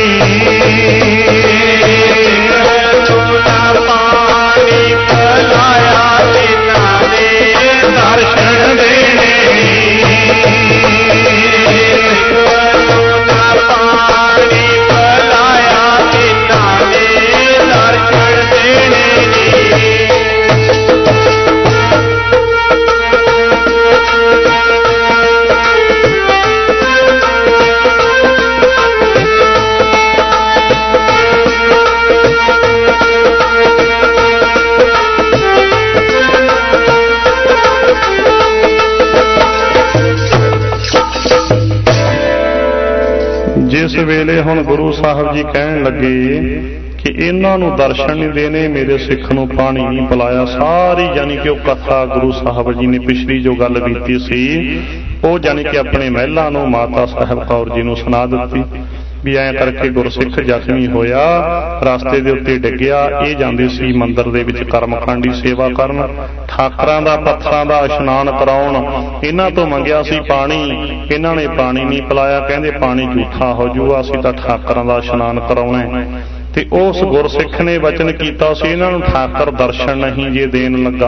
ਜਿਸ ਵੇਲੇ ਹੁਣ ਗੁਰੂ ਸਾਹਿਬ ਜੀ ਕਹਿਣ ਲੱਗੇ ਕਿ ਇਹਨਾਂ ਨੂੰ ਦਰਸ਼ਨ ਨਹੀਂ ਦੇਣੇ, ਮੇਰੇ ਸਿੱਖ ਨੂੰ ਪਾਣੀ ਨਹੀਂ ਪਿਲਾਇਆ, ਸਾਰੀ ਯਾਨੀ ਕਿ ਉਹ ਕਥਾ ਗੁਰੂ ਸਾਹਿਬ ਜੀ ਨੇ ਪਿਛਲੀ ਜੋ ਗੱਲ ਕੀਤੀ ਸੀ ਉਹ ਯਾਨੀ ਕਿ ਆਪਣੇ ਮਹਿਲਾਂ ਨੂੰ ਮਾਤਾ ਸਾਹਿਬ ਕੌਰ ਜੀ ਨੂੰ ਸੁਣਾ ਦਿੱਤੀ ਵੀ ਐਂ ਕਰਕੇ ਗੁਰਸਿੱਖ ਜ਼ਖਮੀ ਹੋਇਆ, ਰਸਤੇ ਦੇ ਉੱਤੇ ਡਿੱਗਿਆ। ਇਹ ਜਾਂਦੇ ਸੀ ਮੰਦਿਰ ਦੇ ਵਿੱਚ ਕਰਮਕਾਂਡ ਦੀ ਸੇਵਾ ਕਰਨ, ਠਾਕਰਾਂ ਦਾ ਪੱਥਰਾਂ ਦਾ ਇਸ਼ਨਾਨ ਕਰਾਉਣ, ਇਹਨਾਂ ਤੋਂ ਮੰਗਿਆ ਸੀ ਪਾਣੀ, ਇਹਨਾਂ ਨੇ ਪਾਣੀ ਨਹੀਂ ਪਿਲਾਇਆ, ਕਹਿੰਦੇ ਪਾਣੀ ਝੂਠਾ ਹੋ ਜੂਗਾ, ਅਸੀਂ ਤਾਂ ਠਾਕਰਾਂ ਦਾ ਇਸ਼ਨਾਨ ਕਰਾਉਣਾ। ਤੇ ਉਸ ਗੁਰਸਿੱਖ ਨੇ ਵਚਨ ਕੀਤਾ ਸੀ ਇਹਨਾਂ ਨੂੰ ਠਾਕਰ ਦਰਸ਼ਨ ਨਹੀਂ ਜੇ ਦੇਣ ਲੱਗਾ,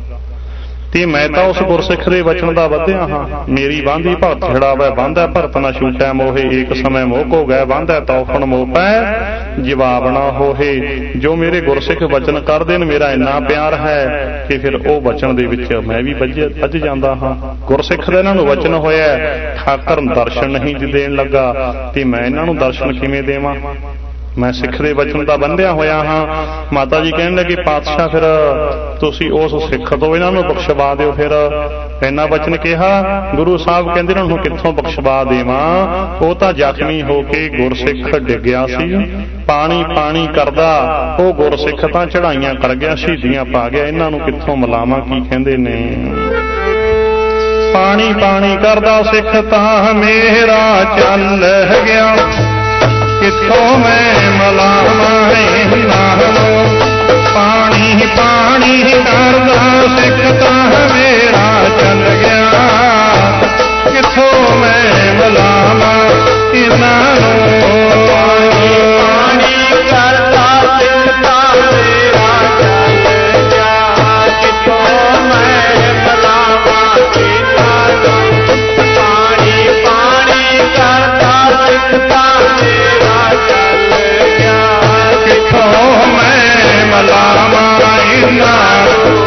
ਤੇ ਮੈਂ ਤਾਂ ਉਸ ਗੁਰਸਿੱਖ ਦੇ ਵਚਨ ਦਾ ਵਧਿਆ ਹਾਂ। ਮੇਰੀ ਬਾਂਧੀ ਭਗਤ ਛੜਾਵੈ ਬਾਂਧੈ ਭਰਤ ਨਾ ਛੂਟੈ ਮੋਹੇ, ਏਕ ਸਮੈ ਮੋਹ ਕੋ ਗਏ ਬਾਂਧੈ ਤੌਫਣ ਮੋਹ ਪੈ ਜਵਾਬ ਨਾ ਹੋਹੇ। ਜੋ ਮੇਰੇ ਗੁਰਸਿੱਖ ਵਚਨ ਕਰਦੇ ਨੇ, ਮੇਰਾ ਇੰਨਾ ਪਿਆਰ ਹੈ ਕਿ ਫਿਰ ਉਹ ਵਚਨ ਦੇ ਵਿੱਚ ਮੈਂ ਵੀ ਵੱਜ ਵੱਜ ਜਾਂਦਾ ਹਾਂ। ਗੁਰਸਿੱਖ ਦਾ ਇਹਨਾਂ ਨੂੰ ਵਚਨ ਹੋਇਆ, ਠਾਕਰ ਦਰਸ਼ਨ ਨਹੀਂ ਦੇਣ ਲੱਗਾ, ਤੇ ਮੈਂ ਇਹਨਾਂ ਨੂੰ ਦਰਸ਼ਨ ਕਿਵੇਂ ਦੇਵਾਂ? ਮੈਂ ਸਿੱਖ ਦੇ ਵਚਨ ਦਾ ਬੰਧਿਆ ਹੋਇਆ ਹਾਂ। ਮਾਤਾ ਜੀ ਕਹਿਣ ਲੱਗੇ ਪਾਤਸ਼ਾਹ ਫਿਰ ਤੁਸੀਂ ਉਸ ਸਿੱਖ ਤੋਂ ਇਹਨਾਂ ਨੂੰ ਬਖਸ਼ਵਾ ਦਿਓ। ਫਿਰ ਇੰਨਾ ਵਚਨ ਕਿਹਾ, ਗੁਰੂ ਸਾਹਿਬ ਕਹਿੰਦੇ ਇਹਨਾਂ ਨੂੰ ਕਿੱਥੋਂ ਬਖਸ਼ਵਾ ਦੇਵਾਂ, ਉਹ ਤਾਂ ਜ਼ਖਮੀ ਹੋ ਕੇ ਗੁਰਸਿੱਖ ਡਿੱਗਿਆ ਸੀ, ਪਾਣੀ ਪਾਣੀ ਕਰਦਾ ਉਹ ਗੁਰਸਿੱਖ ਤਾਂ ਚੜਾਈਆਂ ਕਰ ਗਿਆ, ਸ਼ਹੀਦੀਆਂ ਪਾ ਗਿਆ, ਇਹਨਾਂ ਨੂੰ ਕਿੱਥੋਂ ਮਿਲਾਵਾਂ? ਕੀ ਕਹਿੰਦੇ ਨੇ, ਪਾਣੀ ਪਾਣੀ ਕਰਦਾ ਸਿੱਖ ਤਾਂ ਮੇਰਾ ਚੱਲ ਗਿਆ, ਕਿੱਥੋਂ ਮੈਂ ਮਲਾਵਾਂ ਇਹਨਾਂ ਨੂੰ? ਪਾਣੀ ਪਾਣੀ ਕਰਦਾ ਸਿੱਖ ਤਾਂ ਮੇਰਾ ਚੱਲ ਗਿਆ, ਕਿੱਥੋਂ ਮੈਂ ਮਲਾਵਾਂ ਇਹਨਾਂ ਨੂੰ? ਪਾਣੀ ਕਰਦਾ ਸਿੱਖ ਤਾਂ ਮੇਰਾ ਚੱਲ ਗਿਆ, ਕਿੱਥੋਂ ਮੈਂ ਮਲਾਵਾਂ ਇਹਨਾਂ ਨੂੰ? ਪਾਣੀ ਪਾਣੀ ਕਰਦਾ ਸਿੱਖ ਤਾਂ ਕਿੱਥੋਂ ਮੈਂ ਮਲਾਵਾਂ ਇਹਨਾਂ ਨੂੰ?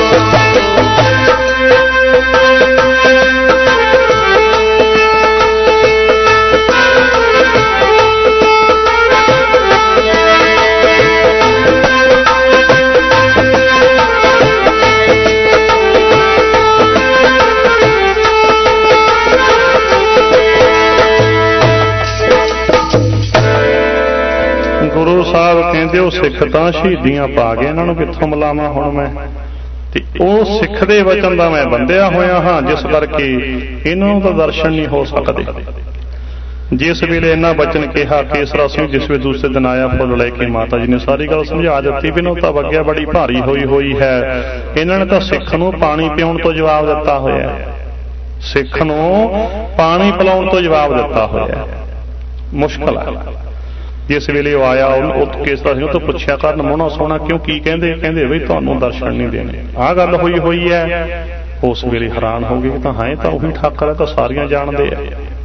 ਗੁਰੂ ਸਾਹਿਬ ਕਹਿੰਦੇ ਉਹ ਸਿੱਖ ਤਾਂ ਸ਼ਹੀਦੀਆਂ ਪਾ ਗਏ, ਇਹਨਾਂ ਨੂੰ ਕਿੱਥੋਂ ਮਿਲਾਵਾਂ ਹੁਣ ਮੈਂ? ਤੇ ਉਹ ਸਿੱਖ ਦੇ ਵਚਨ ਦਾ ਮੈਂ ਬੰਧਿਆ ਹੋਇਆ ਹਾਂ, ਜਿਸ ਕਰਕੇ ਇਹਨਾਂ ਨੂੰ ਤਾਂ ਦਰਸ਼ਨ ਨਹੀਂ ਹੋ ਸਕਦੇ। ਜਿਸ ਵੇਲੇ ਇਹਨਾਂ ਵਚਨ ਕਿਹਾ, ਕੇਸਰਾ ਸਿੰਘ ਜਿਸ ਵੇਲੇ ਦੂਸਰੇ ਦਿਨ ਆਇਆ ਫੁੱਲ ਲੈ ਕੇ, ਮਾਤਾ ਜੀ ਨੇ ਸਾਰੀ ਗੱਲ ਸਮਝਾ ਦਿੱਤੀ ਵੀ ਇਹਨੂੰ ਤਾਂ ਵਗਿਆ ਬੜੀ ਭਾਰੀ ਹੋਈ ਹੋਈ ਹੈ। ਇਹਨਾਂ ਨੇ ਤਾਂ ਸਿੱਖ ਨੂੰ ਪਾਣੀ ਪਿਆਉਣ ਤੋਂ ਜਵਾਬ ਦਿੱਤਾ ਹੋਇਆ, ਸਿੱਖ ਨੂੰ ਪਾਣੀ ਪਿਲਾਉਣ ਤੋਂ ਜਵਾਬ ਦਿੱਤਾ ਹੋਇਆ, ਮੁਸ਼ਕਲ ਹੈ। ਜਿਸ ਵੇਲੇ ਉਹ ਆਇਆ, ਉਹ ਕੇਸਰਾ ਸਿੰਘ ਤੋਂ ਪੁੱਛਿਆ ਕਰਨ ਮੋਹਣਾ ਸੋਹਣਾ ਕਿਉਂ, ਕੀ ਕਹਿੰਦੇ? ਕਹਿੰਦੇ ਬਈ ਤੁਹਾਨੂੰ ਦਰਸ਼ਨ ਨਹੀਂ ਦੇਣੇ, ਆਹ ਗੱਲ ਹੋਈ ਹੋਈ ਹੈ। ਉਸ ਵੇਲੇ ਹੈਰਾਨ ਹੋ ਗਏ, ਤਾਂ ਹੈ ਤਾਂ ਉਹੀ ਠਾਕਰ ਹੈ, ਤਾਂ ਸਾਰੀਆਂ ਜਾਣਦੇ ਆ।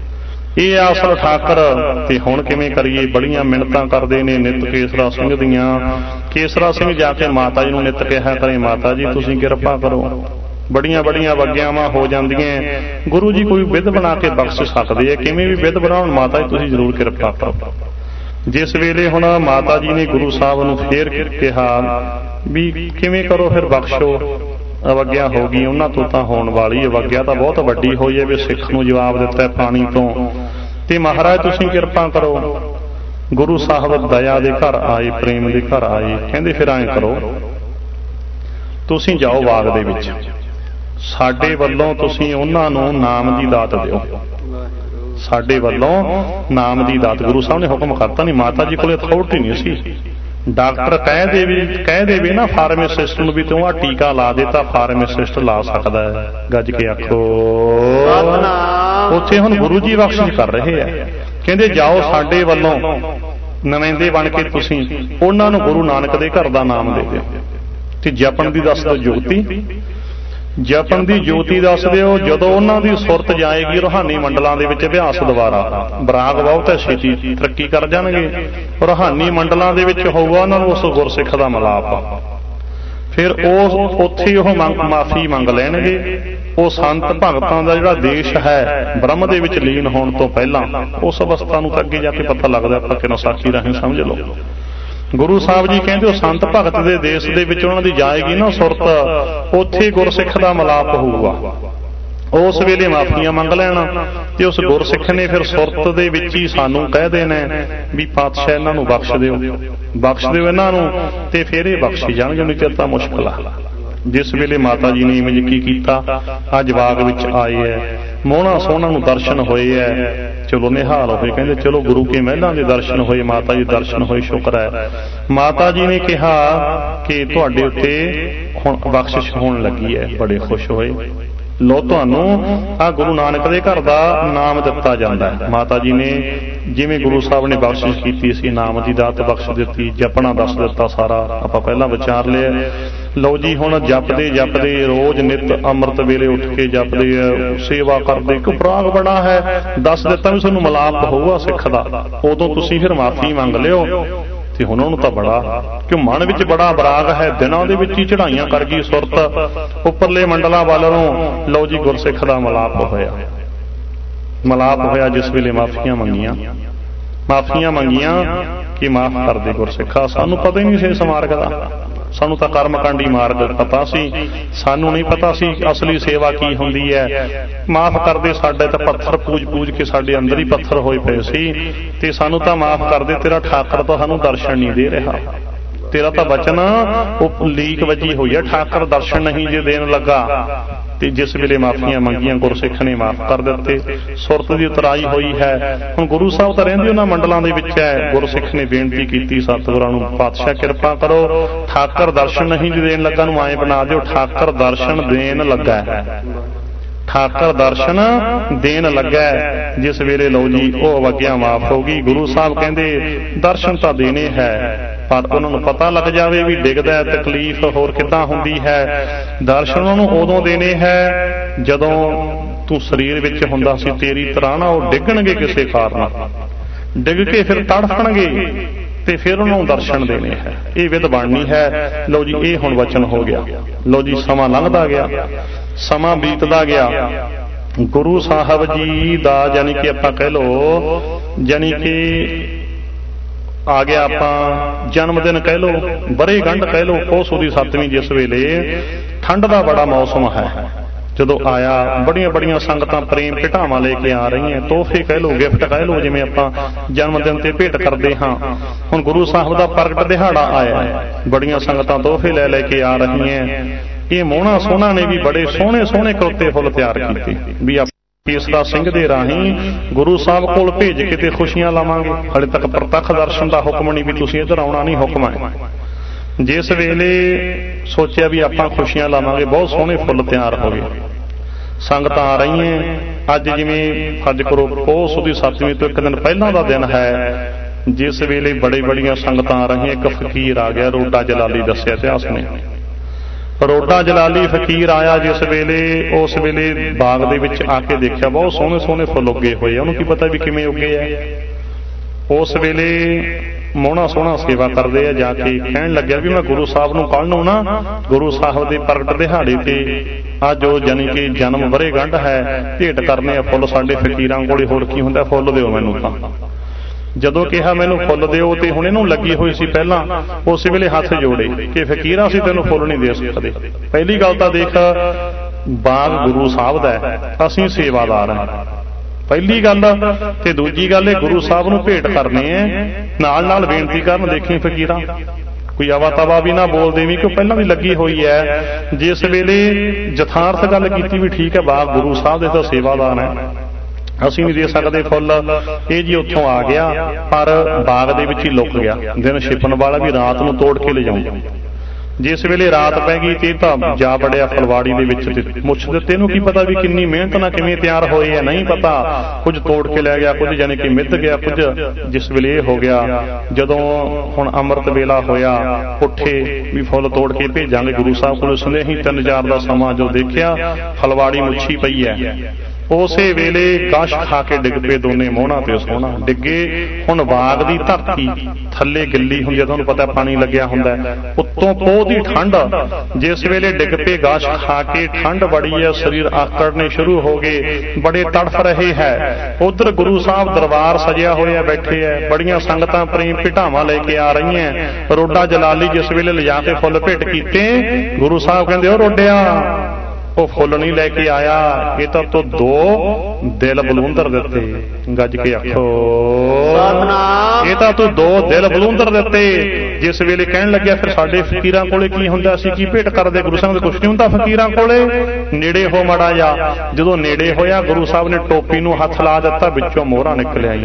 ਇਹ ਅਸਲ ਠਾਕਰ। ਤੇ ਹੁਣ ਕਿਵੇਂ ਕਰੀਏ? ਬੜੀਆਂ ਮਿੰਨਤਾਂ ਕਰਦੇ ਨੇ ਨਿੱਤ ਕੇਸਰਾ ਸਿੰਘ ਦੀਆਂ। ਕੇਸਰਾ ਸਿੰਘ ਜਾ ਕੇ ਮਾਤਾ ਜੀ ਨੂੰ ਨਿੱਤ ਕਿਹਾ ਕਰੇ, ਮਾਤਾ ਜੀ ਤੁਸੀਂ ਕਿਰਪਾ ਕਰੋ, ਬੜੀਆਂ ਬੜੀਆਂ ਵਗਿਆਵਾਂ ਹੋ ਜਾਂਦੀਆਂ, ਗੁਰੂ ਜੀ ਕੋਈ ਵਿਧ ਬਣਾ ਕੇ ਬਖਸ਼ ਸਕਦੇ ਆ, ਕਿਵੇਂ ਵੀ ਵਿਧ ਬਣਾਉਣ, ਮਾਤਾ ਜੀ ਤੁਸੀਂ ਜ਼ਰੂਰ ਕਿਰਪਾ ਕਰੋ। ਜਿਸ ਵੇਲੇ ਹੁਣ ਮਾਤਾ ਜੀ ਨੇ ਗੁਰੂ ਸਾਹਿਬ ਨੂੰ ਫੇਰ ਕਿਹਾ ਵੀ ਕਿਵੇਂ ਕਰੋ ਫਿਰ, ਬਖਸ਼ੋ, ਅਵੱਗਿਆ ਹੋ ਗਈ ਉਹਨਾਂ ਤੋਂ ਤਾਂ ਹੋਣ ਵਾਲੀ, ਅਵੱਗਿਆ ਤਾਂ ਬਹੁਤ ਵੱਡੀ ਹੋਈ ਹੈ ਵੀ ਸਿੱਖ ਨੂੰ ਜਵਾਬ ਦਿੱਤਾ ਪਾਣੀ ਤੋਂ, ਤੇ ਮਹਾਰਾਜ ਤੁਸੀਂ ਕਿਰਪਾ ਕਰੋ। ਗੁਰੂ ਸਾਹਿਬ ਦਇਆ ਦੇ ਘਰ ਆਏ, ਪ੍ਰੇਮ ਦੇ ਘਰ ਆਏ, ਕਹਿੰਦੇ ਫਿਰ ਐਂ ਕਰੋ, ਤੁਸੀਂ ਜਾਓ ਬਾਗ ਦੇ ਵਿੱਚ, ਸਾਡੇ ਵੱਲੋਂ ਤੁਸੀਂ ਉਹਨਾਂ ਨੂੰ ਨਾਮ ਦੀ ਦਾਤ ਦਿਓ, ਸਾਡੇ ਵੱਲੋਂ ਨਾਮ ਦੀ ਦਾਤ। ਗੁਰੂ ਸਾਹਿਬ ਨੇ ਹੁਕਮ ਕਰਤਾ ਨਹੀਂ, ਮਾਤਾ ਜੀ ਕੋਲ ਅਥਾਰਟੀ ਨਹੀਂ ਸੀ। ਡਾਕਟਰ ਕਹਿ ਦੇਵੇ ਕਹਿ ਦੇਵੇ ਨਾ ਫਾਰਮਾਸਿਸਟ ਨੂੰ ਵੀ ਤੂੰ ਆਹ ਟੀਕਾ ਲਾ ਦੇ, ਤਾਂ ਫਾਰਮਾਸਿਸਟ ਲਾ ਸਕਦਾ ਹੈ। ਗੱਜ ਕੇ ਆਖੋ ਉੱਥੇ ਹੁਣ ਗੁਰੂ ਜੀ ਬਖਸ਼ਿਸ਼ ਕਰ ਰਹੇ ਆ, ਕਹਿੰਦੇ ਜਾਓ ਸਾਡੇ ਵੱਲੋਂ ਨੁਮਾਇੰਦੇ ਬਣ ਕੇ ਤੁਸੀਂ ਉਹਨਾਂ ਨੂੰ ਗੁਰੂ ਨਾਨਕ ਦੇ ਘਰ ਦਾ ਨਾਮ ਦੇ ਦਿਓ, ਤੇ ਜਪਣ ਦੀ ਦੱਸ ਦਿਓ ਜੋਤੀ, ਜਪਣ ਦੀ ਜੋਤੀ ਦੱਸ ਦਿਓ। ਜਦੋਂ ਉਹਨਾਂ ਦੀ ਸੁਰਤ ਜਾਏਗੀ ਰੂਹਾਨੀ ਮੰਡਲਾਂ ਦੇ ਵਿੱਚ ਅਭਿਆਸ ਦੁਆਰਾ, ਬਰਾਗ ਬਹੁਤ ਹੈ, ਛੇਤੀ ਤਰੱਕੀ ਕਰ ਜਾਣਗੇ। ਰੂਹਾਨੀ ਮੰਡਲਾਂ ਦੇ ਵਿੱਚ ਹੋਊਗਾ ਉਹਨਾਂ ਨੂੰ ਉਸ ਗੁਰਸਿੱਖ ਦਾ ਮਿਲਾਪ, ਫਿਰ ਉਹ ਉੱਥੇ ਉਹ ਮੰਗ ਮਾਫੀ ਮੰਗ ਲੈਣਗੇ। ਉਹ ਸੰਤ ਭਗਤਾਂ ਦਾ ਜਿਹੜਾ ਦੇਸ਼ ਹੈ ਬ੍ਰਹਮ ਦੇ ਵਿੱਚ ਲੀਨ ਹੋਣ ਤੋਂ ਪਹਿਲਾਂ, ਉਸ ਅਵਸਥਾ ਨੂੰ ਤਾਂ ਅੱਗੇ ਜਾ ਕੇ ਪਤਾ ਲੱਗਦਾ, ਆਪਾਂ ਕਿਨੋਂ ਸਾਖੀ ਰਾਹੀਂ ਸਮਝ ਲਓ। ਗੁਰੂ ਸਾਹਿਬ ਜੀ ਕਹਿੰਦੇ ਉਹ ਸੰਤ ਭਗਤ ਦੇ ਦੇਸ਼ ਦੇ ਵਿੱਚ ਉਹਨਾਂ ਦੀ ਜਾਏਗੀ ਨਾ ਸੁਰਤ, ਉੱਥੇ ਗੁਰਸਿੱਖ ਦਾ ਮਿਲਾਪ ਹੋਊਗਾ। ਉਸ ਵੇਲੇ ਮਾਫੀਆਂ ਮੰਗ ਲੈਣਾ, ਤੇ ਉਸ ਗੁਰਸਿੱਖ ਨੇ ਫਿਰ ਸੁਰਤ ਦੇ ਵਿੱਚ ਹੀ ਸਾਨੂੰ ਕਹਿ ਦੇਣਾ ਵੀ ਪਾਤਸ਼ਾਹ ਇਹਨਾਂ ਨੂੰ ਬਖਸ਼ ਦਿਓ, ਬਖਸ਼ ਦਿਓ ਇਹਨਾਂ ਨੂੰ, ਤੇ ਫਿਰ ਇਹ ਬਖਸ਼ੀ ਜਾਣਗੇ, ਨਹੀਂ ਚਿਰ ਤਾਂ ਮੁਸ਼ਕਿਲ ਆ। ਜਿਸ ਵੇਲੇ ਮਾਤਾ ਜੀ ਨੇ ਇਵੇਂ ਕੀ ਕੀਤਾ, ਅੱਜ ਬਾਗ ਵਿੱਚ ਆਏ ਹੈ, ਮੋਹਣਾ ਸੋਹਣਾ ਨੂੰ ਦਰਸ਼ਨ ਹੋਏ ਹੈ, ਚਲੋ ਨਿਹਾਲ ਹੋਏ, ਕਹਿੰਦੇ ਚਲੋ ਗੁਰੂ ਕੇ ਮਹਿਲਾਂ ਦੇ ਦਰਸ਼ਨ ਹੋਏ, ਮਾਤਾ ਜੀ ਦਰਸ਼ਨ ਹੋਏ, ਸ਼ੁਕਰ ਹੈ। ਮਾਤਾ ਜੀ ਨੇ ਕਿਹਾ ਕਿ ਤੁਹਾਡੇ ਉੱਤੇ ਹੁਣ ਬਖਸ਼ਿਸ਼ ਹੋਣ ਲੱਗੀ ਹੈ, ਬੜੇ ਖੁਸ਼ ਹੋਏ। ਲੋ ਤੁਹਾਨੂੰ ਆਹ ਗੁਰੂ ਨਾਨਕ ਦੇ ਘਰ ਦਾ ਨਾਮ ਦਿੱਤਾ ਜਾਂਦਾ ਹੈ। ਮਾਤਾ ਜੀ ਨੇ ਜਿਵੇਂ ਗੁਰੂ ਸਾਹਿਬ ਨੇ ਬਖਸ਼ਿਸ਼ ਕੀਤੀ ਸੀ, ਨਾਮ ਦੀ ਦਾਤ ਬਖਸ਼ ਦਿੱਤੀ, ਜਪਣਾ ਦੱਸ ਦਿੱਤਾ ਸਾਰਾ, ਆਪਾਂ ਪਹਿਲਾਂ ਵਿਚਾਰ ਲਿਆ। ਲਓ ਜੀ ਹੁਣ ਜਪਦੇ ਜਪਦੇ ਰੋਜ਼ ਨਿੱਤ ਅੰਮ੍ਰਿਤ ਵੇਲੇ ਉੱਠ ਕੇ ਜਪਦੇ ਆ, ਸੇਵਾ ਕਰਦੇ, ਇੱਕ ਪ੍ਰਾਗ ਬੜਾ ਹੈ, ਦੱਸ ਦਿੱਤਾ ਵੀ ਤੁਹਾਨੂੰ ਮਿਲਾਪ ਹੋਊਗਾ ਸਿੱਖ ਦਾ, ਉਦੋਂ ਤੁਸੀਂ ਫਿਰ ਮਾਫੀ ਮੰਗ ਲਿਓ। ਤੇ ਹੁਣ ਉਹਨੂੰ ਤਾਂ ਬੜਾ, ਕਿ ਮਨ ਵਿੱਚ ਬੜਾ ਬਰਾਗ ਹੈ, ਦਿਨਾਂ ਦੇ ਵਿੱਚ ਹੀ ਚੜਾਈਆਂ ਕਰ ਗਈ ਸੁਰਤ ਉੱਪਰਲੇ ਮੰਡਲਾਂ ਵੱਲ ਨੂੰ। ਲਓ ਜੀ ਗੁਰਸਿੱਖ ਦਾ ਮਿਲਾਪ ਹੋਇਆ, ਮਿਲਾਪ ਹੋਇਆ। ਜਿਸ ਵੇਲੇ ਮਾਫੀਆਂ ਮੰਗੀਆਂ, ਮਾਫੀਆਂ ਮੰਗੀਆਂ ਕਿ ਮਾਫ ਕਰ ਦੇ ਗੁਰਸਿੱਖਾ, ਸਾਨੂੰ ਪਤਾ ਹੀ ਨਹੀਂ ਸੀ ਇਸ ਮਾਰਗ ਦਾ, ਸਾਨੂੰ ਤਾਂ ਕਰਮਕਾਂਡੀ ਮਾਰਗ ਪਤਾ ਸੀ, ਸਾਨੂੰ ਨਹੀਂ ਪਤਾ ਸੀ ਅਸਲੀ ਸੇਵਾ ਕੀ ਹੁੰਦੀ ਹੈ। ਮਾਫ ਕਰਦੇ, ਸਾਡੇ ਤਾਂ ਪੱਥਰ ਪੂਜ ਪੂਜ ਕੇ ਸਾਡੇ ਅੰਦਰ ਹੀ ਪੱਥਰ ਹੋਏ ਪਏ ਸੀ, ਤੇ ਸਾਨੂੰ ਤਾਂ ਮਾਫ ਕਰਦੇ, ਤੇਰਾ ਠਾਕਰ ਤਾਂ ਸਾਨੂੰ ਦਰਸ਼ਨ ਨਹੀਂ ਦੇ ਰਿਹਾ, ਤੇਰਾ ਤਾਂ ਬਚਨ ਉਹ ਲੀਕ ਵੱਜੀ ਹੋਈ ਹੈ, ਠਾਕਰ ਦਰਸ਼ਨ ਨਹੀਂ ਜੇ ਦੇਣ ਲੱਗਾ। ਤੇ ਜਿਸ ਵੇਲੇ ਮਾਫੀਆਂ ਮੰਗੀਆਂ ਗੁਰਸਿੱਖ ਨੇ ਮਾਫ ਕਰ ਦਿੱਤੇ, ਸੁਰਤ ਦੀ ਉਤਰਾਈ ਹੋਈ ਹੈ। ਹੁਣ ਗੁਰੂ ਸਾਹਿਬ ਤਾਂ ਰਹਿੰਦੇ ਉਹਨਾਂ ਮੰਡਲਾਂ ਦੇ ਵਿੱਚ ਹੈ, ਗੁਰਸਿੱਖ ਨੇ ਬੇਨਤੀ ਕੀਤੀ ਸਤਿਗੁਰਾਂ ਨੂੰ, ਪਾਤਸ਼ਾਹ ਕਿਰਪਾ ਕਰੋ, ਠਾਕਰ ਦਰਸ਼ਨ ਨਹੀਂ ਜੇ ਦੇਣ ਲੱਗਾ ਨੂੰ ਐਂ ਬਣਾ ਦਿਓ, ਠਾਕਰ ਦਰਸ਼ਨ ਦੇਣ ਲੱਗਾ ਹੈ, ਠਾਕਰ ਦਰਸ਼ਨ ਦੇਣ ਲੱਗਾ। ਜਿਸ ਵੇਲੇ ਲਓ ਜੀ ਉਹ ਅਵੱਗਿਆ ਮਾਫ ਹੋ ਗਈ। ਗੁਰੂ ਸਾਹਿਬ ਕਹਿੰਦੇ ਦਰਸ਼ਨ ਤਾਂ ਦੇਣੇ ਹੈ, ਪਰ ਉਹਨਾਂ ਨੂੰ ਪਤਾ ਲੱਗ ਜਾਵੇ ਵੀ ਡਿੱਗਦਾ ਹੈ, ਤਕਲੀਫ ਹੋਰ ਕਿੱਦਾਂ ਹੁੰਦੀ ਹੈ। ਦਰਸ਼ਨ ਉਹਨਾਂ ਨੂੰ ਉਦੋਂ ਦੇਣੇ ਹੈ ਜਦੋਂ ਤੂੰ ਸਰੀਰ ਵਿੱਚ ਹੁੰਦਾ ਸੀ, ਤੇਰੀ ਤਰ੍ਹਾਂ ਨਾ ਉਹ ਡਿੱਗਣਗੇ ਕਿਸੇ ਕਾਰਨ, ਡਿੱਗ ਕੇ ਫਿਰ ਤੜਫਣਗੇ, ਤੇ ਫਿਰ ਉਹਨਾਂ ਨੂੰ ਦਰਸ਼ਨ ਦੇਣੇ ਹੈ। ਇਹ ਵਿਧ ਬਣਨੀ ਹੈ। ਲਓ ਜੀ ਇਹ ਹੁਣ ਵਚਨ ਹੋ ਗਿਆ। ਲਓ ਜੀ ਸਮਾਂ ਲੰਘਦਾ ਗਿਆ, ਸਮਾਂ ਬੀਤਦਾ ਗਿਆ। ਗੁਰੂ ਸਾਹਿਬ ਜੀ ਦਾ ਜਾਨੀ ਕਿ ਆਪਾਂ ਕਹਿ ਲਓ, ਜਾਨੀ ਕਿ ਆ ਗਿਆ ਆਪਾਂ ਜਨਮ ਦਿਨ ਕਹਿ ਲਓ, ਬਰੇ ਗੰਢ ਕਹਿ ਲਓ, ਪੋਹ ਦੀ ਸੱਤਵੀਂ, ਜਿਸ ਵੇਲੇ ਠੰਡ ਦਾ ਬੜਾ ਮੌਸਮ ਹੈ, ਜਦੋਂ ਆਇਆ ਬੜੀਆਂ ਬੜੀਆਂ ਸੰਗਤਾਂ ਪ੍ਰੇਮ ਭਿਟਾਵਾਂ ਲੈ ਕੇ ਆ ਰਹੀਆਂ, ਤੋਹਫੇ ਕਹਿ ਲਓ, ਗਿਫਟ ਕਹਿ ਲਓ, ਜਿਵੇਂ ਆਪਾਂ ਜਨਮ ਦਿਨ ਤੇ ਭੇਟ ਕਰਦੇ ਹਾਂ। ਹੁਣ ਗੁਰੂ ਸਾਹਿਬ ਦਾ ਪ੍ਰਗਟ ਦਿਹਾੜਾ ਆਇਆ, ਬੜੀਆਂ ਸੰਗਤਾਂ ਤੋਹਫੇ ਲੈ ਲੈ ਕੇ ਆ ਰਹੀਆਂ। ਇਹ ਮੋਹਣਾ ਸੋਹਣਾ ਨੇ ਵੀ ਬੜੇ ਸੋਹਣੇ ਸੋਹਣੇ ਕਰੋਤੇ ਫੁੱਲ ਤਿਆਰ ਕੀਤੇ ਵੀ ਕੇਸਰਾ ਸਿੰਘ ਦੇ ਰਾਹੀਂ ਗੁਰੂ ਸਾਹਿਬ ਕੋਲ ਭੇਜ ਕੇ ਤੇ ਖੁਸ਼ੀਆਂ ਲਾਵਾਂਗੇ। ਹਾਲੇ ਤੱਕ ਪ੍ਰਤੱਖ ਦਰਸ਼ਨ ਦਾ ਹੁਕਮ ਨਹੀਂ ਵੀ ਤੁਸੀਂ ਇੱਧਰ ਆਉਣਾ, ਨਹੀਂ ਹੁਕਮ ਹੈ। ਜਿਸ ਵੇਲੇ ਸੋਚਿਆ ਵੀ ਆਪਾਂ ਖੁਸ਼ੀਆਂ ਲਾਵਾਂਗੇ, ਬਹੁਤ ਸੋਹਣੇ ਫੁੱਲ ਤਿਆਰ ਹੋ ਗਏ, ਸੰਗਤਾਂ ਆ ਰਹੀਆਂ। ਅੱਜ ਜਿਵੇਂ ਫਰਜ਼ ਕਰੋ ਪੋਹ ਸੁਦੀ ਸੱਤਵੀਂ ਤੋਂ ਇੱਕ ਦਿਨ ਪਹਿਲਾਂ ਦਾ ਦਿਨ ਹੈ, ਜਿਸ ਵੇਲੇ ਬੜੇ ਬੜੀਆਂ ਸੰਗਤਾਂ ਆ ਰਹੀਆਂ। ਇੱਕ ਫਕੀਰ ਆ ਗਿਆ, ਰੋਡਾ ਜਲਾਲੀ ਦੱਸਿਆ ਇਤਿਹਾਸ ਨੇ, ਰੋਡਾ ਜਲਾਲੀ ਫਕੀਰ ਆਇਆ ਜਿਸ ਵੇਲੇ, ਉਸ ਵੇਲੇ ਬਾਗ ਦੇ ਵਿੱਚ ਆ ਕੇ ਦੇਖਿਆ ਬਹੁਤ ਸੋਹਣੇ ਸੋਹਣੇ ਫੁੱਲ ਉੱਗੇ ਹੋਏ, ਉਹਨੂੰ ਕੀ ਪਤਾ ਵੀ ਕਿਵੇਂ ਉੱਗੇ ਆ। ਉਸ ਵੇਲੇ ਮੋਹਣਾ ਸੋਹਣਾ ਸੇਵਾ ਕਰਦੇ ਆ, ਜਾ ਕੇ ਕਹਿਣ ਲੱਗਿਆ ਵੀ ਮੈਂ ਗੁਰੂ ਸਾਹਿਬ ਨੂੰ ਕੱਲ੍ਹ ਨੂੰ ਨਾ ਗੁਰੂ ਸਾਹਿਬ ਦੇ ਪ੍ਰਗਟ ਦਿਹਾੜੇ ਤੇ ਅੱਜ ਉਹ ਜਾਣੀ ਕਿ ਜਨਮ ਵਰ੍ਹੇਗੰਢ ਹੈ, ਭੇਟ ਕਰਨੇ ਆ ਫੁੱਲ ਸਾਡੇ ਫਕੀਰਾਂ ਕੋਲੇ, ਹੋਰ ਕੀ ਹੁੰਦਾ, ਫੁੱਲ ਦਿਓ ਮੈਨੂੰ। ਤਾਂ ਜਦੋਂ ਕਿਹਾ ਮੈਨੂੰ ਫੁੱਲ ਦਿਓ, ਤੇ ਹੁਣ ਇਹਨੂੰ ਲੱਗੀ ਹੋਈ ਸੀ ਪਹਿਲਾਂ, ਉਸ ਵੇਲੇ ਹੱਥ ਜੋੜੇ ਕਿ ਫਕੀਰਾਂ ਅਸੀਂ ਤੈਨੂੰ ਫੁੱਲ ਨਹੀਂ ਦੇ ਸਕਦੇ। ਪਹਿਲੀ ਗੱਲ ਤਾਂ ਦੇਖ, ਬਾਗ ਗੁਰੂ ਸਾਹਿਬ ਦਾ ਹੈ, ਅਸੀਂ ਸੇਵਾਦਾਰ ਹਾਂ, ਪਹਿਲੀ ਗੱਲ। ਤੇ ਦੂਜੀ ਗੱਲ, ਇਹ ਗੁਰੂ ਸਾਹਿਬ ਨੂੰ ਭੇਟ ਕਰਨੇ ਐ, ਨਾਲ ਨਾਲ ਬੇਨਤੀ ਕਰਨ, ਦੇਖੀ ਫਕੀਰਾਂ ਕੋਈ ਆਵਾ ਤਵਾ ਵੀ ਨਾ ਬੋਲ ਦੇਵੀਂ, ਕਿ ਪਹਿਲਾਂ ਵੀ ਲੱਗੀ ਹੋਈ ਹੈ। ਜਿਸ ਵੇਲੇ ਯਥਾਰਥ ਗੱਲ ਕੀਤੀ ਵੀ ਠੀਕ ਹੈ, ਬਾਗ ਗੁਰੂ ਸਾਹਿਬ ਦੇ ਤਾਂ ਸੇਵਾਦਾਰ ਹੈ, ਅਸੀਂ ਨਹੀਂ ਦੇ ਸਕਦੇ ਫੁੱਲ। ਇਹ ਜੀ ਉੱਥੋਂ ਆ ਗਿਆ, ਪਰ ਬਾਗ ਦੇ ਵਿੱਚ ਹੀ ਲੁਕ ਗਿਆ। ਦਿਨ ਛਿਪਣ ਵਾਲਾ ਵੀ ਰਾਤ ਨੂੰ ਤੋੜ ਕੇ ਲਿਜਾਊਂ। ਜਿਸ ਵੇਲੇ ਰਾਤ ਪੈ ਗਈ ਤੇ ਤਾਂ ਜਾ ਵੜਿਆ ਫਲਵਾੜੀ ਦੇ ਵਿੱਚ, ਤੇ ਮੁੱਛ ਦਿੱਤੇ ਨੂੰ ਕੀ ਪਤਾ ਵੀ ਕਿੰਨੀ ਮਿਹਨਤ ਨਾਲ ਕਿਵੇਂ ਤਿਆਰ ਹੋਏ ਆ, ਨਹੀਂ ਪਤਾ। ਕੁਝ ਤੋੜ ਕੇ ਲੈ ਗਿਆ, ਕੁਝ ਜਾਣੀ ਕਿ ਮਿੱਧ ਗਿਆ, ਕੁਝ ਜਿਸ ਵੇਲੇ ਇਹ ਹੋ ਗਿਆ, ਜਦੋਂ ਹੁਣ ਅੰਮ੍ਰਿਤ ਵੇਲਾ ਹੋਇਆ, ਉੱਠੇ ਵੀ ਫੁੱਲ ਤੋੜ ਕੇ ਭੇਜਾਂਗੇ ਗੁਰੂ ਸਾਹਿਬ ਕੋਲ। ਸੁਨੇਹੀ ਤਿੰਨ ਚਾਰ ਦਾ ਸਮਾਂ ਜੋ ਦੇਖਿਆ, ਫਲਵਾੜੀ ਮੁੱਛੀ ਪਈ ਹੈ। ਉਸੇ ਵੇਲੇ ਗਸ਼ ਖਾ ਕੇ ਡਿੱਗ ਪਏ ਦੋਨੇ, ਮੋਹਣਾ ਤੇ ਸੋਹਣਾ ਡਿੱਗੇ। ਹੁਣ ਬਾਗ ਦੀ ਧਰਤੀ ਥੱਲੇ ਗਿੱਲੀ ਹੁੰਦੀ ਹੈ, ਤੁਹਾਨੂੰ ਪਤਾ ਪਾਣੀ ਲੱਗਿਆ ਹੁੰਦਾ, ਉੱਤੋਂ ਪੋਹ ਦੀ ਠੰਡ। ਜਿਸ ਵੇਲੇ ਡਿੱਗ ਪਏ ਗਸ਼ ਖਾ ਕੇ, ਠੰਡ ਬੜੀ ਹੈ, ਸਰੀਰ ਆਕੜਨੇ ਸ਼ੁਰੂ ਹੋ ਗਏ, ਬੜੇ ਤੜਫ ਰਹੇ ਹੈ। ਉਧਰ ਗੁਰੂ ਸਾਹਿਬ ਦਰਬਾਰ ਸਜਿਆ ਹੋਇਆ ਬੈਠੇ ਹੈ, ਬੜੀਆਂ ਸੰਗਤਾਂ ਪ੍ਰੇਮ ਭਿਟਾਵਾਂ ਲੈ ਕੇ ਆ ਰਹੀਆਂ। ਰੋਡਾ ਜਲਾਲੀ ਜਿਸ ਵੇਲੇ ਲਿਜਾ ਕੇ ਫੁੱਲ ਭੇਟ ਕੀਤੇ, ਗੁਰੂ ਸਾਹਿਬ ਕਹਿੰਦੇ ਉਹ ਰੋਡਿਆ ਉਹ ਫੁੱਲ ਨਹੀਂ ਲੈ ਕੇ ਆਇਆ, ਇਹ ਤਾਂ ਤੂੰ ਦੋ ਦਿਲ ਬਲੂੰਦਰ ਦਿੱਤੇ। ਗੱਜ ਕੇ ਆਖੋ ਇਹ ਤਾਂ ਤੂੰ ਦੋ ਦਿਲ ਬਲੂੰਦਰ ਦਿੱਤੇ। ਜਿਸ ਵੇਲੇ ਕਹਿਣ ਲੱਗਿਆ ਫਿਰ ਸਾਡੇ ਫਕੀਰਾਂ ਕੋਲੇ ਕੀ ਹੁੰਦਾ, ਅਸੀਂ ਕੀ ਭੇਟ ਕਰਦੇ ਗੁਰੂ ਸਾਹਿਬ ਦੇ, ਕੁਛ ਨਹੀਂ ਹੁੰਦਾ ਫਕੀਰਾਂ ਕੋਲੇ। ਨੇੜੇ ਹੋ ਮਾੜਾ ਜਾ, ਜਦੋਂ ਨੇੜੇ ਹੋਇਆ ਗੁਰੂ ਸਾਹਿਬ ਨੇ ਟੋਪੀ ਨੂੰ ਹੱਥ ਲਾ ਦਿੱਤਾ, ਵਿੱਚੋਂ ਮੋਹਰਾਂ ਨਿਕਲ ਆਈਆਂ।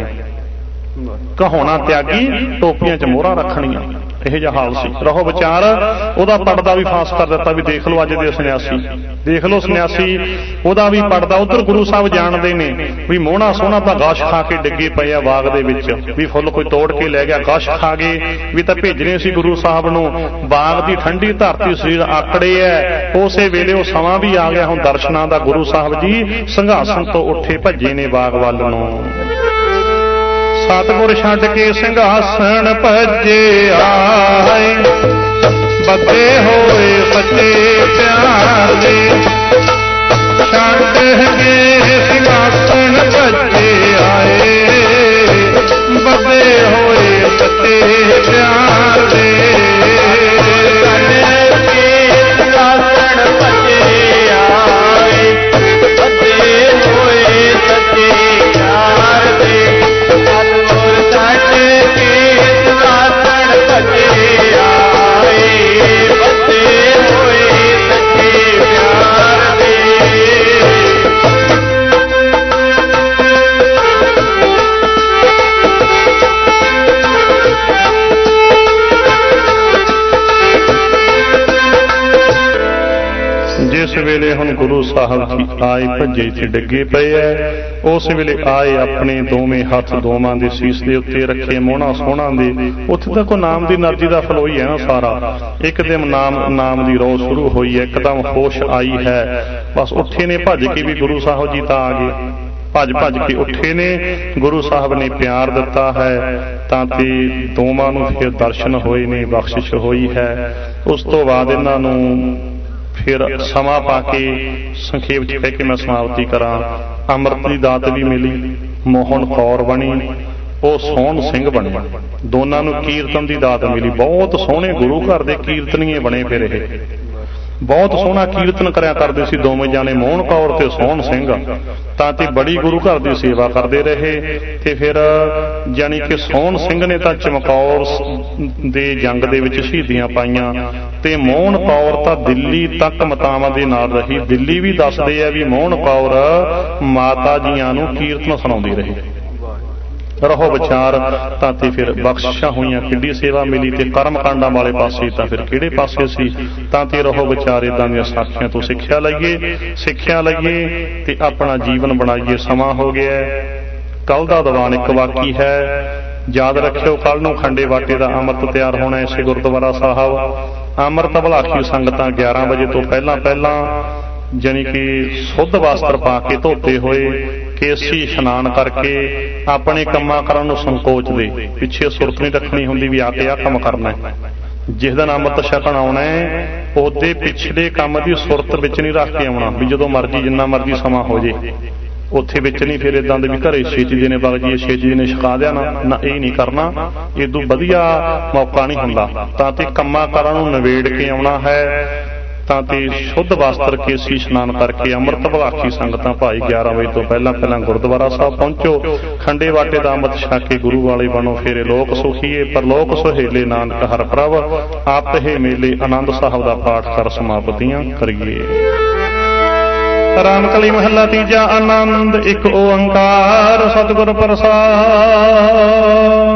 ਕਹਾਉਣਾ ਤਿਆਗੀ, ਟੋਪੀਆਂ 'ਚ ਮੋਹਰਾਂ ਰੱਖਣੀਆਂ, ਇਹੋ ਜਿਹਾ ਹਾਲ ਸੀ। ਰਹੋ ਵਿਚਾਰ, ਉਹਦਾ ਪਰਦਾ ਵੀ ਫਾਸ ਕਰ ਦਿੱਤਾ ਵੀ ਦੇਖ ਲਓ ਅੱਜ ਦੇ ਸੰਨਿਆਸੀ, ਦੇਖ ਲਓ ਸੰਨਿਆਸੀ, ਉਹਦਾ ਵੀ ਪਰਦਾ। ਉਧਰ ਗੁਰੂ ਸਾਹਿਬ ਜਾਣਦੇ ਨੇ ਵੀ ਮੋਹਣਾ ਸੋਹਣਾ ਤਾਂ ਗਸ਼ ਖਾ ਕੇ ਡਿੱਗੇ ਪਏ ਆ ਬਾਗ ਦੇ ਵਿੱਚ, ਵੀ ਫੁੱਲ ਕੋਈ ਤੋੜ ਕੇ ਲੈ ਗਿਆ, ਗਸ਼ ਖਾ ਗਏ, ਵੀ ਤਾਂ ਭੇਜਣੇ ਸੀ ਗੁਰੂ ਸਾਹਿਬ ਨੂੰ। ਬਾਗ ਦੀ ਠੰਡੀ ਧਰਤੀ, ਸਰੀਰ ਆਕੜੇ ਐ। ਉਸੇ ਵੇਲੇ ਉਹ ਸਮਾਂ ਵੀ ਆ ਗਿਆ ਹੁਣ ਦਰਸ਼ਨਾਂ ਦਾ। ਗੁਰੂ ਸਾਹਿਬ ਜੀ ਸਿੰਘਾਸਨ ਤੋਂ ਉੱਠੇ ਭੱਜੇ ਨੇ ਬਾਗ ਵੱਲ ਨੂੰ। ਸਤਿਗੁਰ ਛੱਡ ਕੇ ਸਿੰਘਾਸਣ ਭੱਜੇ ਆਏ, ਬੱਧੇ ਹੋਏ ਸੱਚੇ ਪਿਆਰ ਦੇ। ਛੱਡ ਕੇ ਸਿੰਘਾਸਣ ਭੱਜੇ ਆਏ, ਬੱਧੇ ਹੋਏ ਸੱਚੇ ਪਿਆਰ ਦੇ। ਛੱਡ ਕੇ ਸਿੰਘਾਸਣ ਭੱਜੇ ਆਏ, ਬੱਧੇ ਹੋਏ ਸੱਚੇ ਪਿਆਰ ਦੇ। ਜਿਸ ਵੇਲੇ ਹੁਣ ਗੁਰੂ ਸਾਹਿਬ ਜੀ ਆਏ, ਭੱਜੇ ਇੱਥੇ ਡਿੱਗੇ ਪਏ ਐ। ਉਸ ਵੇਲੇ ਆਏ, ਆਪਣੇ ਦੋਵੇਂ ਹੱਥ ਦੋਵਾਂ ਦੇ ਸੀਸ ਦੇ ਉੱਤੇ ਰੱਖੇ, ਮੋਹਣਾ ਸੋਹਣਾ ਦੇ। ਉੱਥੇ ਤਾਂ ਕੋਈ ਨਾਮ ਦੀ ਨਰਜੀ ਦਾ ਫਲੋਈ ਹੈ ਨਾ ਸਾਰਾ। ਇੱਕਦਮ ਨਾਮ ਨਾਮ ਦੀ ਰੋਹ ਸ਼ੁਰੂ ਹੋਈ ਹੈ, ਇੱਕਦਮ ਹੋਸ਼ ਆਈ ਹੈ। ਬਸ ਉੱਠੇ ਨੇ ਭੱਜ ਕੇ ਵੀ ਗੁਰੂ ਸਾਹਿਬ ਜੀ ਤਾਂ ਆ ਗਏ, ਭੱਜ ਭੱਜ ਕੇ ਉੱਠੇ ਨੇ। ਗੁਰੂ ਸਾਹਿਬ ਨੇ ਪਿਆਰ ਦਿੱਤਾ ਹੈ ਤਾਂ ਤੇ ਦੋਵਾਂ ਨੂੰ ਫਿਰ ਦਰਸ਼ਨ ਹੋਏ ਨੇ, ਬਖਸ਼ਿਸ਼ ਹੋਈ ਹੈ। ਉਸ ਤੋਂ ਬਾਅਦ ਇਹਨਾਂ ਨੂੰ ਫਿਰ ਸਮਾਂ ਪਾ ਕੇ ਸੰਖੇਪ 'ਚ ਕਹਿ ਕੇ ਮੈਂ ਸਮਾਪਤੀ ਕਰਾਂ। ਅੰਮ੍ਰਿਤ ਦੀ ਦਾਤ ਵੀ ਮਿਲੀ, ਮੋਹਨ ਕੌਰ ਬਣੀ, ਉਹ ਸੋਹਣ ਸਿੰਘ ਬਣੇ। ਦੋਨਾਂ ਨੂੰ ਕੀਰਤਨ ਦੀ ਦਾਤ ਮਿਲੀ। ਬਹੁਤ ਸੋਹਣੇ ਗੁਰੂ ਘਰ ਦੇ ਕੀਰਤਨੀਏ ਬਣੇ ਫਿਰ ਇਹ, ਬਹੁਤ ਸੋਹਣਾ ਕੀਰਤਨ ਕਰਿਆ ਕਰਦੇ ਸੀ ਦੋਵੇਂ ਜਾਣੇ, ਮੋਹਨ ਕੌਰ ਤੇ ਸੋਹਣ ਸਿੰਘ। ਤਾਂ ਤੇ ਬੜੀ ਗੁਰੂ ਘਰ ਦੀ ਸੇਵਾ ਕਰਦੇ ਰਹੇ। ਤੇ ਫਿਰ ਜਾਣੀ ਕਿ ਸੋਹਣ ਸਿੰਘ ਨੇ ਤਾਂ ਚਮਕੌਰ ਦੇ ਜੰਗ ਦੇ ਵਿੱਚ ਸ਼ਹੀਦੀਆਂ ਪਾਈਆਂ, ਤੇ ਮੋਹਨ ਕੌਰ ਤਾਂ ਦਿੱਲੀ ਤੱਕ ਮਾਤਾਵਾਂ ਦੇ ਨਾਲ ਰਹੀ। ਦਿੱਲੀ ਵੀ ਦੱਸਦੇ ਆ ਵੀ ਮੋਹਨ ਕੌਰ ਮਾਤਾ ਜੀਆਂ ਨੂੰ ਕੀਰਤਨ ਸੁਣਾਉਂਦੀ ਰਹੀ। ਰਹੋ ਵਿਚਾਰ, ਤਾਂ ਤੇ ਫਿਰ ਬਖਸ਼ਿਸ਼ਾਂ ਹੋਈਆਂ, ਕਿੱਡੀ ਸੇਵਾ ਮਿਲੀ। ਤੇ ਕਰਮ ਕਾਂਡਾਂ ਵਾਲੇ ਪਾਸੇ ਤਾਂ ਫਿਰ ਕਿਹੜੇ ਪਾਸੇ ਸੀ। ਤਾਂ ਤੇ ਰਹੋ ਵਿਚਾਰ, ਏਦਾਂ ਦੀਆਂ ਸਾਖੀਆਂ ਤੋਂ ਸਿੱਖਿਆ ਲਈਏ, ਸਿੱਖਿਆ ਲਈਏ ਤੇ ਆਪਣਾ ਜੀਵਨ ਬਣਾਈਏ। ਸਮਾਂ ਹੋ ਗਿਆ, ਕੱਲ ਦਾ ਦੀਵਾਨ ਇੱਕ ਬਾਕੀ ਹੈ। ਯਾਦ ਰੱਖਿਓ, ਕੱਲ ਨੂੰ ਖੰਡੇ ਬਾਟੇ ਦਾ ਅੰਮ੍ਰਿਤ ਤਿਆਰ ਹੋਣਾ ਇਸੇ ਗੁਰਦੁਆਰਾ ਸਾਹਿਬ। ਅੰਮ੍ਰਿਤ ਭਲਾਖੀ ਸੰਗਤਾਂ ਗਿਆਰਾਂ ਵਜੇ ਤੋਂ ਪਹਿਲਾਂ ਪਹਿਲਾਂ ਜਾਣੀ ਕਿ ਸ਼ੁੱਧ ਵਸਤਰ ਪਾ ਕੇ ਧੋਤੇ ਹੋਏ ਕੇਸੀ ਇਸ਼ਨਾਨ ਕਰਕੇ ਆਪਣੇ ਕੰਮਾਂ ਕਰਨ ਨੂੰ ਸੰਕੋਚਦੇ, ਪਿੱਛੇ ਸੁਰਤ ਨਹੀਂ ਰੱਖਣੀ ਹੁੰਦੀ ਵੀ ਆ ਕੇ ਆਹ ਕੰਮ ਕਰਨਾ ਹੈ। ਜਿਸ ਦਿਨ ਅੰਮ੍ਰਿਤ ਛਕਣ ਆਉਣਾ ਹੈ ਉਹਦੇ ਪਿਛਲੇ ਕੰਮ ਦੀ ਸੁਰਤ ਵਿੱਚ ਨਹੀਂ ਰੱਖ ਕੇ ਆਉਣਾ ਵੀ ਜਦੋਂ ਮਰਜ਼ੀ ਜਿੰਨਾ ਮਰਜ਼ੀ ਸਮਾਂ ਹੋ ਜੇ ਉੱਥੇ ਵਿੱਚ ਨਹੀਂ। ਫਿਰ ਇਦਾਂ ਦੇ ਵੀ ਘਰੇ ਛੇਤੀ ਦਿਨੇ ਵਗ ਜੀਏ, ਛੇਤੀ ਦਿਨੇ ਛਕਾ ਦਿਆ ਨਾ ਨਾ, ਇਹ ਨਹੀਂ ਕਰਨਾ। ਇਦੋਂ ਵਧੀਆ ਮੌਕਾ ਨਹੀਂ ਹੁੰਦਾ। ਤਾਂ ਤੇ ਕੰਮਾਂ ਕਾਰਾਂ ਨੂੰ ਨਿਬੇੜ ਕੇ ਆਉਣਾ ਹੈ। ਤਾਂ ਤੇ ਸ਼ੁੱਧ ਵਸਤਰ ਕੇਸੀ ਇਸ਼ਨਾਨ ਕਰਕੇ ਅੰਮ੍ਰਿਤ ਭਲਾਖੀ ਸੰਗਤਾਂ ਭਾਈ ਗਿਆਰਾਂ ਵਜੇ ਤੋਂ ਪਹਿਲਾਂ ਪਹਿਲਾਂ ਗੁਰਦੁਆਰਾ ਸਾਹਿਬ ਪਹੁੰਚੋ। ਖੰਡੇ ਵਾਟੇ ਦਾ ਅੰਮ੍ਰਿਤ ਛਕ ਕੇ ਗੁਰੂ ਵਾਲੇ ਬਣੋ। ਫੇਰੇ ਲੋਕ ਸੁਖੀਏ ਪਰਲੋਕ ਸੁਹੇਲੇ, ਨਾਨਕ ਹਰਿ ਪ੍ਰਭ ਆਪ ਇਹ ਮੇਲੇ। ਆਨੰਦ ਸਾਹਿਬ ਦਾ ਪਾਠ ਕਰ ਸਮਾਪਤੀਆਂ ਕਰੀਏ। ਰਾਮ ਕਲੀ ਮਹੱਲਾ ਤੀਜਾ। ਆਨੰਦ ਇੱਕ ਓੰਕਾਰ ਸਤਿਗੁਰ ਪ੍ਰਸਾਦਿ।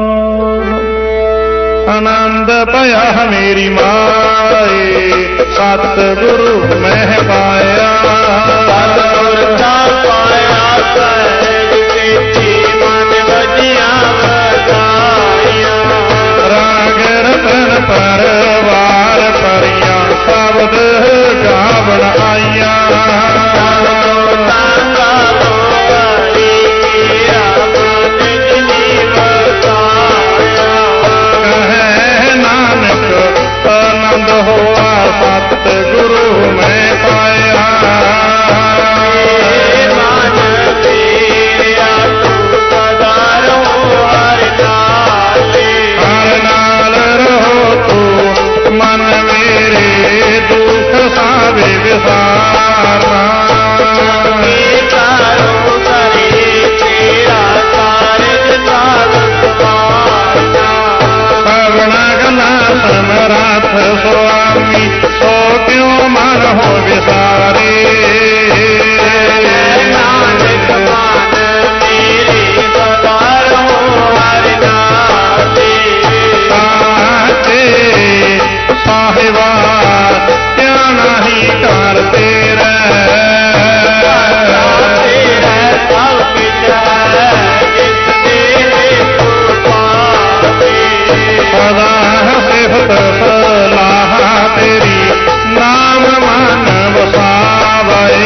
ਆਨੰਦ ਭਇਆ ਮੇਰੀ ਮਾਏ ਸਤਿਗੁਰੂ ਮਹਿ ਪਾਇਆ। ਸਤਿਗੁਰ ਦਾ ਪਾਇਆ ਸਹਿਜ ਸੇਤੀ ਮਨ ਵਜਿਆ ਵਧਾਇਆ। ਰਾਗ ਰਤਨ ਪਰਵਾਰ ਭਰੀਆਂ ਸ਼ਬਦ ਗਾਵਣ ਆਈਆਂ। ਆਨੰਦ ਹੋਆ ਸਤਿਗੁਰੂ ਮੈਂ ਪਾਇਆ। ਮਨ ਤੇਰਾ ਤੂੰ ਸਦਾ ਰਹੋ ਹਰਿ ਨਾਲੇ। ਹਰਿ ਨਾਲ ਰਹੋ ਤੂੰ ਮਨ ਮੇਰੇ ਦੁੱਖ ਸਾਵੇ ਵਿਸਾਰਨਾ। ਕਰੋ ਕਰੇ ਤੇਰਾ ਕਾਰਜ ਸਾਧਨ ਸਮਾਰਨਾ। ਸਗੁਣਾ ਗੱਲਾਂ ਸਮਰਾਥ ਸੁਆਮੀ ਸੋ ਕਿਉ ਮਨ ਹੋ ਵਿਸਾਰੇ। ਨਾਨਕ ਮਨ ਮੇਰੇ ਸਦਾ ਰਹੋ ਹਰਿ ਨਾਲੇ। ਸਾਚੇ ਸਾਹਿਬਾ ਕਿਆ ਨਹੀਂ ਕਰ ਤੇਰਾ। ਸਦਾ ਸਿਫਤ ਸਲਾਹ ਤੇਰੀ ਨਾਮ ਮਨ ਵਸਾਵੇ।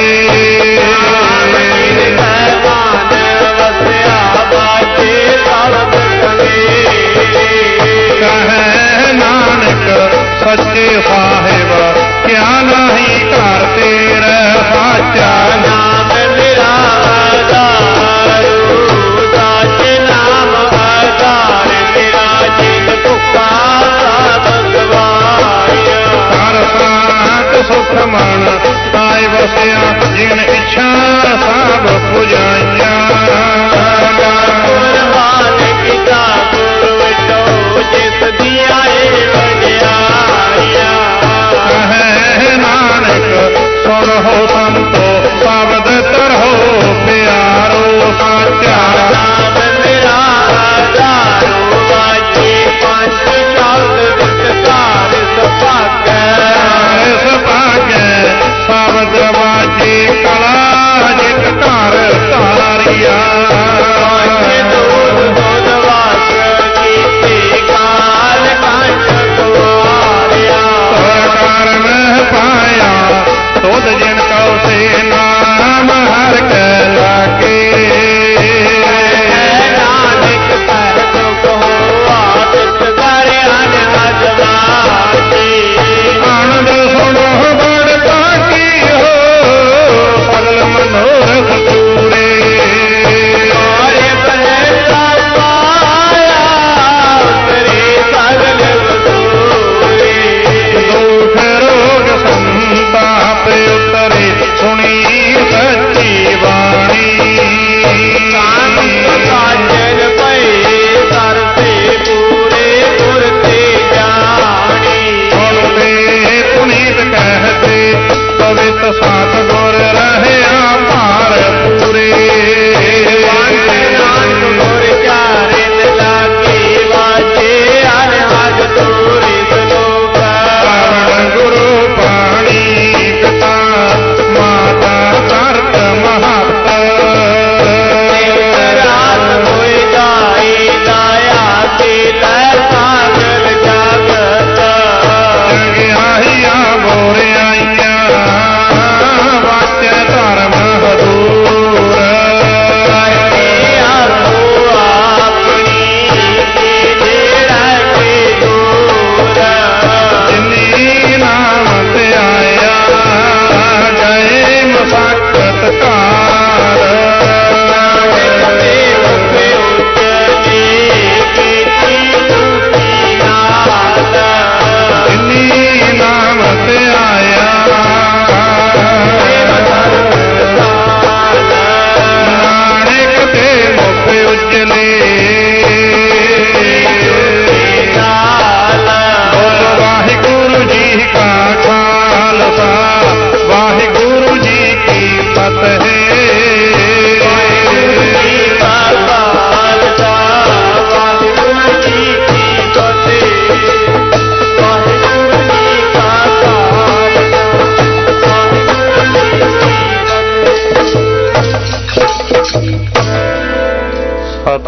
ਕਹੈ ਨਾਨਕ ਸੱਚੇ ਸਾਹਿਬ ਕਿਆ ਨਹੀਂ ਘਰ ਤੇਰਾ। ਸਾਚਾ ਨਾਮ ਮੇਰਾ ਆਧਾਰੂ। ਸਾਚੇ ਨਾਮ ਆਧਾਰ ਮੇਰਾ ਜਿਨ ਭੁੱਖਾ ਸਾਧ ਗਵਾਇਆ। ਹਰ ਸਾਥ ਸੁਖ ਮਨ ਆਏ ਵਸਿਆ ਜਿਨ ਇੱਛਾ ਸਭ ਪੁਜਾਈਆਂ। ਕੁਰਬਾਨ ਕੀਤਾ ਗੁਰ ਵਿਟੋ ਜਿਸ ਦੀਆਂ ਏ ਵਡਿਆਈਆਂ। ਕਹੈ ਨਾਨਕ ਸੁਣੋ ਸੰਤੋ ਸ਼ਬਦ ਤਰਹੁ ਪਿਆਰੋ। ਸਾਚਾ ਨਾਮ ਮੇਰਾ ਆਧਾਰੂ। ਵਾਜੇ ਪੰਜ ਸ਼ਬਦ ਵਿਚਕਾਰ ਸੁਭਾਗੈ। ਸੁਭਾਗੈ ਸ਼ਬਦ ਵਾਜੇ ਕਲਾ ਜਿਤ ਘਰ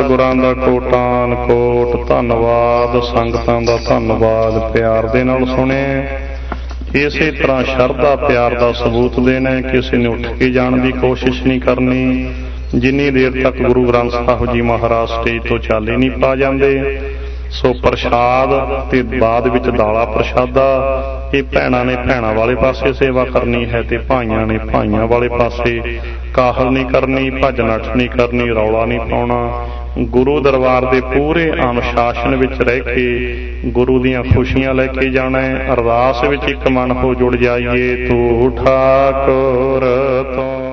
ਸਤਿਗੁਰਾਂ ਦਾ ਕੋਟਾਨ ਕੋਟ ਧੰਨਵਾਦ। ਸੰਗਤਾਂ ਦਾ ਧੰਨਵਾਦ ਪਿਆਰ ਦੇ ਨਾਲ ਸੁਣੇ। ਇਸੇ ਤਰ੍ਹਾਂ ਸ਼ਰਧਾ ਪਿਆਰ ਦਾ ਸਬੂਤ ਦੇਣਾ, ਕਿਸੇ ਨੇ ਉੱਠ ਕੇ ਜਾਣ ਦੀ ਕੋਸ਼ਿਸ਼ ਨਹੀਂ ਕਰਨੀ। ਜਿੰਨੀ ਦੇਰ ਤੱਕ ਗੁਰੂ ਗ੍ਰੰਥ ਸਾਹਿਬ ਜੀ ਮਹਾਰਾਜ ਸਟੇਜ ਤੋਂ ਚਾਲੇ ਨਹੀਂ ਪਾ ਜਾਂਦੇ। ਸੋ ਪ੍ਰਸ਼ਾਦ ਤੇ ਬਾਅਦ ਵਿੱਚ ਦਾਲਾ ਪ੍ਰਸ਼ਾਦਾ, ਇਹ ਭੈਣਾਂ ਨੇ ਭੈਣਾਂ ਵਾਲੇ ਪਾਸੇ ਸੇਵਾ ਕਰਨੀ ਹੈ ਤੇ ਭਾਈਆਂ ਨੇ ਭਾਈਆਂ ਵਾਲੇ ਪਾਸੇ। ਕਾਹਲ ਨਹੀਂ ਕਰਨੀ, ਭੱਜ ਨੱਠ ਨਹੀਂ ਕਰਨੀ, ਰੌਲਾ ਨਹੀਂ ਪਾਉਣਾ। ਗੁਰੂ ਦਰਬਾਰ ਦੇ ਪੂਰੇ ਅਨੁਸ਼ਾਸਨ ਵਿੱਚ ਰਹਿ ਕੇ ਗੁਰੂ ਦੀਆਂ ਖੁਸ਼ੀਆਂ ਲੈ ਕੇ ਜਾਣਾ ਹੈ। ਅਰਦਾਸ ਵਿੱਚ ਇੱਕ ਮਨ ਹੋ ਜੁੜ ਜਾਈਏ, ਤੂੰ ਠਾਕੁਰ ਤੋਂ